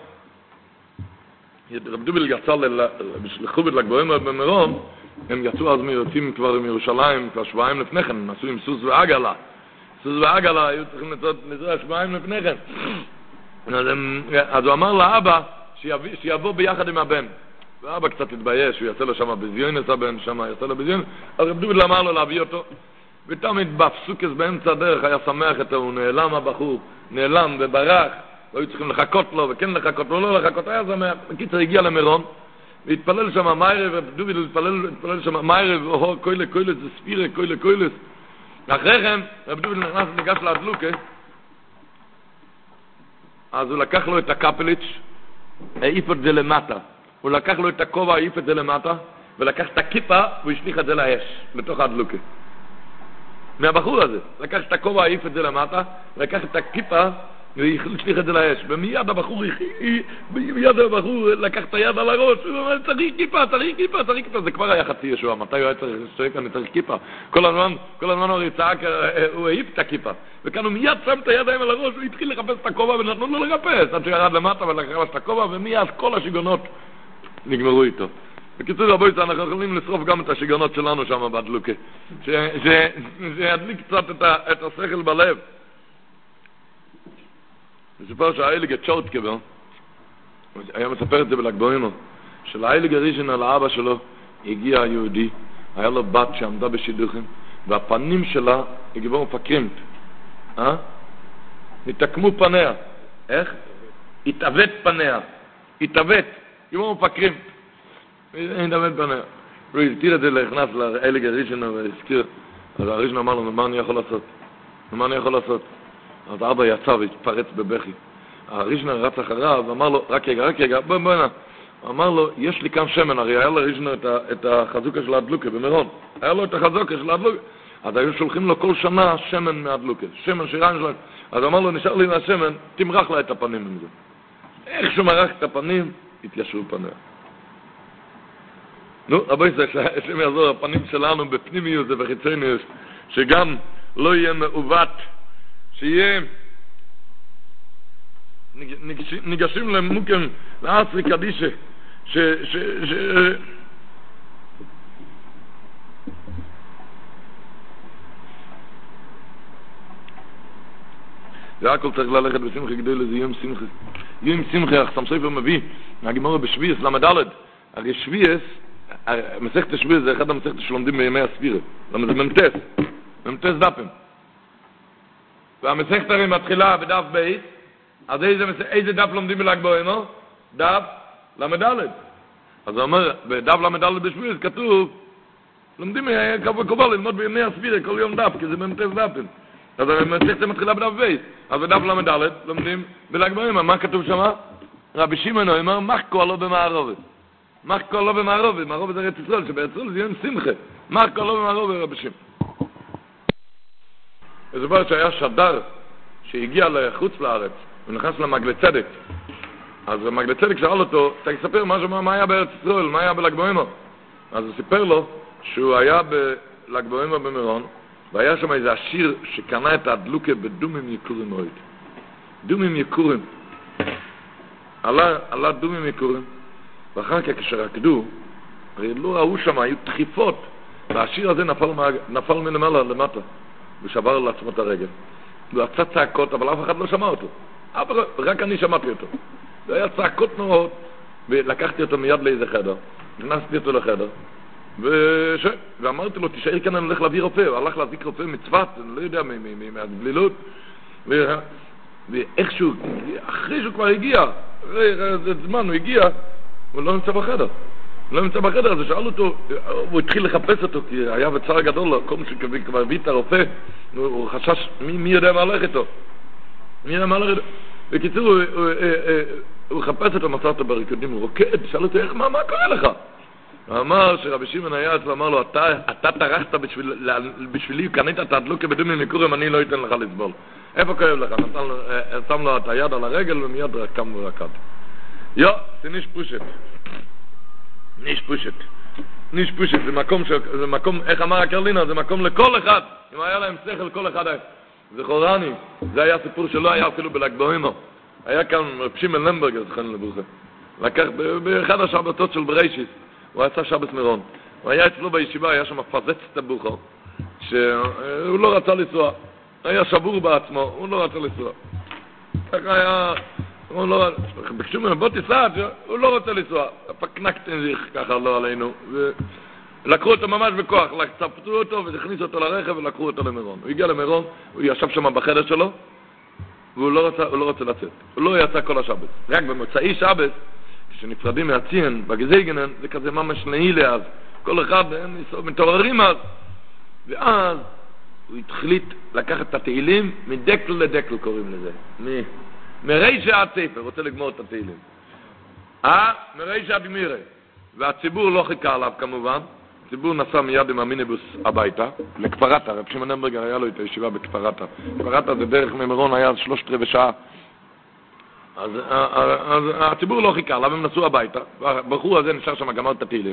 רב דובידל יצא לחובת ל"ג בעומר במירון, הם יצאו אז מיוצאים כבר מירושלים, כבר שבועיים לפני כן, הם עשו עם סוס ועגלה. סוס ועגלה היו צריכים לנסוע שבועיים לפני כן. אז, הם, אז הוא אמר לאבא שיבוא, שיבוא ביחד עם הבן. ואבא קצת התבייש, הוא יצא לו שם בזיונס, הבן שם יצא לו בזיונס, אז רב דובידל אמר לו להביא אותו. ותמיד בפסוקס באמצע הדרך היה שמח את הוא, נעלם הבחור, נעלם וברח, לא היו צריכים לחכות לו, וכן לחכות לו, לא לחכות, היה שמח. בקיצר הגיע למירון, והתפלל שם מיירב, רב דובידל התפלל, התפלל שם מיירב, או קוילה קוילס, זה ספירה, קוילה קוילס. אחרי כן, רב דובידל נכנס וניגש להדלוקה, אז הוא לקח לו את הקפליץ', העיף את זה למטה. הוא לקח לו את הכובע, העיף את זה למטה, ולקח את הכיפה, והוא השליך את זה לאש, לתוך ההדלוקה. מהבחור הזה, לקח את הכובע, העיף את זה למטה, לקח את הכיפה, והשליך את זה לאש. ומיד הבחור, מיד הבחור לקח את היד על הראש, הוא אומר, צריך כיפה, צריך כיפה, צריך כיפה. זה כבר היה חצי ישוע, מתי הוא היה צריך לשתוק, אני צריך כיפה. כל הזמן, כל הזמן הוא צעק, הוא העיף את הכיפה. וכאן הוא מיד שם את הידיים על הראש, הוא התחיל לחפש את הכובע, ונתנו לו לרפש, עד שהוא ירד למטה ולקח את הכובע, ומיד כל השיגונות נגמרו איתו. בקיצור, רבוי, אנחנו יכולים לשרוף גם את השיגונות שלנו שם בהדלוקה. שידליק קצת את השכל בלב. מספר שהאיליג צ'ורטקבר, היה מספר את זה בל"ג בעומר, שלאיליג הראשון על האבא שלו הגיע היהודי, היה לו בת שעמדה בשידוכים, והפנים שלה הגיבו מפקרים. אה? נתקמו פניה. איך? התאבט פניה. התאבט. גיבו מפקרים. התאבט פניה. הוא הזכיר את זה להכנס לאיליג הראשון והזכיר. אז הראשון אמר לו, מה אני יכול לעשות? מה אני יכול לעשות? אז אבא יצא והתפרץ בבכי. הראשון רץ אחריו ואמר לו, רק רגע, רק רגע, בוא בוא הנה. אמר לו, יש לי כאן שמן, הרי היה לראשון את, את החזוקה של ההדלוקה במירון. היה לו את החזוקה של ההדלוקה. אז היו שולחים לו כל שנה שמן מההדלוקה. שמן שירן שלו. אז אמר לו, נשאר לי מהשמן, תמרח לה את הפנים עם זה. איך שהוא מרח את הפנים, התיישרו פניה. נו, רבי זה, השם יעזור, הפנים שלנו בפנימיות ובחיצוניות, שגם לא יהיה מעוות, שיהיה ניגשים למוקם לאסרי קדישה, ש... ש... ש... זה הכל צריך ללכת בשמחה כדי לזה יום שמחה. יום שמחה, אך סמסופר מביא, מהגמורה בשביעס, למדלת. הרי שביעס, מסכת השביעס זה אחד המסכת שלומדים בימי הספירה. למה זה ממתס, ממתס דפים. והמסכת הרי מתחילה בדף בית, אז איזה, איזה דף לומדים בל"ג בעומר? דף למדלת. אז הוא אומר, בדף למדלת בשביעס כתוב, לומדים כבוד ללמוד בימי הספירה כל יום דף, כי זה ממתס דפים. אז המסכת מתחילה בדף בית. אז בדף למדלת לומדים בל"ג בעומר. מה כתוב שם? רבי שמעון אומר, מחקו עלו במערובת. מחקו עלו במערובת. מערובת זה ארץ ישראל, שבארץ ישראל זה יום שמחה. מחקו עלו במערובת רבי שמעון. וזה אומר שהיה שדר שהגיע לחוץ לארץ, הוא נכנס למגלי צדק. אז המגלי צדק שאל אותו, תספר משהו מה היה בארץ ישראל, מה היה בל"ג בעומר. אז הוא סיפר לו שהוא היה בל"ג בעומר במירון, והיה שם איזה עשיר שקנה את ההדלוקה בדומים יקורים מאוד. דומים יקורים. עלה, עלה דומים יקורים, ואחר כך כשרקדו, הרי לא ראו שם, היו דחיפות, והעשיר הזה נפל, נפל מלמעלה למטה, ושבר לעצמו את הרגל. הוא עשה צעקות, אבל אף אחד לא שמע אותו. רק אני שמעתי אותו. זה היה צעקות נוראות, ולקחתי אותו מיד לאיזה חדר, נכנסתי אותו לחדר, וש... ואמרתי לו, תשאר כאן, אני הולך להביא רופא. הוא הלך להביא רופא מצוות, אני לא יודע, מהגלילות. ו... ואיכשהו, אחרי שהוא כבר הגיע, אחרי איזה זמן הוא הגיע, הוא לא נמצא בחדר. הוא לא נמצא בחדר, אז שאל אותו, הוא התחיל לחפש אותו, כי היה בצער גדול, כל מי שכבר הביא את הרופא, הוא חשש, מי, מי יודע מה הולך איתו? מי יודע מה הולך איתו? בקיצור, הוא, הוא, הוא, הוא חפש אותו, מצא אותו בריקודים, הוא רוקד, שאל אותו, איך, מה, מה קורה לך? הוא אמר שרבי שמעון היה אצלו, אמר לו, אתה, אתה טרחת בשביל, בשבילי, קנית את ההדלוקה בדומים יקורים, אני לא אתן לך לסבול. איפה כואב לך? נתן לו, שם לו את היד על הרגל ומיד קם ורקד. יו, זה ניש פושט. ניש פושט. ניש פושט, זה מקום, זה מקום, איך אמר הקרלינה, זה מקום לכל אחד, אם היה להם שכל, כל אחד היה. זכורני, זה היה סיפור שלא היה אפילו בל"ג בעומר. היה כאן רב שמעון למברגר, זכרנו לברכה. לקח באחד השבתות של בראשית, הוא עשה שבת מירון. הוא היה אצלו בישיבה, היה שם מפזץ את הבוכר, שהוא לא רצה לנסוע. היה שבור בעצמו, הוא לא רצה לנסוע. ככה היה, הוא לא, ביקשו ממנו, בוא תיסע, הוא לא רוצה לנסוע. פקנקתם זיך ככה לא עלינו. לקחו אותו ממש בכוח, צפתו אותו והכניסו אותו לרכב ולקחו אותו למירון. הוא הגיע למירון, הוא ישב שם בחדר שלו, והוא לא רצה, הוא לא רוצה לצאת. הוא לא יצא כל השבת. רק במוצאי שבת, כשנפרדים מהציין, בגזייגנן, זה כזה ממש נעילה אז. כל אחד, הם מתעוררים אז. ואז הוא התחליט לקחת את התהילים, מדקל לדקל קוראים לזה. מ... מרישה עד ספר, רוצה לגמור את התהילים. אה? מרישה עד מירה. והציבור לא חיכה עליו כמובן. הציבור נסע מיד עם המיניבוס הביתה, לכפרתה. רב שמעון למברגר היה לו את הישיבה בכפרתה. כפרתה זה דרך ממירון היה שלושת רבעי שעה. אז, אז הציבור לא חיכה עליו, הם נסעו הביתה. והבחור הזה נשאר שם גמר את התהילים.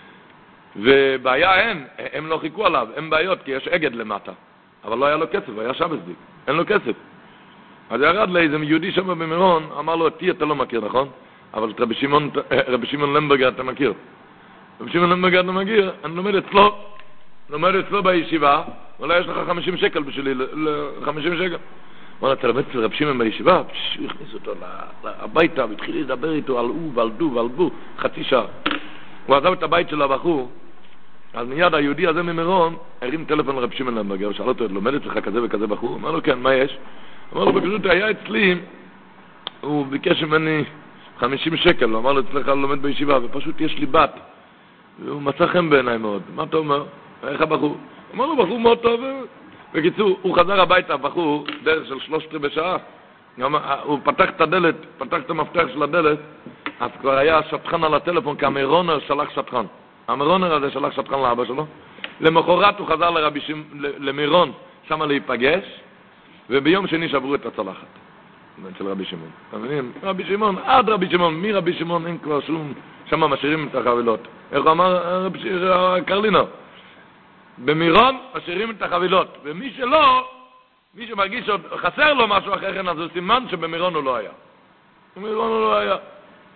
ובעיה אין, הם לא חיכו עליו, אין בעיות, כי יש אגד למטה. אבל לא היה לו כסף, היה שבסדיק, אין לו כסף. אז ירד לאיזה יהודי שם במירון, אמר לו, אותי אתה לא מכיר, נכון? אבל את רבי שמעון, רבי שמעון למברגר אתה מכיר. רבי שמעון למברגר אתה מכיר, אני לומד אצלו, לומד אצלו בישיבה, אולי יש לך חמישים שקל בשבילי, חמישים שקל. הוא אמר, אתה לומד אצל רבי שמעון בישיבה? הוא הכניס אותו הביתה, והתחיל לדבר איתו על הוא ועל דו ועל בו, חצי שעה. הוא עזב את הבית של הבחור, אז מיד היהודי הזה ממירון הרים טלפון לרב שמעון למברגר, שאל אותו, לומד אצלך כזה וכזה בחור? הוא אמר לו, כן, מה יש? הוא אמר לו, בגזות היה אצלי, הוא ביקש ממני חמישים שקל, הוא אמר לו, אצלך לומד בישיבה, ופשוט יש לי בת, והוא מצא חן בעיניי מאוד. מה אתה אומר? איך הבחור? הוא אמר לו, בחור מאוד טוב, בקיצור, הוא חזר הביתה, הבחור, דרך של שלושת רבעי שעה, הוא פתח את הדלת, פתח את המפתח של הדלת, אז כבר היה שטחן על הטלפון, כי המרונר שלח שטחן. המרונר הזה שלח שטחן לאבא שלו. למחרת הוא חזר לרבי שמעון, למירון, שם להיפגש, וביום שני שברו את הצלחת. של רבי שמעון. אתם מבינים? רבי שמעון, עד רבי שמעון, מי רבי שמעון אין כבר שום, שם משאירים את החבילות. איך הוא אמר רבי קרלינו? במירון משאירים את החבילות, ומי שלא, מי שמרגיש שחסר לו משהו אחר כן, אז הוא סימן שבמירון הוא לא היה. במירון הוא לא היה.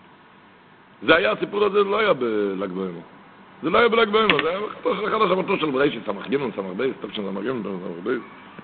זה היה, הסיפור הזה לא היה בל"ג בעומר. זה לא היה בל"ג בעומר, זה היה אחד השבתו של בראשית, סמך ג' סמך בייס, טוב של סמך ג' סמך בייס.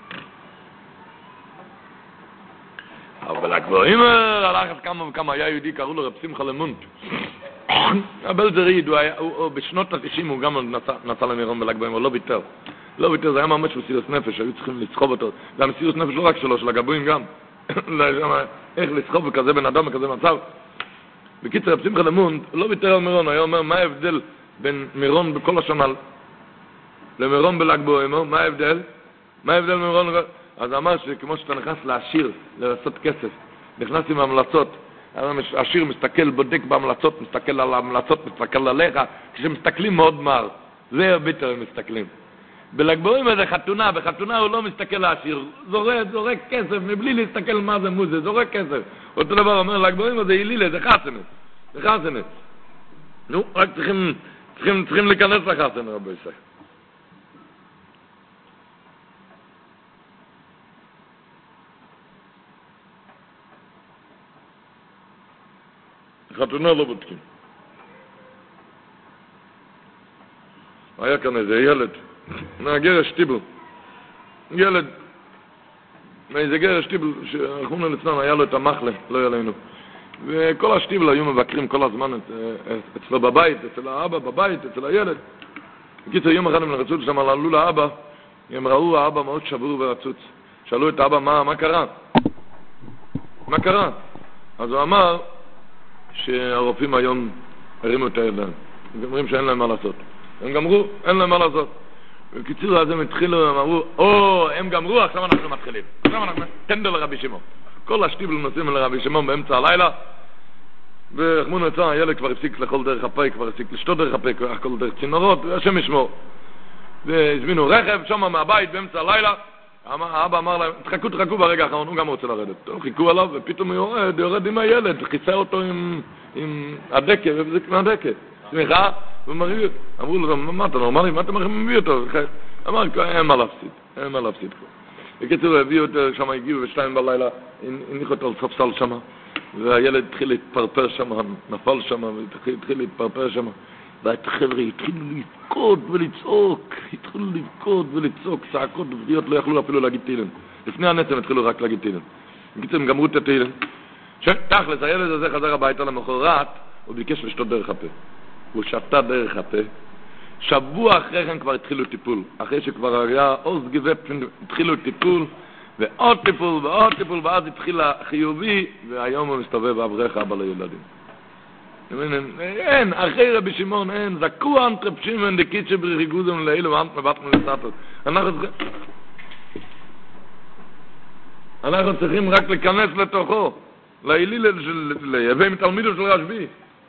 אבל בל"ג בעומר הלך כמה וכמה, היה יהודי, קראו לו רב שמחה למונט. הבלזריד, בשנות ה-תשעים הוא גם נסע למירון בל"ג בעומר, לא ויתר. לא ויתר, זה היה ממש מסירות נפש, היו צריכים לסחוב אותו. זה המסירות נפש לא רק שלו, של הגבוהים גם. איך לסחוב בכזה בן אדם, בכזה מצב. בקיצר, רב שמחה למונט, לא ויתר על מירון, היה אומר, מה ההבדל בין מירון בכל השנה למירון בל"ג בעומר? מה ההבדל? מה ההבדל מירון? אז אמר שכמו שאתה נכנס לעשיר, לעשות כסף, נכנס עם המלצות, העשיר מסתכל, בודק בהמלצות, מסתכל על ההמלצות, מסתכל עליך, כשמסתכלים מאוד מהר, זה הביטר הם מסתכלים. בל"ג בעומר זה חתונה, בחתונה הוא לא מסתכל לעשיר, זורק, זורק כסף, מבלי להסתכל מה זה מוזה, זורק כסף. אותו דבר אומר, ל"ג בעומר זה הילילה, זה חסנה, זה חסנה. נו, רק צריכים, צריכים, צריכים להיכנס לחסנה, רבי ישראל. חתונה לא בודקים. היה כאן איזה ילד, מהגרש טיבל, ילד, מאיזה גרש טיבל, שאחרונה לצנן היה לו את המחלה, לא היה לנו. וכל השטיבל היו מבקרים כל הזמן את, אצלו בבית, אצל האבא בבית, אצל הילד. בקיצור, יום אחד הם רצו שם, עלו לאבא, הם ראו האבא מאוד שבור ורצוץ. שאלו את האבא, מה, מה קרה? מה קרה? אז הוא אמר שהרופאים היום הרימו את הידיים. הם אומרים שאין להם מה לעשות. הם גמרו, אין להם מה לעשות. בקיצור, אז הם התחילו, הם אמרו, או, הם גמרו, עכשיו אנחנו מתחילים. עכשיו אנחנו, תנדל לרבי שמעון. כל השטיבל נוסעים לרבי שמעון באמצע הלילה, ורחמונו יצא, הילד כבר הפסיק לכל דרך הפה, כבר הפסיק לשתות דרך הפה, כבר כל דרך צינורות, והשם ישמור. והזמינו רכב, שמה מהבית באמצע הלילה, האבא אמר להם, תחכו, תחכו ברגע האחרון, הוא גם רוצה לרדת. טוב, חיכו עליו, ופתאום הוא יורד, יורד עם הילד, חיסה אותו עם, עם הדקה, וזה כמו הדקה. סמיכה, ומראה, אמרו לו, מה אתה נורמלי? מה אתה מביא אותו? אמר, אין מה להפסיד, אין מה להפסיד פה. בקיצור, הביאו אותו, שם הגיעו בשתיים בלילה, הניחו אותו על ספסל שם, והילד התחיל להתפרפר שם, נפל שם, והתחיל להתפרפר שם, והחבר'ה התחילו לבכות ולצעוק, התחילו לבכות ולצעוק, צעקות ובריאות, לא יכלו אפילו להגיד תהילים. לפני הנצם התחילו רק להגיד תהילים. בקיצור, הם גמרו את התהילים. תכלס, הילד הזה חזר הביתה למחרת, הוא ביקש לשתות דרך הפה. הוא שתה דרך הפה. שבוע אחרי כן כבר התחילו טיפול. אחרי שכבר היה עוז גבט, התחילו טיפול, ועוד טיפול, ועוד טיפול, ואז התחיל החיובי, והיום הוא מסתובב אברך אבא לילדים. אין, אחרי רבי שמעון אין, זקו אנטרפשים ונדקית שבריגוזם לאילו ואנט מבטנו לסטטוס. אנחנו צריכים... אנחנו צריכים רק להיכנס לתוכו, להיליל של... להביא מתלמידו של רשב"י.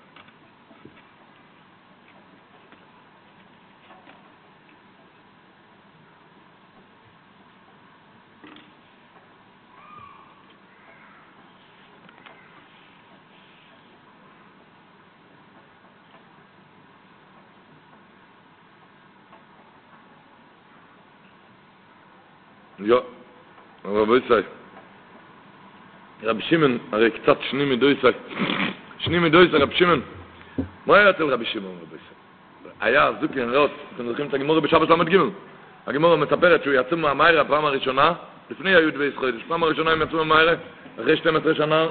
Ja, aber was sei? רב שמעון, הרי קצת שני מדויסק, שני מדויסק רב שמעון. מה היה אצל רבי שמעון רבי שמעון? היה זוקין רוט, אתם זוכרים את הגמורה בשבת למד ג' הגמורה מספרת שהוא יצא מהמיירה הפעם הראשונה, לפני היוד וישראל, הפעם הראשונה הם יצאו מהמיירה, אחרי שתים עשרה שנה,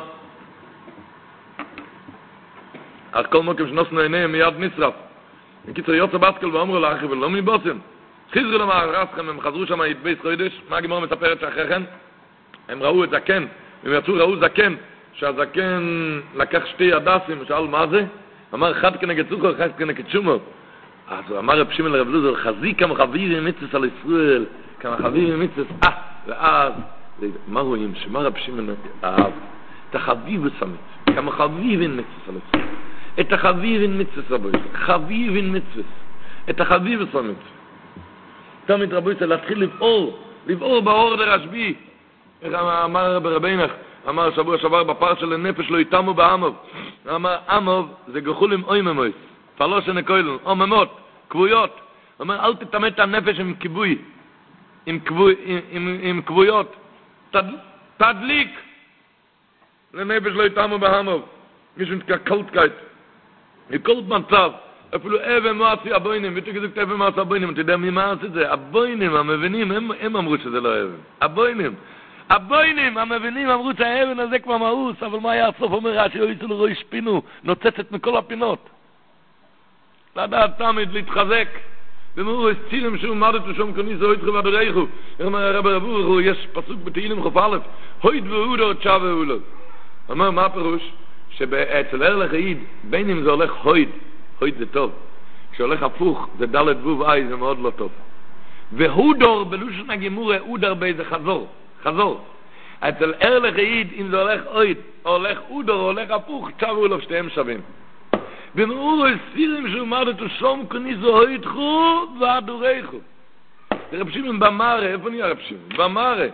אז כל מוקם שנוסנו עיניהם מיד נשרף. בקיצור יוצא בסקל ואומרו לאחי ולא מבוסם. חזרו למערסכם, הם חזרו שם את בית חודש, מה הגמורה מספרת שאחרי כן? הם ראו את זקן, הם יצאו, ראו זקן, שהזקן לקח שתי הדסים, שאל מה זה? אמר אחד כנגד סוכר, אחד כנגד שומו. אז הוא אמר רב שמעון לרב לוזר, חזי כמה חביב מצווה על ישראל, כמה חביב מצווה, אה, ואז, מה רואים? שמה רב שמעון אהב? את החביב וסמית, כמה חביב מצווה על ישראל. את החביב מצווה על ישראל, חביב מצווה, את החביב וסמית. תמיד רבו ישראל להתחיל לבעור, לבעור באור לרשב"י. איך אמר ברבינך, אמר שבוע שעבר בפרשה של הנפש לא יתמו בעמוב. אמר עמוב זה גחולים אויממויס, פלוש הנקוילון, אוממות, כבויות. אמר אל תתמת את הנפש עם כיבוי, עם, כבוי, עם, עם, עם כבויות. תד, תדליק לנפש לא יתמו בעמוב. מישהו נתקע קולטקייט. מכל מצב. אפילו אבן מעשי הבוינים, ותגזוק אבן מעשי הבוינים, אתה יודע מי מעש את זה? הבוינים, המבינים, הם, הם אמרו שזה לא אבן. הבוינים. הבוינים, המבינים, אמרו שהאבן הזה כבר מאוס, אבל מה היה הסוף אומר, שיועצו לרואי שפינו, נוצצת מכל הפינות. לדעת תמיד להתחזק. ומאור הסצילם שהוא מדת ושום כניס, הויד חווה דרייכו. אומר הרב רבו, יש פסוק בתהילים חוף א', הויד והודו תשע והולו. אומר, מה הפירוש? שאצל ארלך העיד, בין אם זה הולך הויד, הויד זה טוב. כשהולך הפוך, זה דלת ווב אי, זה מאוד לא טוב. והודור, בלושן הגימורה, הודר באיזה חזור. חזור. אצל ארלך העיד, אם זה הולך הויד, הולך הודור, הולך הפוך, תשבו לו שתיהם שווים. במאור הסירים שהוא מדת ושום כניסו הוידחו ועדורייכו. זה רב שמעון במארה, איפה נהיה רב שמעון? במארה.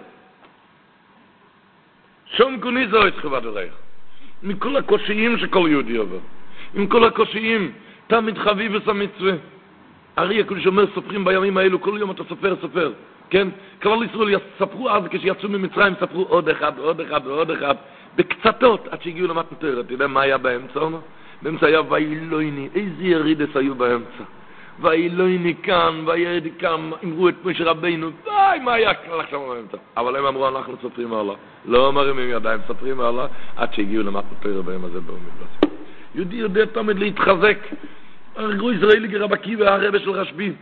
שום כניסו הוידחו ועדורייכו. מכל הקושיים שכל יהודי עובר. עם כל הקושיים, תמיד חביב וסמצווה. הרי הכול שאומר סופרים בימים האלו, כל יום אתה סופר סופר. כן? כלל ישראל ספרו אז כשיצאו ממצרים, ספרו עוד אחד, עוד אחד ועוד אחד. בקצתות, עד שהגיעו למתן תורה. אתה יודע מה היה באמצע? באמצע היה ואילויני, איזה ירידס היו באמצע. ואילויני כאן, וירד כאן, אמרו את משה רבינו, די, מה היה כלל שם באמצע? אבל הם אמרו, אנחנו סופרים עלה. לא אומרים עם ידיים, סופרים עלה, עד שהגיעו למתן תורה בהם הזה במדרש. יהודי יודע תמיד להתחזק. הרגו ישראלי גרב עקיבא, הרבה של רשב"י.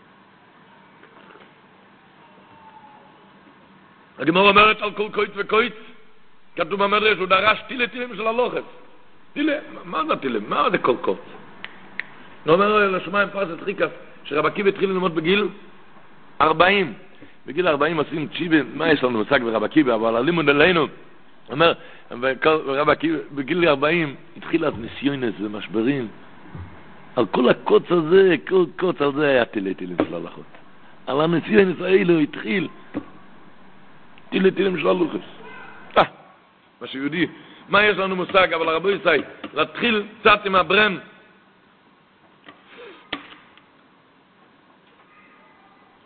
הגמרא אומרת על כל קויץ וקויץ, כתוב במדרש, הוא דרש תילה תילים של הלוחס. תילה, מה זה תילה? מה זה כל קוץ? הוא אומר לשמיים פרסת חיקס, שרב עקיבא התחיל ללמוד בגיל ארבעים. בגיל ארבעים עושים צ'יבה, מה יש לנו מושג ברב עקיבא, אבל הלימוד עלינו, אומר, רב עקיבא, בגיל ארבעים התחיל אז ניסיונס ומשברים. על כל הקוץ הזה, כל קוץ הזה היה תילה תילים של הלכות. על הניסיונס האלו התחיל תילה תילים של הלוחס. אה, מה שיהודי, מה יש לנו מושג, אבל הרבו יסי, להתחיל קצת עם הברם,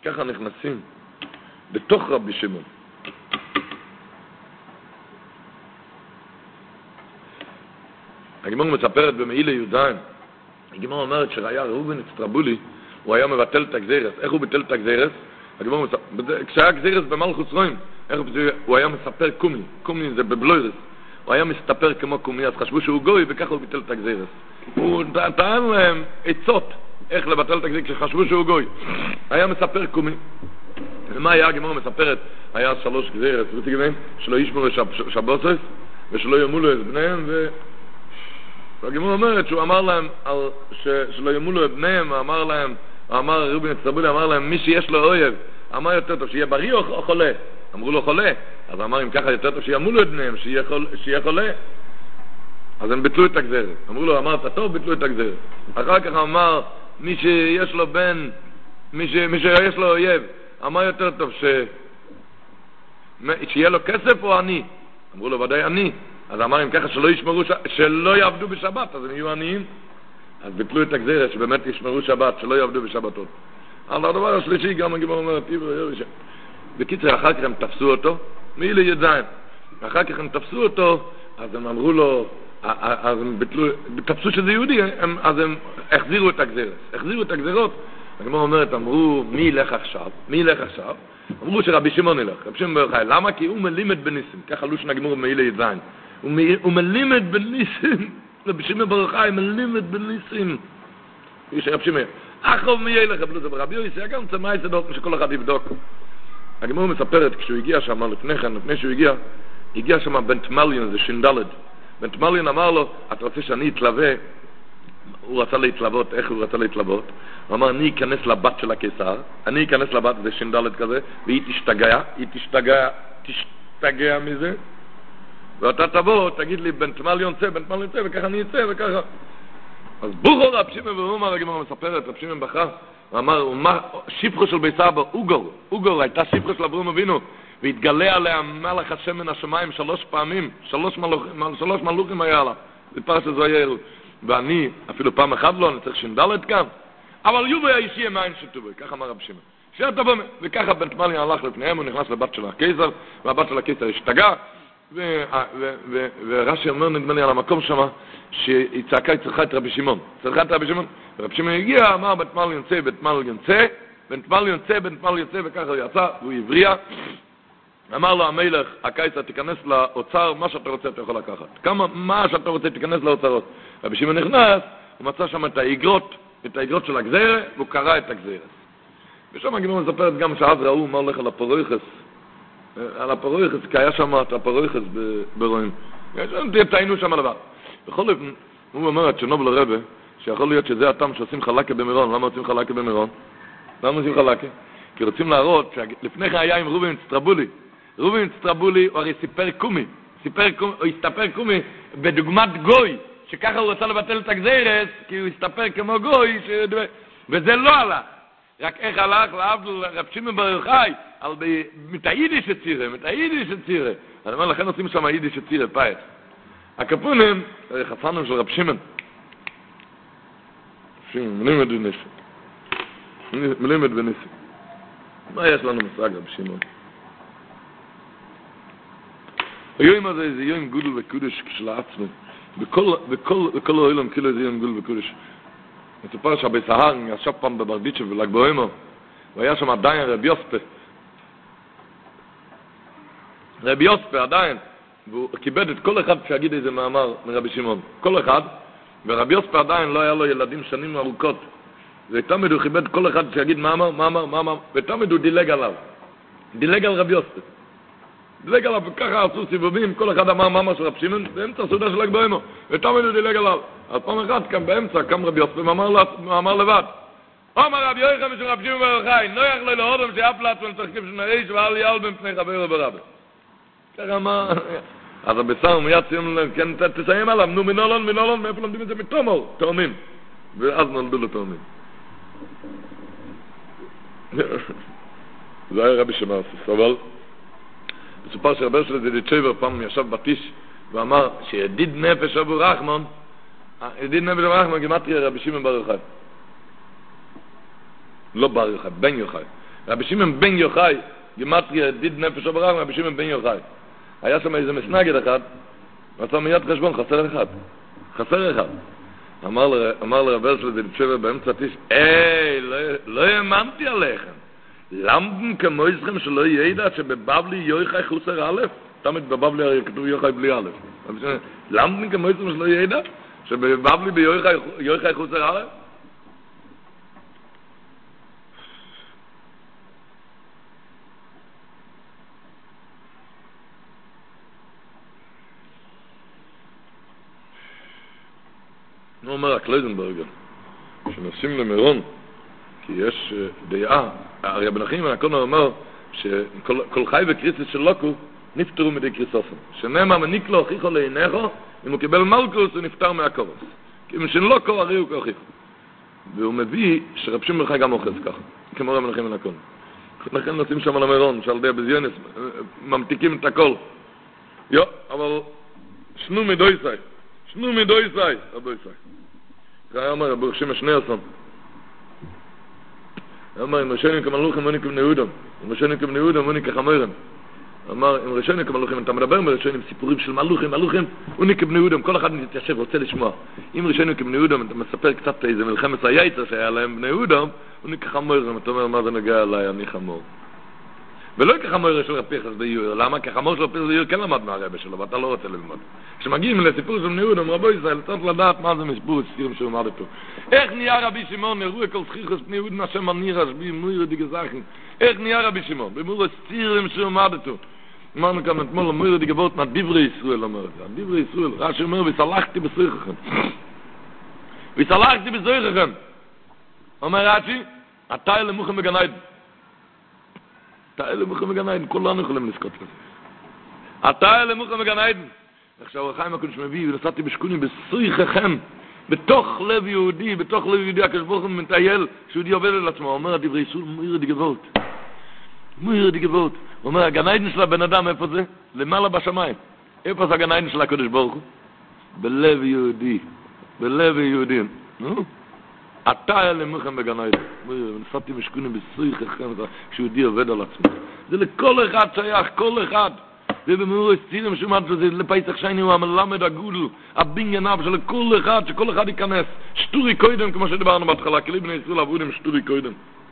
ככה נכנסים בתוך רבי שמעון. הגמרא מספרת במעילה י"ז, הגמרא אומרת שראיה ראובן אסטרבולי, הוא היה מבטל את הגזירס. איך הוא ביטל את הגזירס? הגמרא מספרת, כשהיה גזירס במלכוס רואים, איך הוא, הוא היה מספר קומי, קומי זה בבלוירס, הוא היה מסתפר כמו קומי, אז חשבו שהוא גוי וככה הוא ביטל את הגזירס. הוא טען להם עצות איך לבטל את הגזירס כשחשבו שהוא גוי. היה מספר קומי. ומה היה? הגמרא מספרת, היה שלוש גזירס, ותגבין, שלא ישמרו שבוסס, ושלא ימולו את בניהם, ו... והגמרא אומרת שהוא אמר להם, על... ש... שלא ימולו את בניהם, אמר להם, אמר ראובן אסטרבולי, אמר להם, מי שיש לו אויב, אמר יותר טוב, שיהיה בריא או חולה? אמרו לו חולה. אז אמר, אם ככה יותר טוב, שימולו את בניהם, שיהיה, חול... שיהיה חולה. אז הם ביטלו את הגזירס. אמרו לו, אמרת טוב, ביטלו את הגזירס. אחר כך אמר, מי שיש לו בן, מי, ש... מי שיש לו אויב, אמר יותר טוב, ש... שיהיה לו כסף או עני? אמרו לו, ודאי עני. אז אמר, אם ככה שלא ישמרו, ש... שלא יעבדו בשבת, אז הם יהיו עניים. אז ביטלו את הגזירס, שבאמת ישמרו שבת, שלא יעבדו בשבתות. אבל הדבר השלישי, גם הגמרא אומרת, בקיצר, אחר כך הם תפסו אותו, מעילה י"ז. אחר כך הם תפסו אותו, אז הם אמרו לו, אז הם ביטלו, תפסו שזה יהודי, הם, אז הם החזירו את הגזירס. החזירו את הגזירות, הגמרא אומרת, אמרו, מי ילך עכשיו? מי ילך עכשיו? אמרו שרבי שמעון ילך, רבי שמעון בר יוחאי. למה? כי הוא מלימד בניסים. ככה לושן הגמרא מעילה י"ז. הוא מלימד בניסים. רבי שמעון בר יוחאי מלימד בניסים. יש רבי שמעון. אחרוב מי ילך, רבי יוחאי, גם צמאי סדות, שכל אחד יבדוק. הגמרא מספרת, כשהוא הגיע שם לפני כן, לפני שהוא הגיע, הגיע שם בן תמליון, זה שינדלד. בן תמליון אמר לו, אתה רוצה שאני אתלווה? הוא רצה להתלוות, איך הוא רצה להתלוות? הוא אמר, אני אכנס לבת של הקיסר, אני אכנס לבת, זה שינדלד כזה, והיא תשתגע, היא תשתגע, תשתגע מזה, ואתה תבוא, תגיד לי, בן תמליון צא, בן תמליון צא, וככה אני אצא, וככה. אז בוכו רב שמעון, והוא אמר, הגמרא מספרת, רב שמעון בכה, הוא אמר, שפחו של בית סבא, אוגור, אוגור, הייתה שפחו של אברהם אבינו, והתגלה עליה מלאך השם מן השמיים שלוש פעמים, שלוש מלוכים, שלוש מלוכים היה לה, בפרשת זוהיר, ואני, אפילו פעם אחת לא, אני צריך שינדלת כאן, אבל יובי האישי הם עין שטובי, ככה אמר רב שמעון. שאתה בא, וככה בן תמליון הלך לפניהם, הוא נכנס לבת של הקיסר, והבת של הקיסר השתגע, ורש"י אומר נדמה לי על המקום שם, שהיא צעקה, היא צריכה את רבי שמעון. צריכה את רבי שמעון, ורבי שמעון הגיע, אמר בן תמליון צא, בן תמליון צא, בן תמליון צא, בן תמליון צא, וככה הוא יצא, והוא הבריע. אמר לו המלך, הקיסר, תיכנס לאוצר, מה שאתה רוצה אתה יכול לקחת. כמה, מה שאתה רוצה תיכנס לאוצרות. רבי שמעון נכנס, הוא מצא שם את האגרות, את האגרות של הגזירה, והוא קרא את הגזירה. ושם הגמרא מספרת גם שאז ראו מה הולך על הפרויכס, על הפרויכס, כי היה שם את הפרויכס ברואים. תהיינו שם לבד. בכל אופן, הוא אומר את שנוב לרבא, שיכול להיות שזה הטעם שעושים חלקה במירון. למה עושים חלקה במירון? למה עושים חלקה? כי רוצים להראות שלפני כן היה עם ראובן אסטרבולי. ראובן אסטרבולי הוא הרי סיפר קומי. סיפר קומי, הוא הסתפר קומי בדוגמת גוי, שככה הוא רצה לבטל את הגזירס, כי הוא הסתפר כמו גוי, ש... וזה לא הלך. רק איך הלך לעבד רב שמעון בר יוחאי, על מתאידיש צירה, מתאידיש צירה. אני אומר, לכן עושים שם היידיש צירה, פייס. הקפונים, חפנים של רב שמעון. שמעון, מלימד בניסים. מלימד בניסים. מה יש לנו מושג רב שמעון? היום הזה זה יום גודל וקודש של עצמו. בכל העולם כאילו זה יום גודל וקודש. מסופר שהבי סהר ישב פעם בברדיצ'ב בל"ג בעומר, והיה שם עדיין רבי יוספה. רבי יוספה עדיין, והוא כיבד את כל אחד שיגיד איזה מאמר מרבי שמעון. כל אחד, ורבי יוספה עדיין לא היה לו ילדים שנים ארוכות. ותמיד הוא כיבד כל אחד שיגיד מאמר, מאמר, מאמר, ותמיד הוא דילג עליו. דילג על רבי יוספה. דילג עליו, וככה עשו סיבובים, כל אחד אמר מאמר של רבי שמעון, באמצע הסעודה של ל"ג בעומר, ותמיד הוא דילג עליו. אז פעם אחת קם באמצע, קם רבי יוספה, ואמר לבד, אומר רבי יוחנן משל רבי שמעון בר יוחאי, נוח לו להודם שאף לעצמו לצחקים של נאיש, ואל יעל בפני חברו ברבי. ככה אמר, אז הבשר מיד ציון, כן, תסיים עליו, נו מנולון, מנולון, מאיפה לומדים את זה? מתומור, תאומים. ואז נולדו לו תאומים. זה היה רבי שמעון, אבל מסופר שהרבר של זה דיצ'ייבר פעם ישב בטיש, ואמר שידיד נפש אבו רחמן, ידיד נפש אבו רחמן גימטריה רבי שמעון בר יוחאי. לא בר יוחאי, בן יוחאי. רבי שמעון בן יוחאי, גימטריה דיד נפש אברהם, רבי שמעון בן יוחאי. היה שם איזה מסנגד אחד, ועשה מיד חשבון, חסר אחד. חסר אחד. אמר ל, אמר לרבר של דלצ'בה באמצע הטיש, היי, לא, לא האמנתי עליכם. למדן כמו איזכם שלא ידע שבבבלי יוחאי חוסר א', תמיד בבבלי הרי כתוב יוחאי בלי א'. למדן כמו איזכם שלא ידע שבבבלי ביוחאי חוסר א'? נו אומר הקלייזנברגר, שנוסעים למירון, כי יש דעה, הרי הבנחים הקונר אומר שכל חי וקריסס של לוקו נפטרו מדי קריסוסם. שנאמר מניק לו הוכיחו לעיניכו, אם הוא קיבל מלכוס הוא נפטר מהקורס. כי אם שלוקו הרי הוא כהוכיחו. והוא מביא שרב שמעון חי גם אוחז ככה, כמו רב מנחם הקונר. לכן נוסעים שם על המירון, שעל די הבזיונס, ממתיקים את הכל. יו, אבל שנו מדויסאי, שנו מדויסאי, רבויסאי. היה אומר, רבי שמעון שני אסון. אמר, אם ראשונים כמלוכים מוני כבני יהודם, אם ראשונים כבני יהודם מוני כחמוירם. אמר, אם ראשונים כמלוכים, אתה מדבר מראשונים סיפורים של מלוכים, מלוכים, מוני כבני יהודם, כל אחד מתיישב, רוצה לשמוע. אם ראשונים כבני יהודם, אתה מספר קצת איזה מלחמת היצר שהיה להם בני יהודם, מוני כחמוירם, אתה אומר, מה זה נגע עליי, אני חמור. ולא כחמור של רב פנחס ביור, למה? כי חמור של רב פנחס ביור כן למד מהרבא שלו, ואתה לא רוצה ללמוד. כשמגיעים לסיפור של בני יהודם, רבו ישראל, צריך לדעת מה זה מסיפור ספירים שהוא למד אותו. איך נהיה רבי שמעון, נראו כל שכיחוס בני יהודם, השם הניר השבי, מויר די גזחים. איך נהיה רבי שמעון, במור ספירים שהוא למד אותו. אמרנו כאן אתמול, מויר די גבות מהדברי ישראל, אומר את זה. דברי ישראל, רש"י אומר, וסלחתי בסויככם. וסלחתי בסויככם. אומר רש"י, אתה אלה מוכם בגן עדן. אתה אלה מוכם בגן עדן, כולנו יכולים לזכות לזה. אתה אלה מוכם בגן עדן. עכשיו החיים הקודש מביא, ונסעתי בשכונים בסויככם, בתוך לב יהודי, בתוך לב יהודי, הקדוש ברוך הוא מטייל, שיהודי עובד על עצמו, אומר דברי ישראל, מויר די גבות. מויר די גבות. הוא אומר, הגן עדן של הבן אדם, איפה זה? למעלה בשמיים. איפה זה הגן עדן של הקדוש ברוך הוא? בלב יהודי. בלב יהודים. נו? אתה אלה מוכם בגן עדן. נסעתי בשכונים בסויככם, שיהודי עובד על עצמו. זה לכל אחד שייך, כל אחד. ובמאור הסצירים שומעת שזה לפייסח שייני הוא המלמד הגודל, הבניין אב של כל אחד, שכל אחד ייכנס. שטורי קוידם, כמו שדיברנו בהתחלה, כלי בני ישראל עבוד עם שטורי קוידם.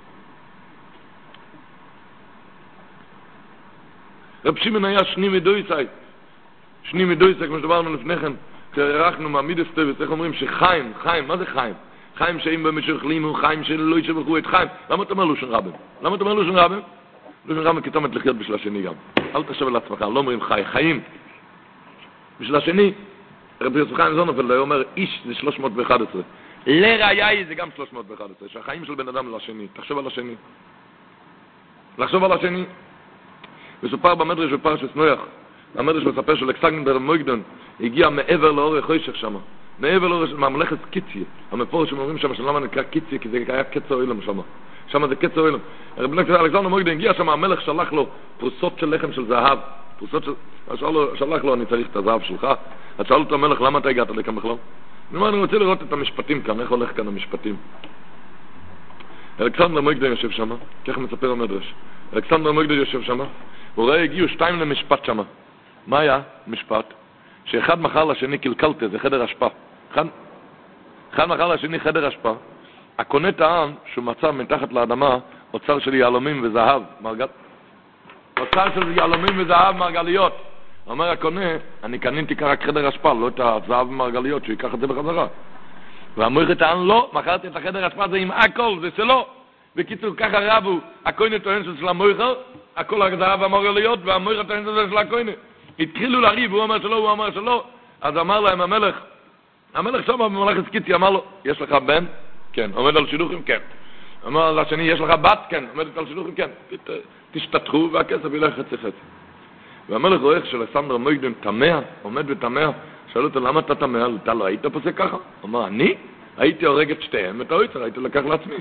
רב שמעון היה שני מדויסאי, שני מדויסאי, כמו שדיברנו לפני כן, כשערכנו מעמידס טבס, איך אומרים שחיים, חיים, מה זה חיים? חיים שאם במשך לימו, חיים שלא ישבחו את חיים. למה אתה אומר לושן רבם? למה אתה אומר לושן רבם? לושן רבם כתומת לחיות בשביל השני גם. אל תשב על עצמך, לא אומרים חי, חיים. בשביל השני, רבי יוסף חיים זונפלד אומר, איש זה שלוש מאות ואחת עשרה. לראיי זה גם שלוש מאות ואחת עשרה, שהחיים של בן אדם לשני. תחשוב על השני. לחשוב על השני. וסופר במדרש בפרשת נוח, המדרש מספר שלכסנדר מויגדון הגיע מעבר לאורך חושך שם. מעבר לאורך ממלכת קיציה. המפורש שאומרים שם שלמה נקרא קיציה, כי זה היה קץ האוילם שם. שם זה קץ האוילם. רבי אלכסנדר מויגדון הגיע שם, המלך שלח לו פרוסות של לחם של זהב. פרוסות של... שלח לו, אני צריך את הזהב שלך. אז שאל אותו המלך, למה אתה הגעת לכאן בכלל? אני אומר, אני רוצה לראות את המשפטים כאן, איך הולך כאן המשפטים. אלכסנדר מויגדון יושב שם, כך מספר המדרש. אלכסנדר מויגדון יושב שם, הוא ראה הגיעו שתיים למשפט שם. מה היה? משפט. שאחד מחר לשני קלקלתה, זה חדר השפעה. אחד, אחד מחר לשני חדר השפעה. הקונה טען שהוא מצא מתחת לאדמה אוצר של יהלומים וזהב, מרגל... אוצר של יהלומים וזהב מרגליות. אומר הקונה, אני קניתי רק חדר השפעה, לא את הזהב מרגליות, שיקח את זה בחזרה. והמויכה טען, לא, מכרתי את החדר השפעה, זה עם הכל, זה שלו. בקיצור, ככה רבו, הקונה טוען של המויכה, הכל הזהב המרגליות, והמויכה טוען של הקונה. התחילו לריב, הוא אומר שלא, הוא אומר שלא. אז אמר להם המלך, המלך שם בממלכת קיצי, אמר לו, יש לך בן? כן. עומד על שידוכים? כן. אמר לשני, יש לך בת? כן. עומדת על שידוכים? כן. תשתתחו והכסף ילך חצי חצי. והמלך רואה שלסנדר מויגדון תמה, עומד ותמה, שאל אותו, למה אתה תמה? אתה לא היית פוסק ככה? אמר, אני? הייתי הורג את שתיהם, את האויצר, הייתי לקח לעצמי.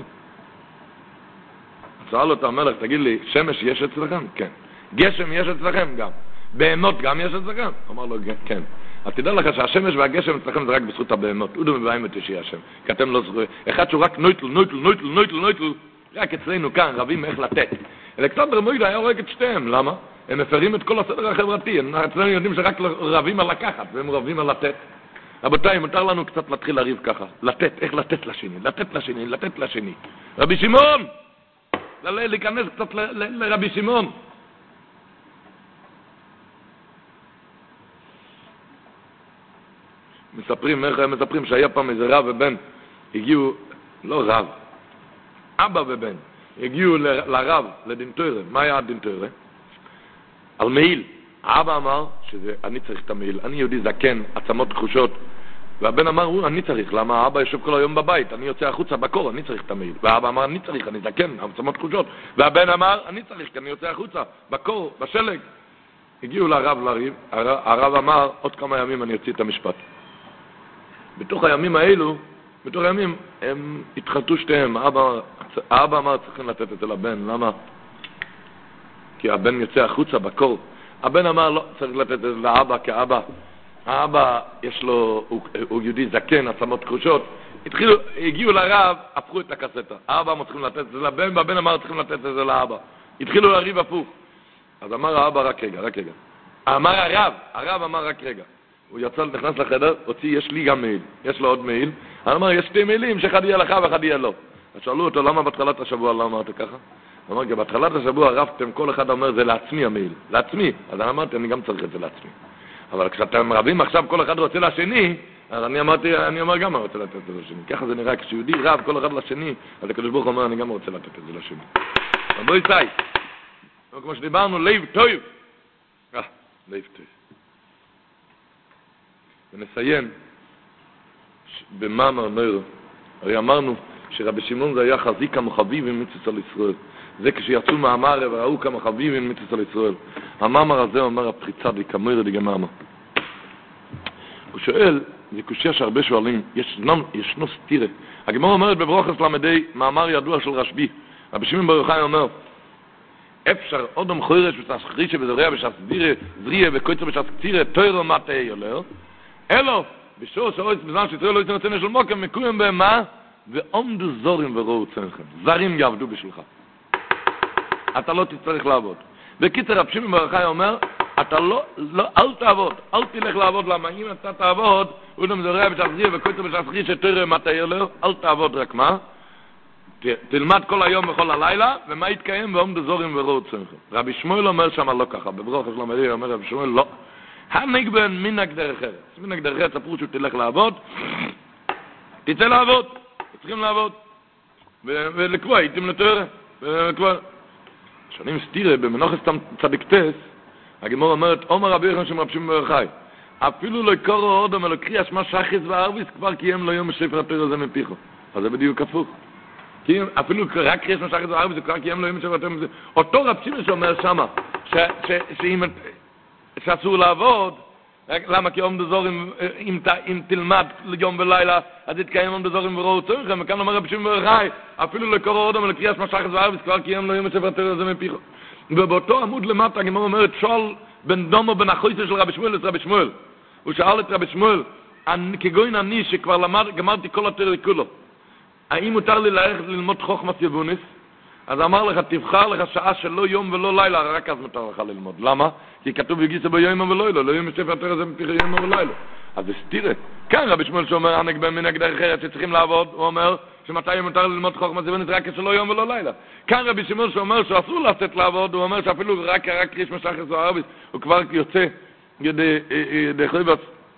שאל אותו המלך, תגיד לי, שמש יש אצלכם? כן. גשם יש אצלכם? גם. בהמות גם יש אצלכם? אמר לו, כן. אז תדע לך שהשמש והגשם אצלכם זה רק בזכות הבהמות. אודו מבאים את ישי השם. כי אתם לא זוכרים. אחד שהוא רק נויטל, נויטל, נויטל, נויטל, נויטל, רק אצלנו כאן רבים איך לתת. אלכסנדר מויגלה היה רואה את שתיהם, למה? הם מפרים את כל הסדר החברתי, אצלנו יודעים שרק רבים על לקחת, והם רבים על לתת. רבותיי, מותר לנו קצת להתחיל לריב ככה, לתת, איך לתת לשני, לתת לשני, לתת לשני. רבי שמעון! להיכנס קצת לרבי שמעון. מספרים, איך הם מספרים שהיה פעם איזה רב ובן, הגיעו, לא רב, אבא ובן, הגיעו ל, לרב, לדין תורה. מה היה הדין תורה? על מעיל. האבא אמר שאני צריך את המעיל, אני יהודי זקן, עצמות תחושות, והבן אמר, אני צריך, למה האבא יושב כל היום בבית, אני יוצא החוצה בקור, אני צריך את המעיל. והאבא אמר, אני צריך, אני זקן, עצמות תחושות. והבן אמר, אני צריך, כי אני יוצא החוצה, בקור, בשלג. הגיעו לרב לריב, הרב, הרב אמר, עוד כמה ימים אני אוציא את המשפט. בתוך הימים האלו, בתוך הימים, הם התחלטו שתיהם. האבא, האבא אמר, צריכים לתת את זה לבן, למה? כי הבן יוצא החוצה בקור. הבן אמר, לא, צריך לתת את זה לאבא כאבא. האבא, יש לו, הוא, הוא יהודי זקן, עצמות תחושות. התחילו, הגיעו לרב, הפכו את הקסטה. האבא אמר, צריכים לתת את זה לבן, והבן אמר, צריכים לתת את זה לאבא. התחילו לריב הפוך. אז אמר האבא, רק רגע, רק רגע. אמר הרב, הרב אמר רק רגע. הוא יצא, נכנס לחדר, הוציא, יש לי גם מעיל, יש לו עוד מעיל. אני אמר, יש שתי מעילים, שאחד יהיה לך ואחד יהיה לו. אז שאלו אותו, למה בתחילת השבוע לא אמרת ככה? הוא אמר, כי בתחילת השבוע רבתם, כל אחד אומר, זה לעצמי המעיל, לעצמי. אז אני אמרתי, אני גם צריך את זה לעצמי. אבל כשאתם רבים עכשיו, כל אחד רוצה לשני, אז אני אמרתי, אני אומר, גם אני רוצה לתת את זה לשני. ככה זה נראה, כשיהודי רב, כל אחד לשני, אז הקדוש ברוך אומר, אני גם רוצה לתת את זה לשני. אבל בואי סי, כמו שדיברנו, לב טוב. אה, לב טוב. ונסיים במאמר נוירו. הרי אמרנו שרבי שמעון זה היה חזיק המחביב עם מצווה על ישראל. זה כשיצאו מהמאמר וראו כמה חביב עם מצווה על ישראל. המאמר הזה אומר הפריצה דקמר דגמאמר. הוא שואל, זה קושיה שהרבה שואלים, ישנו, ישנו סתירה. הגמרא אומרת בברוכס למדי מאמר ידוע של רשב"י. רבי שמעון בר יוחאי אומר, אפשר אודם חורש ושחרישה וזורע ושסדירה, זריה וקויצה ושסקצירה, תוירו מטה יולר. אלו, בשור שרוץ בזמן שישראל לא יצא נותן של מוקם, מקויים בהם מה? ועומדו זורים וראו צנכם. זרים יעבדו בשבילך. אתה לא תצטרך לעבוד. בקיצר, רבי שמעון בר יוחאי אומר, אתה לא, לא, אל תעבוד, אל תלך לעבוד, למה אם אתה תעבוד, אודם זורע ושסדירה וקויצה ושסקצירה, תוירו מטה יולר, אל תעבוד רק מה? תלמד כל היום וכל הלילה, ומה יתקיים? ועומדו זורים וראו צנכם. רבי שמואל אומר שם לא ככה, בברוכס למדי אומר רבי שמואל לא. הנגבן מנהג דרך ארץ. מנהג דרך ארץ, הפרו שהוא תלך לעבוד, תצא לעבוד, צריכים לעבוד. ולקבוע, הייתם לתואר, ולקבוע. שנים סתירה, במנוחס צדיקטס, הגמור אומרת, עומר רבי יוחנן שם רבי שמעון בר יוחאי, אפילו לא יקורו אודם, אלא קריא שמה שחיס וערביס, כבר קיים לו יום ספר התורה הזה מפיחו. אז זה בדיוק הפוך. אפילו רק קריא שמה שחיס וערביס, כבר קיים לו יום ספר התורה מפיחו. אותו רבי שמעון שאומר שמה, שאם שאסור לעבוד, למה? כי עומדו זורים, אם, אם תלמד ליום ולילה, אז יתקיים עומדו זורים וראו צורכם, וכאן אומר רבי שמעון בר יוחאי, אפילו לקרוא אודם ולקריאס משחס וערביס, כבר קיים לו יום ספר התורה הזה מפיחו. ובאותו עמוד למטה, הגמרא אומרת, שואל בן דומו בן החויסה של רבי שמואל, את רבי שמואל. הוא שאל את רבי שמואל, כגוין אני שכבר למד, גמרתי כל התורה כולו, האם מותר לי ללכת ללמוד חוכמת יבוניס? אז אמר לך, תבחר לך שעה שלא יום ולא לילה, רק אז מותר לך ללמוד. למה? כי כתוב בגיסא ביום ולילה, לא יום ספר התורה הזה מפיחו יום ולילה. אז זה סתירה. כאן רבי שמואל שאומר, הנגבן מנהג דרך ארץ שצריכים לעבוד, הוא אומר שמתי מותר ללמוד חוכמת יבוניס רק שלא יום ולא לילה. כאן רבי שמואל שאומר שאסור לצאת לעבוד, הוא אומר שאפילו רק רק קריש משחס וערביס, הוא כבר יוצא ידי חויבס.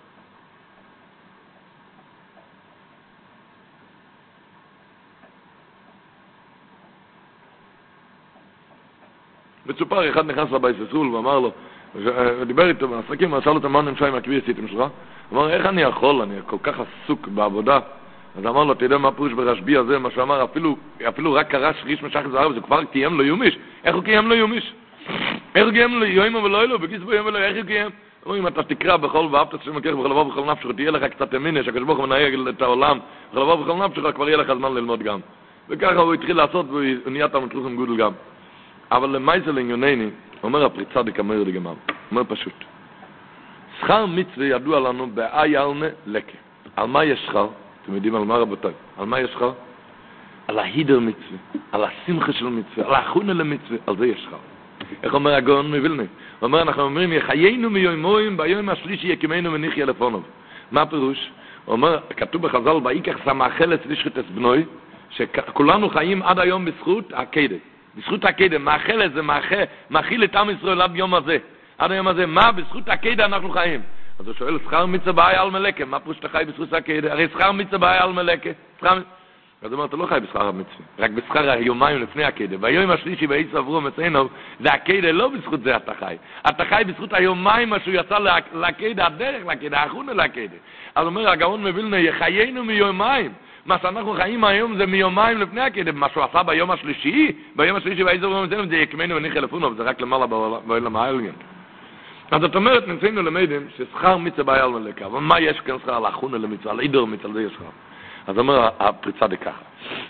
בצופר אחד נכנס לבית ססול ואמר לו, ודיבר איתו בעסקים, ושאל אותו מה נמשא עם הכביש סיתם שלך? הוא אמר, איך אני יכול? אני כל כך עסוק בעבודה. אז אמר לו, אתה יודע מה פירוש ברשב"י הזה, מה שאמר, אפילו, אפילו רק קרש ריש משחס וערביס, זה כבר קיים לו יומיש. איך הוא קיים לו יומיש? איך הוא קיים לו יום ולילה, בגיס בו יום ולילה, איך הוא קיים? אומרים, אם אתה תקרא בכל ואהבת את השם אלוקיך בכל לבב ובכל נפשך, תהיה לך קצת אמונה, שהקדוש ברוך הוא מנהיג את העולם, בכל לבב ובכל נפשך, כבר יהיה לך זמן ללמוד גם. וככה הוא התחיל לעשות, והוא נהיה תלמיד חכם גדול גם. אבל למעשה לענייננו, אומר הפריצה דקמר דגמאמר, אומר פשוט, שכר מצווה ידוע לנו באי ילנה לקה. על מה יש שכר? אתם יודעים על מה רבותיי? על מה יש שכר? על ההידר מצווה, על השמחה של מצווה, על האחרונה למצווה, על זה יש שכר. איך אומר הגאון מבילנה? הוא אומר, אנחנו אומרים, יחיינו מיומוים, ביום השלישי יקימנו ונחיה לפונו. מה הפירוש? הוא אומר, כתוב בחז"ל, ויקח סמאכלת לשחוט את בנוי, שכולנו חיים עד היום בזכות הקדה. בזכות הקדה, מאכלת זה מאכל, מאכיל את עם ישראל עד יום הזה. עד היום הזה, מה? בזכות הקדה אנחנו חיים. אז הוא שואל, שכר מצווה באי על מלאקה, מה פירוש שאתה חי בזכות הקדה? הרי שכר מצווה באי על מלאקה. אז הוא אומר, אתה לא חי בשכר המצווה, רק בשכר היומיים לפני הקדה. והיום השלישי בעץ אברום אצלנו, זה הקדה, לא בזכות זה אתה חי. אתה חי בזכות היומיים מה שהוא יצא לקדה, הדרך לקדה, האחרונה לקדה. אז אומר, הגאון מבילנה, יחיינו מיומיים. מה שאנחנו חיים היום זה מיומיים לפני הקדה. מה שהוא עשה ביום השלישי, ביום השלישי בעץ אברום אצלנו, זה יקמנו וניחי לפונו, זה רק למעלה בעולם העליון. אז זאת אומרת, נמצאנו למדים ששכר מצווה באי על מלאקה. אבל מה יש כאן שכר? לאחרונה למצווה, על אידר מצווה, זה יש שכר. אז אומר הפריצה די ככה.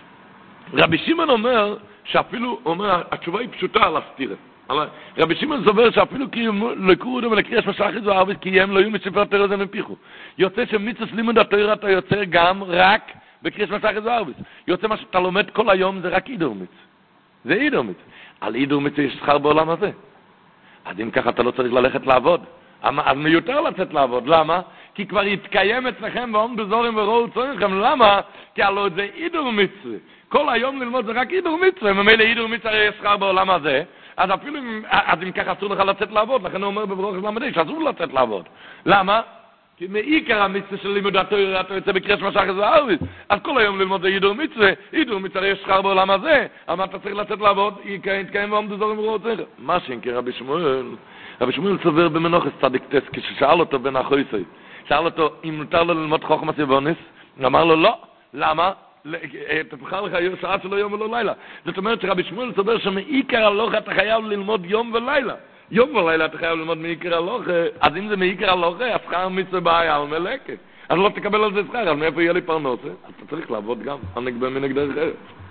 רבי שמעון אומר שאפילו, אומר, התשובה היא פשוטה על הסתירה. רבי שמעון סובר שאפילו לקרוא אותם ולקריאש משחת וערבית, כי הם לא יהיו מספר התורה זה מפיחו. יוצא שמצווה לימוד התורה אתה יוצא גם רק בקריאש משחת וערבית. יוצא מה שאתה לומד כל היום זה רק אידר מצווה. זה אידר מצווה. על אידר מצווה יש שכר בעולם הזה. אז אם ככה אתה לא צריך ללכת לעבוד. אז מיותר לצאת לעבוד. למה? כי כבר יתקיים אצלכם ואום בזורים ורואו צורכם. למה? כי הלוא זה אידור מצווה. כל היום ללמוד זה רק אידור מצווה. ממילא אידור מצווה יש שכר בעולם הזה. אז אפילו אז אם ככה אסור לך לצאת לעבוד. לכן הוא אומר בברוך למדי שאסור לצאת לעבוד. למה? כי מעיקר המצווה של לימוד התורה אתה יוצא בקריאש משחת וערבית. אז כל היום ללמוד זה אידור מצווה. אידור מצווה יש שכר בעולם הזה. אבל אתה צריך לצאת לעבוד. יתקיים ואום בזורים ורואו צורכם. מה שאינקר רבי שמואל. רבי שמואל סובר במנוחס צדיק טס כששאל אותו בן החויסי. שאל אותו אם מותר לו ללמוד חוכמה סיבונס, אמר לו לא. למה? תבחר לך שעה שלו יום ולא לילה. זאת אומרת שרבי שמואל סובר שמעיקר הלוכה אתה חייב ללמוד יום ולילה. יום ולילה אתה חייב ללמוד מעיקר הלוכה. אז אם זה מעיקר הלוכה, אז שכר מצווה באי על מלאקה. אז לא תקבל על זה שכר, אז מאיפה יהיה לי פרנסה? אז אתה צריך לעבוד גם, על נגבה מנגדר אחרת.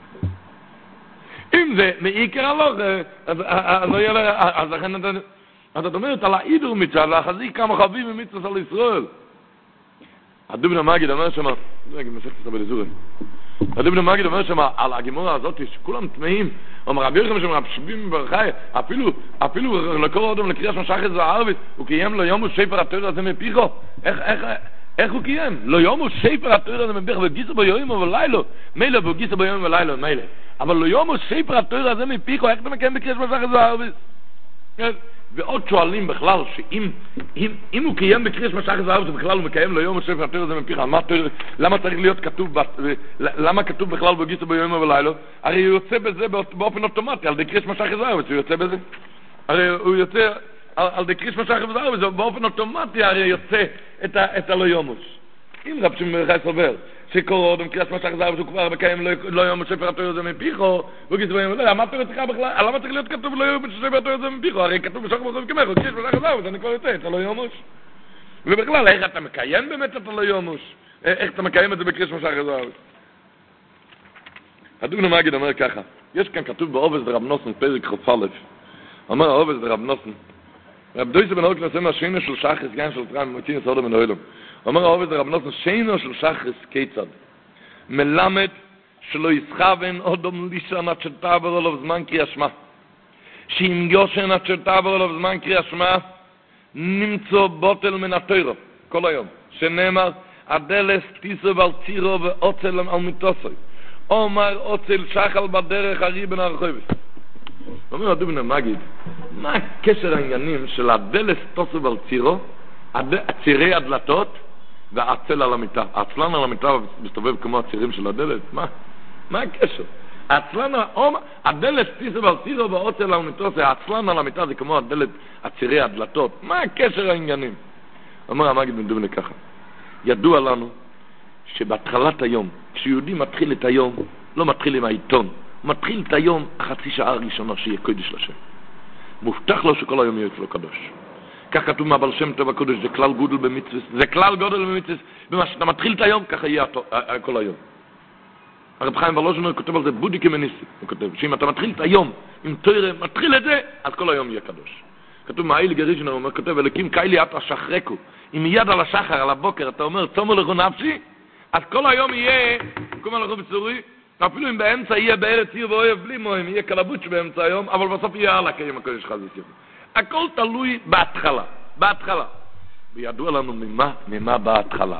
אם זה מעיקר הלוכה, אז לא יהיה לה... אז לכן אתה... אז את אומרת על האידור מצווה, להחזיק כמה חבים ממצווה על ישראל. הדובן המגיד אומר שמה, רגע, משך קצת בלזורים. הדובן המגיד אומר שמה, על הגימורה הזאת, שכולם תמאים, אומר רבי יוחנן שמה, שבים ברכאי, אפילו, אפילו לקרוא אדם לקריאש משחת וערבית, הוא קיים לו יום ושפר התורה הזה מפיחו. איך, איך, איך הוא קיים? לא יום ושפר התורה הזה מפיחו, וגיסו ביום ולילה. מילא, וגיסו ביום ולילה, מילא. אבל לא יום ושפר התורה הזה מפיחו, איך אתה מקיים בקריאש משחת וערבית? ועוד שואלים בכלל שאם אם, אם הוא קיים בקריאש משחת וערבית בכלל הוא מקיים לו יום ושפר התורה הזה מפיחו, למה צריך להיות כתוב, למה כתוב בכלל בגיסו ביום ולילה? הרי הוא יוצא בזה באופן אוטומטי, על דקריאש משחת וערבית הוא יוצא בזה. הרי הוא יוצא על, על דקריאש משחת וערבית, באופן אוטומטי הרי יוצא את, ה, את הלא יומוש. אם רב שמעון ברכאי סובר שקורא אדם קריאש משחת וערבית הוא כבר מקיים לא יום ושפר התורה הזה מפיחו, וגיסו ביום ולילה, מה אתה צריך בכלל? למה צריך להיות כתוב לא יום ושפר התורה הזה מפיחו? הרי כתוב בשחר בחוב כמך, קריאש משחת וערבית, אני כבר יוצא את הלא יומוש. ובכלל, איך אתה מקיים באמת את הלא יומוש? איך אתה מקיים את זה בקריאש משחת וערבית? הדובן המגיד אומר ככה, יש כאן כתוב בעובס דרב נוסן פרק חוף א', אומר העובס דרב נוסן, רב דויסה בן אורק נעשה מהשינה של שחס גן של טרם מוציאים סעודה בן אוהלם. אומר העובס דרב נוסן, שינה של שחס כיצד, מלמד שלא יסחבן אודום לישן עד שתעבר עליו זמן קריאה שמע. שאם יושן עד שתעבר עליו זמן קריאה שמע, נמצא בוטל מן התורה, כל היום. שנאמר, הדלס תיסו ועל צירו ואוצל על מיתוסוי. אומר אוצל שחל בדרך הריבן הרחובת. אומר הדובן המגיד, מה הקשר העניינים של הדלס תוסו ועל צירו, צירי הדלתות, והעצל על המיטה. העצלן על המיטה מסתובב כמו הצירים של הדלת. מה? מה הקשר? העצלן, הדלת תיסו ועל צירו והעצל על מיתוסוי, העצלן על המיטה זה כמו הדלת, הצירי הדלתות. מה הקשר העניינים? אומר המגיד בן דובן ככה, ידוע לנו שבהתחלת היום, כשיהודי מתחיל את היום, לא מתחיל עם העיתון, מתחיל את היום החצי שעה הראשונה שיהיה קודש לשם. מובטח לו שכל היום יהיה אצלו קדוש. כך כתוב מהבעל שם טוב הקודש, זה כלל גודל במצווה, זה כלל גודל במצווה, במה שאתה מתחיל את היום, ככה יהיה כל היום. הרב חיים ולוז'נר כותב על זה בודיקי מניסי, הוא כותב, שאם אתה מתחיל את היום, אם תורה מתחיל את זה, אז כל היום יהיה קדוש. כתוב מהאיל גריז'נר, הוא כותב, אלוקים קיילי אתה שחרקו, אם מיד על השחר, על הבוקר, אתה אומר, צומו לכו נפשי, אז כל היום יהיה, קום הלכו בצורי, אפילו אם באמצע יהיה בארץ עיר ואוהב בלי מים, יהיה קלבוץ' באמצע היום, אבל בסוף יהיה הלאה קיים הקודש חזיס יום. הכל תלוי בהתחלה, בהתחלה. וידוע לנו ממה, ממה בהתחלה.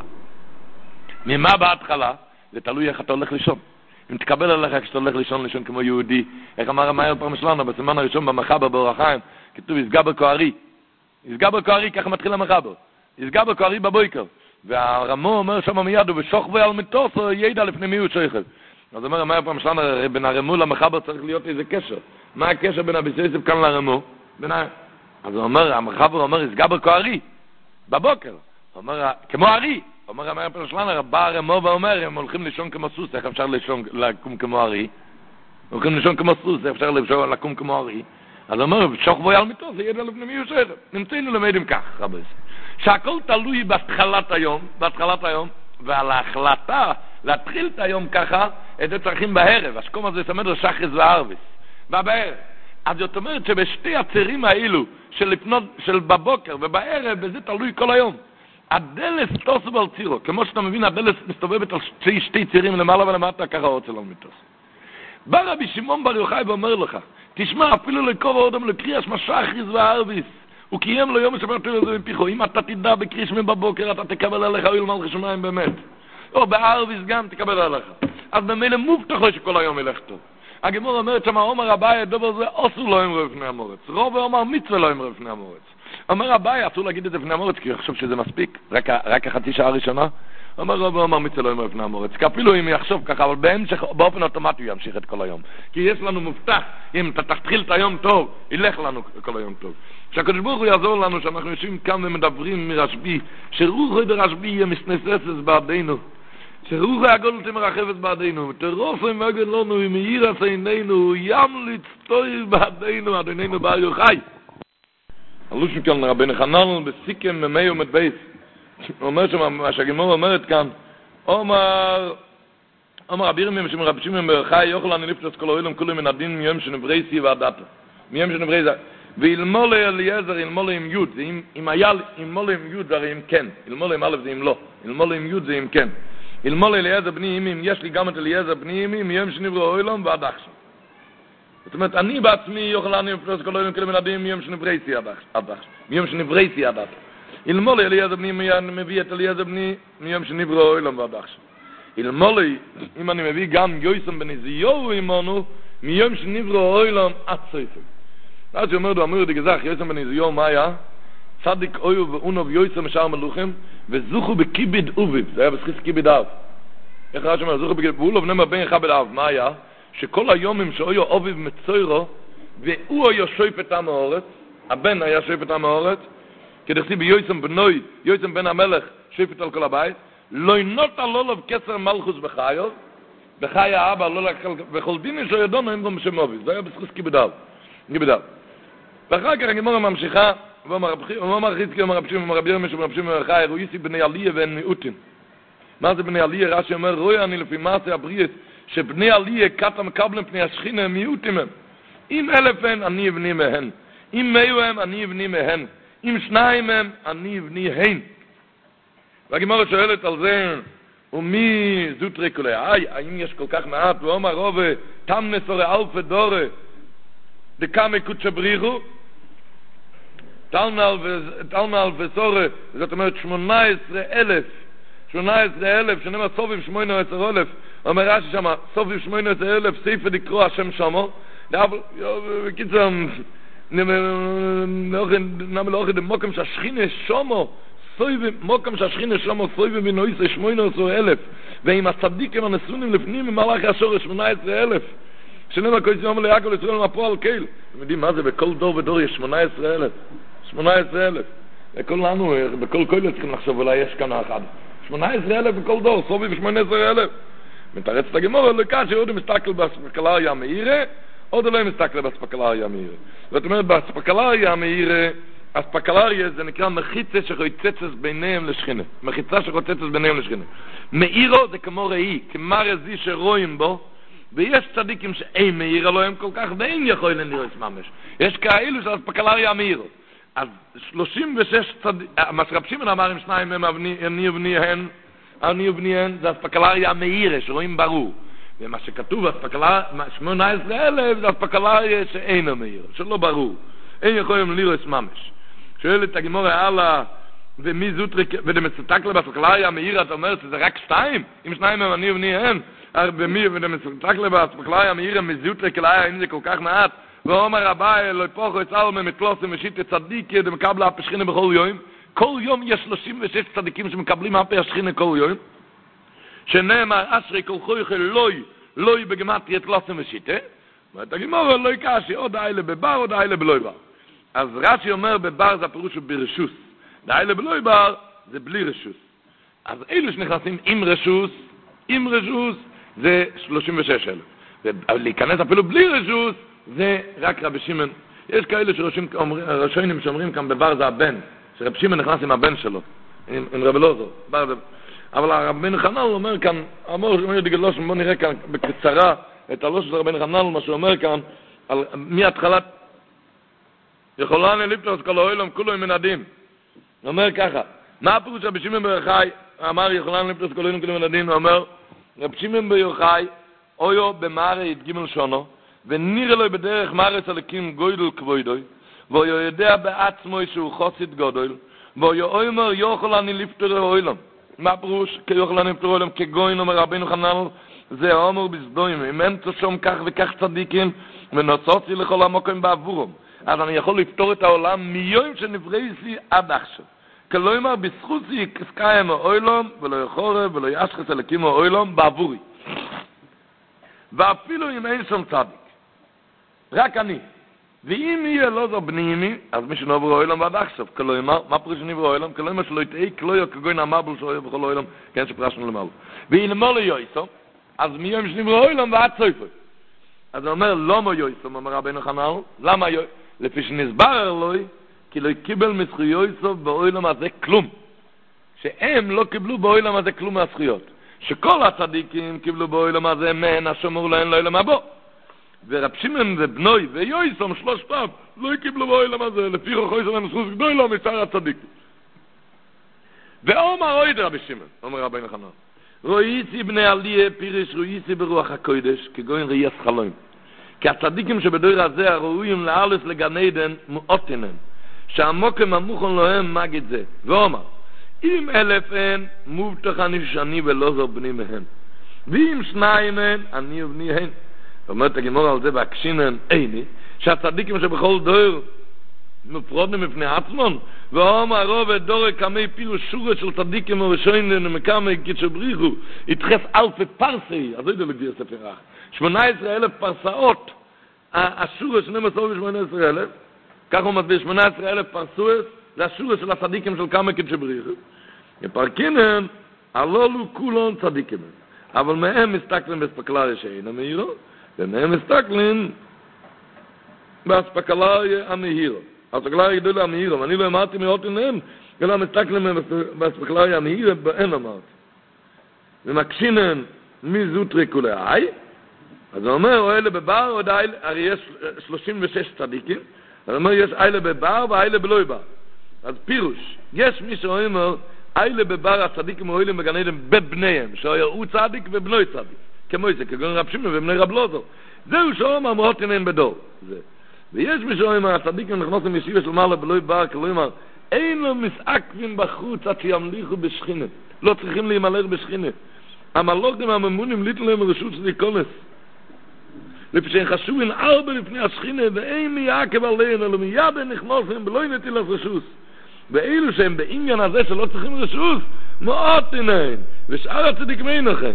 ממה בהתחלה? זה תלוי איך אתה הולך לישון. אם תקבל עליך כשאתה הולך לישון, לישון כמו יהודי, איך אמר המאיר פעם שלנו, בסימן הראשון במחבר באור החיים, כתוב, יסגע בכוערי. יסגע בכוערי, ככה מתחיל המחבר. יסגע בכוערי בבויקר. והרמו אומר שם מיד, ובשוכבו על מטוסו, ידע לפני מי הוא שייכת. אז אומר המאיר פעם שלנו, בין הרמו למחבר צריך להיות איזה קשר. מה הקשר בין הביסייסף כאן לרמו? בין ה... אז הוא אומר, המחבר אומר, יסגע בכוערי, בבוקר. הוא אומר, כמו ארי. אומר המאיר פעם שלנו, בא הרמו ואומר, הם הולכים לישון כמו סוס, איך אפשר לישון, לקום כמו ארי? הולכים לישון כמו סוס, איך אפשר לקום כמו ארי? אז הוא אומר, שוכבו על מיטו, זה ידע לפני מי הוא שייכת. נמצאנו למדים כך, רבי. שהכל תלוי בהתחלת היום, בהתחלת היום, ועל ההחלטה להתחיל את היום ככה, את זה צריכים בערב. השקום הזה יסמד לשחס וערביס. ובערב. אז זאת אומרת שבשתי הצירים האלו, של לפנות, של בבוקר ובערב, בזה תלוי כל היום. הדלס תוסו על צירו. כמו שאתה מבין, הדלס מסתובבת על שתי, שתי צירים למעלה ולמטה, ככה רוצה לו מיטוס. בא רבי שמעון בר יוחאי ואומר לך, תשמע, אפילו לקרוא אודם לקריאש משחריס וערביס. הוא קיים לו יום שבת לזה מפיחו. אם אתה תדע בקריש מבבוקר, אתה תקבל עליך אוהל מלכי שמיים באמת. או בערביס גם תקבל עליך. אז במילא מובטח לו שכל היום ילך טוב. הגמור אומרת שמה, אומר אביי, דובר זה אסור לא אמרו לפני המורץ. רוב אומר מצווה לא אמרו לפני המורץ. אומר אביי, אסור להגיד את זה לפני המורץ, כי אני חושב שזה מספיק, רק, רק החצי שעה הראשונה. אומר רוב אומר מצווה לא אמרו לפני המורץ. כי אפילו אם יחשוב ככה, אבל בהמשך, באופן אוטומטי הוא ימשיך את כל היום. כי יש לנו מובטח, אם אתה תתחיל את היום טוב, ילך לנו כל היום טוב. שהקדוש ברוך הוא יעזור לנו שאנחנו יושבים כאן ומדברים מרשב"י, שרוחו דרשב"י יהיה מסנססת בעדינו. שרוח הגדולת מרחבת בעדינו, ותרופם מגן לנו, ומאיר עשינינו, ימליץ טוב בעדינו, אדוננו בר יוחאי. עלו שכאן רבי נחנן בסיקם ממי ומדבייס. הוא אומר שמה שהגמור אומרת כאן, אומר, אומר רבי ירמיה שמרבי שמעון בר יוחאי, יוכל אני לפתוס כל העולם כולם מן הדין מיום שנברייסי ועדתו. מיום שנברייסי. ואילמולי אליעזר, אילמולי עם יוד, אם היה, אילמולי עם יוד זה הרי אם כן, אילמולי עם א' זה אם לא, אילמולי עם יוד זה אם כן. אילמולי אליעזר בני ימים, יש לי גם את אליעזר בני ימים, מיום שנברא העולם ועד עכשיו. זאת אומרת, אני בעצמי יוכל אני לפתוס כל העולם כולם מן הדין מיום שנברייסי עד עכשיו. מיום שנברייסי עד עכשיו. אילמולי אליעזר בני ימים, מביא את אליעזר בני מיום שנברא העולם ועד עכשיו. אילמולי, אם אני מביא גם יויסם בני זיהו עמנו, מיום שנברא העולם עד סופו. אז הוא אומר, הוא אמר, דגזח, יויסם בני זיהו, מה היה? צדיק אויו ואונוב יויסם משאר מלוכם, וזוכו בקיביד אוביב, זה היה בסחיס קיביד אב. איך ראה שאומר, זוכו בקיביד, ואולוב נאמר בין אחד אב, מה היה? שכל היומים שאויו אוביב מצוירו, והוא היה שויף את עם האורץ, הבן היה שויף את עם האורץ, כדכתיב ביויסם בנוי, יויסם בן המלך, שויף על כל הבית, לא ינוט על אולוב כסר מלכוס בחיו, בחיי האבא, לא לקל, וכל דיני שיודונו הם גם שם אוביב, זה היה בסחיס קיביד אב. קיביד אב. ואחר כך הגמרא ממשיכה, ואומר חיזקי, אומר רבי שמעון, אומר רבי ירמיה, רבי שמעון בר יוחאי, רויסי בני עליה ואין מיעוטים. מה זה בני עליה? רש"י אומר, רואה אני לפי מעשה הבריאת, שבני עליה קטע מקבלים פני השכינה הם מיעוטים הם. אם אלף הם, אני אבני מהן. אם מאו הם, אני אבני מהן. אם שניים הם, אני אבני הן. והגמרא שואלת על זה, ומי זוטרי כולי, איי, האם יש כל כך מעט? הוא אומר, רובה, תמנס אורי אלפי דורי, דקאמי קודשא בריחו, תלמל וסורה, זאת אומרת שמונה עשרה אלף, שמונה עשרה אלף, שנאמר סוביב שמונה עשרה אלף, אומר רש"י שמה, סוביב שמונה עשרה אלף, סעיפה לקרוא השם שמו, בקיצור, נאמר לאוכי דמוקם שהשכינה שמו, מוקם שהשכינה שמו, סויבה בנויסה שמונה עשרה אלף, ועם הצדיקים הנסונים לפנים, ממלאכי השורש שמונה עשרה אלף, שנאמר כל יום ליעקב לישראל מפו על קהיל. אתם יודעים מה זה? בכל דור ודור יש שמונה עשרה אלף. שמונה עשרה אלף. וכל לנו, בכל קהיל צריכים לחשוב, אולי יש כאן אחד. שמונה עשרה אלף בכל דור, סובי ב-שמונה עשרה אלף. מתרץ את הגמור, לכאן שעוד מסתכל בספקלריה המאירה, עוד לא מסתכל בספקלריה המאירה. זאת אומרת, בספקלריה המאירה, הספקלריה זה נקרא מחיצה שחוצצת ביניהם לשכינה. מחיצה שחוצצת ביניהם לשכינה. מאירו זה כמו ראי, כמרזי שרואים בו, ויש צדיקים שאין מאיר אלוהם כל כך, ואין יכול לנראות ממש. יש כאלו שהספקלריה מאיר. אז שלושים ושש צדיקים, מה שרב שמעון אמר עם שניים הם אני ובניהן, אני ובניהן, זה הספקלריה מאירה, שרואים ברור. ומה שכתוב, אספקלריה, שמונה עשרה אלף, זה אספקלריה שאין המאיר, שלא ברור. אין יכולים לראות ממש. שואלת הגמורה הלאה, ומי זוטריק, ודמצטק לבאספקלריה המאיר, אתה אומר שזה רק שתיים? אם שניים הם אני ובני הם, ומי, ודמצטק לבאספקלריה המאיר, מזוטריק אליה, אם זה כל כך מעט, ואומר רבי, אלוהי פוחו יצאו ממתלוסים ושיטי צדיקי, דמקבל אף השכינה בכל יום. כל יום יש שלושים ושש צדיקים שמקבלים אף השכינה כל יום. שנאמר, אשרי כל חויכל לוי, לוי בגמטרי תלוסים ושיטי. ואת הגמור, לא יקשי, עוד האלה בבר, עוד האלה בלוי בר. אז רש"י אומר, בבר זה הפירוש ברשוס. האלה בלוי בר זה בלי רשוס. אז אלו שנכנסים עם רשוס, עם רשוס, זה שלושים ושש אלף. ולהיכנס אפילו בלי רשוס, זה רק רבי שמעון. יש כאלה שראשונים שאומרים כאן בבר זה הבן, שרבי שמעון נכנס עם הבן שלו, עם, עם רבי אלעזר. אבל הרבי חנן אומר כאן, אמר שאומר דגלוש, בוא נראה כאן בקצרה את הלוש של רבי חנן, מה שהוא אומר כאן, על מהתחלת, יכולה נליפטוס כל העולם, כולו עם מנדים. הוא אומר ככה, מה הפירוש רבי שמעון בר יוחאי, אמר יכולה נליפטוס כל העולם, כולו עם מנדים, הוא אומר, רבי שמעון בר יוחאי, אויו במערי את גימל שונו, ונראה לו בדרך מארץ הלקים גוידל כבוידוי, והוא יודע בעצמו שהוא חוסית גודל, והוא אומר יוכל אני לפטור העולם. מה פירוש כיוכל אני לפטור העולם? כגוין אומר רבינו חנן, זה אומר בסדויים, אם אין תשום כך וכך צדיקים, ונוצוצי לכל המוקרים בעבורם. אז אני יכול לפתור את העולם מיום שנברייסי עד עכשיו. כלומר, בזכוסי כסקיים העולם, ולא יחורב, ולא ישחס הלקים העולם בעבורי. ואפילו אם אין שם צדיק. רק אני. ואם יהיה לא זו בנימי, אז מי שנובר העולם ועד עכשיו. כלומר, מה פריש שנברא העולם? כלומר שלא יתאי כלויו כגוין המבל שאוהב בכל העולם, כן שפרשנו למעלה. ואילמו לא יויסו, אז מיום שנברא העולם ועד סופו. אז הוא אומר, לא מו יויסו, אומר רבינו חנן, למה יויסו? לפי שנסבר אלוהי, כי לא קיבל מזכויוסו בעולם הזה כלום. שהם לא קיבלו בעולם הזה כלום מהזכויות. שכל הצדיקים קיבלו בעולם הזה מן השומר להם לעולם הבא. ורב שמעון ובנוי ויויסום שלושתם לא קיבלו בעולם הזה, לפי רוחו יסום הנזכות גדולה משאר הצדיקים. ואומר אויד רבי שמעון, אומר רבינו חנן, רואיסי בני עליה פירש רואיסי ברוח הקודש, כגוין ראיס חלום. כי הצדיקים שבדור הזה הראויים לאלס לגן עדן מואתינם, שהמוקם המוכן להם מגיד זה. ואומר, אם אלף אין, מובטח אני שאני ולא זו בני מהם. ואם שניים אין, אני ובני הן. אומרת הגמור על זה בהקשינן איני, שהצדיקים שבכל דור מפרודנים מפני עצמון, ואומר רוב דור כמי פירו שורה של צדיקים וראשונים ומקמי קידשו בריחו, יתחס אלפי פרסי, אז לא יודע לגבי הספר רך, שמונה עשרה אלף פרסאות, השורה שנים עשרה ושמונה עשרה אלף, כך הוא מסביר, שמונה עשרה אלף פרסוס, זה השורה של הצדיקים של כמה קידשו בריחו, יפרקינן, הלולו כולון צדיקים, אבל מהם מסתכלים בספקלריה שאין המהירו, ומהם מסתכלים באספקלריה המהירו. האספקלריה גדולה המהירו, ואני לא אמרתי מאות אליהם, אלא מסתכלים באספקלריה המהירו, ואין אמרתי. ומקשינן מי זוטרי כולי, אז הוא אומר, או אלה בבר, או אלה, הרי יש שלושים ושש צדיקים, אז הוא אומר, יש אלה בבר ואלה בלוי בר. אז פירוש, יש מי שאומר, אלה בבר הצדיקים האוהלים בגן עדן בבניהם, שהוא צדיק ובנוי צדיק. כמו זה, כגון רב שמעון ובני רב אלעזר. זהו שאומר מאות אין בדור. זה. ויש מי שאומר, הצדיקים נכנסים ישיבה של מעלה בלוי בר, כלומר, אין לו מסעקבים בחוץ עד שימליכו בשכינה. לא צריכים להימלך בשכינה. המלוכים הממונים ליטלו להם רשות להיכנס. לפי שהם חשובים ארבע לפני השכינה, ואין מיעקב עליהם, אלא מיד הם נכנסים בלוי נטיל רשות. ואילו שהם בעניין הזה שלא צריכים רשות, מאות אין. ושאר הצדיקים אין לכם.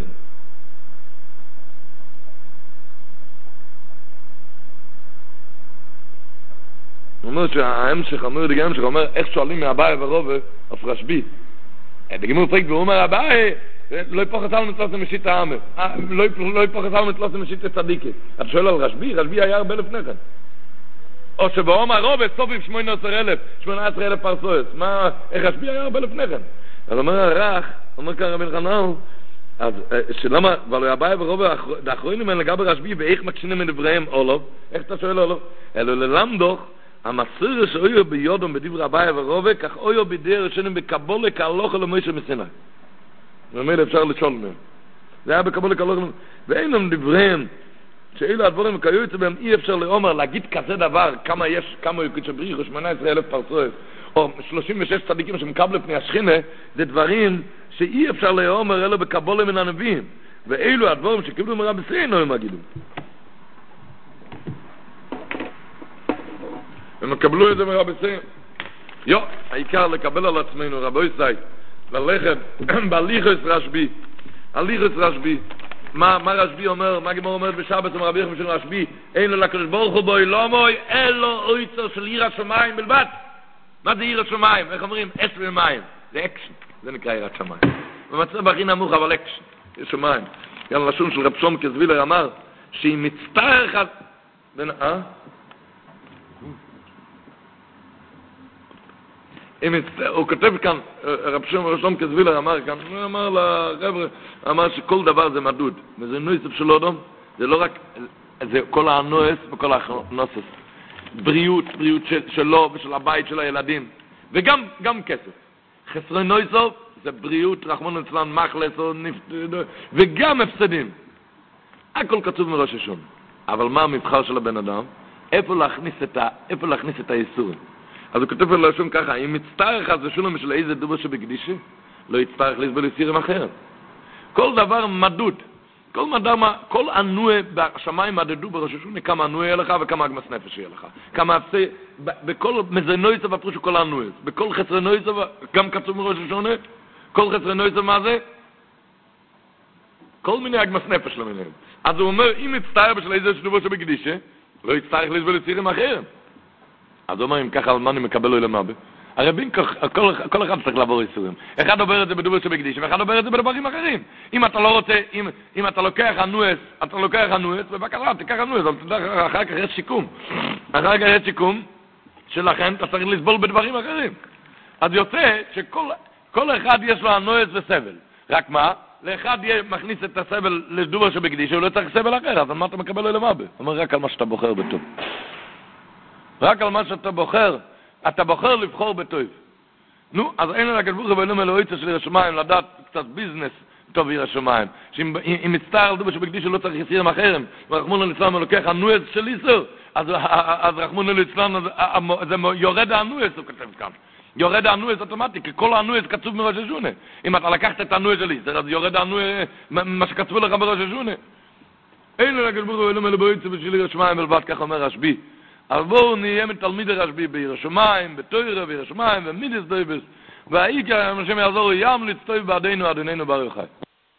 הוא אומר שההמשך, אומר דגי ההמשך, אומר איך שואלים מהבאי ורובה, אף רשבי. דגימור פריק והוא אומר, הבאי, לא יפוך את העם נתלוס למשית העמר. לא יפוך את העם נתלוס למשית הצדיקי. אתה שואל על רשבי? רשבי היה הרבה לפני כן. או שבאום הרובה, סוף עם שמונה עשרה אלף, שמונה עשרה אלף פרסוס. מה, איך רשבי היה הרבה לפני כן? אז אומר הרך, אומר כאן רבי חנן, אז שלמה, אבל הבאי ורובה, האחרונים הם לגבי רשבי, ואיך מקשינים מדבריהם אולוב? איך אתה שואל אולוב? אלו ללמדוך, המסיר שאויו ביודום בדבר הבאי ורובה, כך אויו בידי ראשונים בקבולה כהלוכה למוישה מסיני. ומילא אפשר לשאול מהם. זה היה בקבולה כלום, ואין להם דבריהם, שאלה הדברים וכיוצא בהם אי אפשר לאומר, להגיד כזה דבר, כמה יש, כמה יקוד שבריחו, שמונה עשרה אלף פרסויות, או שלושים ושש צדיקים שמקבלו פני השכינה, זה דברים שאי אפשר לאומר, אלא בקבולה מן הנביאים, ואלו הדברים שקיבלו מרבי סיינו הם הגידו. הם קבלו את זה מרבי סיינו. יו, העיקר לקבל על עצמנו, רבו ישראל, ללכת בהליכוס רשבי, הליכוס רשבי, מה, מה רשבי אומר, מה גמור אומרת בשבת עם רבי יחד רשבי, אין לו לקדוש ברוך הוא בוי לא מוי, אלו אויצו של עיר השמיים בלבד. מה זה עיר השמיים? איך אומרים? אש ומים. זה אקשן, זה נקרא עיר השמיים. במצב הכי נמוך, אבל אקשן, יש שמיים. גם לשון של רב שום כזבילר אמר, שהיא מצטער בין, אה? הוא כותב כאן, רב שום כזבילר אמר כאן, הוא אמר לרבר, אמר שכל דבר זה מדוד, וזה נויסף של אודום, זה לא רק, זה כל הנועס וכל הנוסס, בריאות, בריאות של, שלו ושל הבית של הילדים, וגם גם כסף. חסרי נויסוף זה בריאות, רחמון אצלן, מחלס, וגם הפסדים. הכל כתוב מראש השון. אבל מה המבחר של הבן אדם? איפה להכניס את, ה, איפה להכניס את היסורים? אז הוא כותב על השום ככה, אם מצטער אחד ושולם של איזה דובר שבקדישי, לא יצטער לסבול לסירים אחרת. כל דבר מדוד, כל מדע, כל ענוע בשמיים מדדו בראש השונה, כמה ענוע יהיה לך וכמה אגמס נפש יהיה לך. כמה אפסי, בכל מזנויצה והפרושו כל ענוע. בכל חסרנויצה, גם כתוב מראש השונה, כל חסרנויצה מה זה? כל מיני אגמס נפש למיניהם. אז הוא אומר, אם מצטער בשל איזה דובר שבקדישי, לא יצטער לסבול לסירים אחרת. אז הוא אומר, אם ככה, על מה אני מקבל לו למאבה? הרי בין כל, כל אחד צריך לעבור איסורים. אחד עובר את זה בדובר שבקדיש, ואחד עובר את זה בדברים אחרים. אם אתה לא רוצה, אם, אם אתה לוקח הנועס, אתה לוקח הנועס, ובקרה, תיקח הנועס, אבל תדע, אחר כך יש שיקום. אחר כך יש שיקום, שלכן אתה צריך לסבול בדברים אחרים. אז יוצא שכל כל אחד יש לו הנועס וסבל. רק מה? לאחד מכניס את הסבל לדובר שבקדיש, הוא לא צריך סבל אחר, אז על מה אתה מקבל לו למאבה? הוא אומר, רק על מה שאתה בוחר בטוב. רק על מה שאתה בוחר, אתה בוחר לבחור בטוב. נו, אז אין לה כתבוך ואינם אלוהיצה של ירשמיים, לדעת קצת ביזנס טוב ירשמיים. שאם מצטער על דובר שבקדיש לא צריך יסירים אחרים, ורחמון על אצלם לוקח הנועס של איסור, אז, אז רחמון על אצלם, זה יורד הנועס, הוא כתב כאן. יורד הנועס אוטומטי, כי כל הנועס קצוב מראש השונה. אם אתה לקחת את הנועס של איסור, אז יורד הנועס, מה שקצבו לך בראש השונה. אין לה כתבוך ואינם אלוהיצה של ירשמיים, מלבד כך אומר רשבי. אבל בואו נהיה מתלמיד הרשבי בירושלים, בתוירה בירושלים, ומידס דויבס, והעיקר השם יעזור ים לצטוי בעדינו, אדוננו ברוך חי.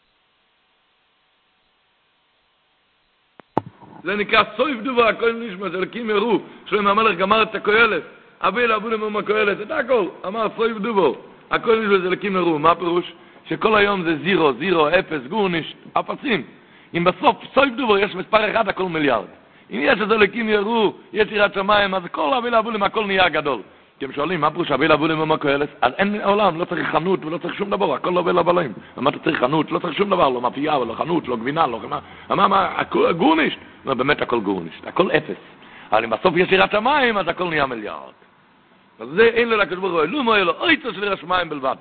זה נקרא סויף דובר, הכל נשמע, זה לקים ירו, שלם המלך גמר את הקוילת, אבי לאבו למום הקוילת, את הכל, אמר סויף דובר, הכל נשמע, זה לקים ירו, מה פירוש? שכל היום זה זירו, זירו, אפס, גורניש, אפסים. אם בסוף סויף דובר יש מספר אחד, הכל מיליארד. אם יש איזה לקים ירו, יש יראת שמיים, אז כל אבי לאבולים, הכל נהיה גדול. כי הם שואלים, מה פרוש אבי לאבולים ומה קהלת? אז אין עולם, לא צריך חנות ולא צריך שום דבר, הכל לא אבי לאבולים. מה אתה צריך חנות? לא צריך שום דבר, לא מאפייה, לא חנות, לא גבינה, לא גמה. מה, מה, הכל גורנישט? לא, באמת הכל גורנישט, הכל אפס. אבל אם בסוף יש יראת שמיים, אז הכל נהיה מיליארד. אז זה אין לו לקדוש ברוך הוא, לא מועיל לו, אוי צו של יראת שמיים בלבד.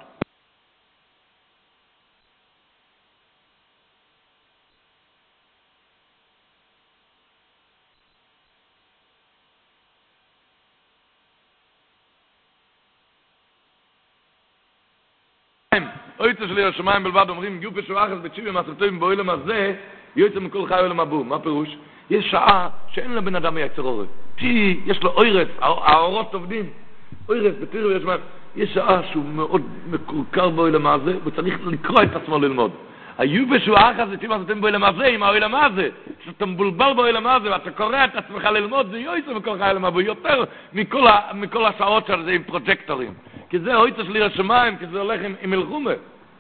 אויצה של ירושלים בלבד אומרים גיופי שואחס בצ'יבי מסרטובים באוילם הזה יוצא מכל חי אוילם הבוא. מה פירוש? יש שעה שאין לבן אדם מייצר אורת. כי יש לו אוירס, האורות עובדים. אוירס, בתירו יש מה, יש שעה שהוא מאוד מקורקר באוילם הזה וצריך לקרוא את עצמו ללמוד. היופי שואחס בצ'יבי מסרטובים באוילם הזה עם האוילם הזה, שאתה מבולבל באוילם הזה ואתה קורא את עצמך ללמוד, זה יוצא מכל חי אוילם הבוא יותר מכל, מכל השעות של זה עם פרוג'קטורים. כי זה הויצה של ירושלים, כי זה הולך עם, עם מלחומה.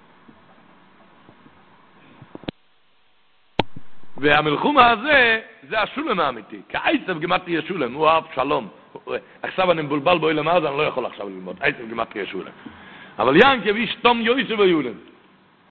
והמלחומה הזה, זה השולם האמיתי. כי עיסב גמטרי ישולם, הוא אהב שלום. עכשיו אני מבולבל באוילם הזה, אני לא יכול עכשיו ללמוד. עיסב גמטרי ישולם. אבל ינקב איש תום יויסב ויולם.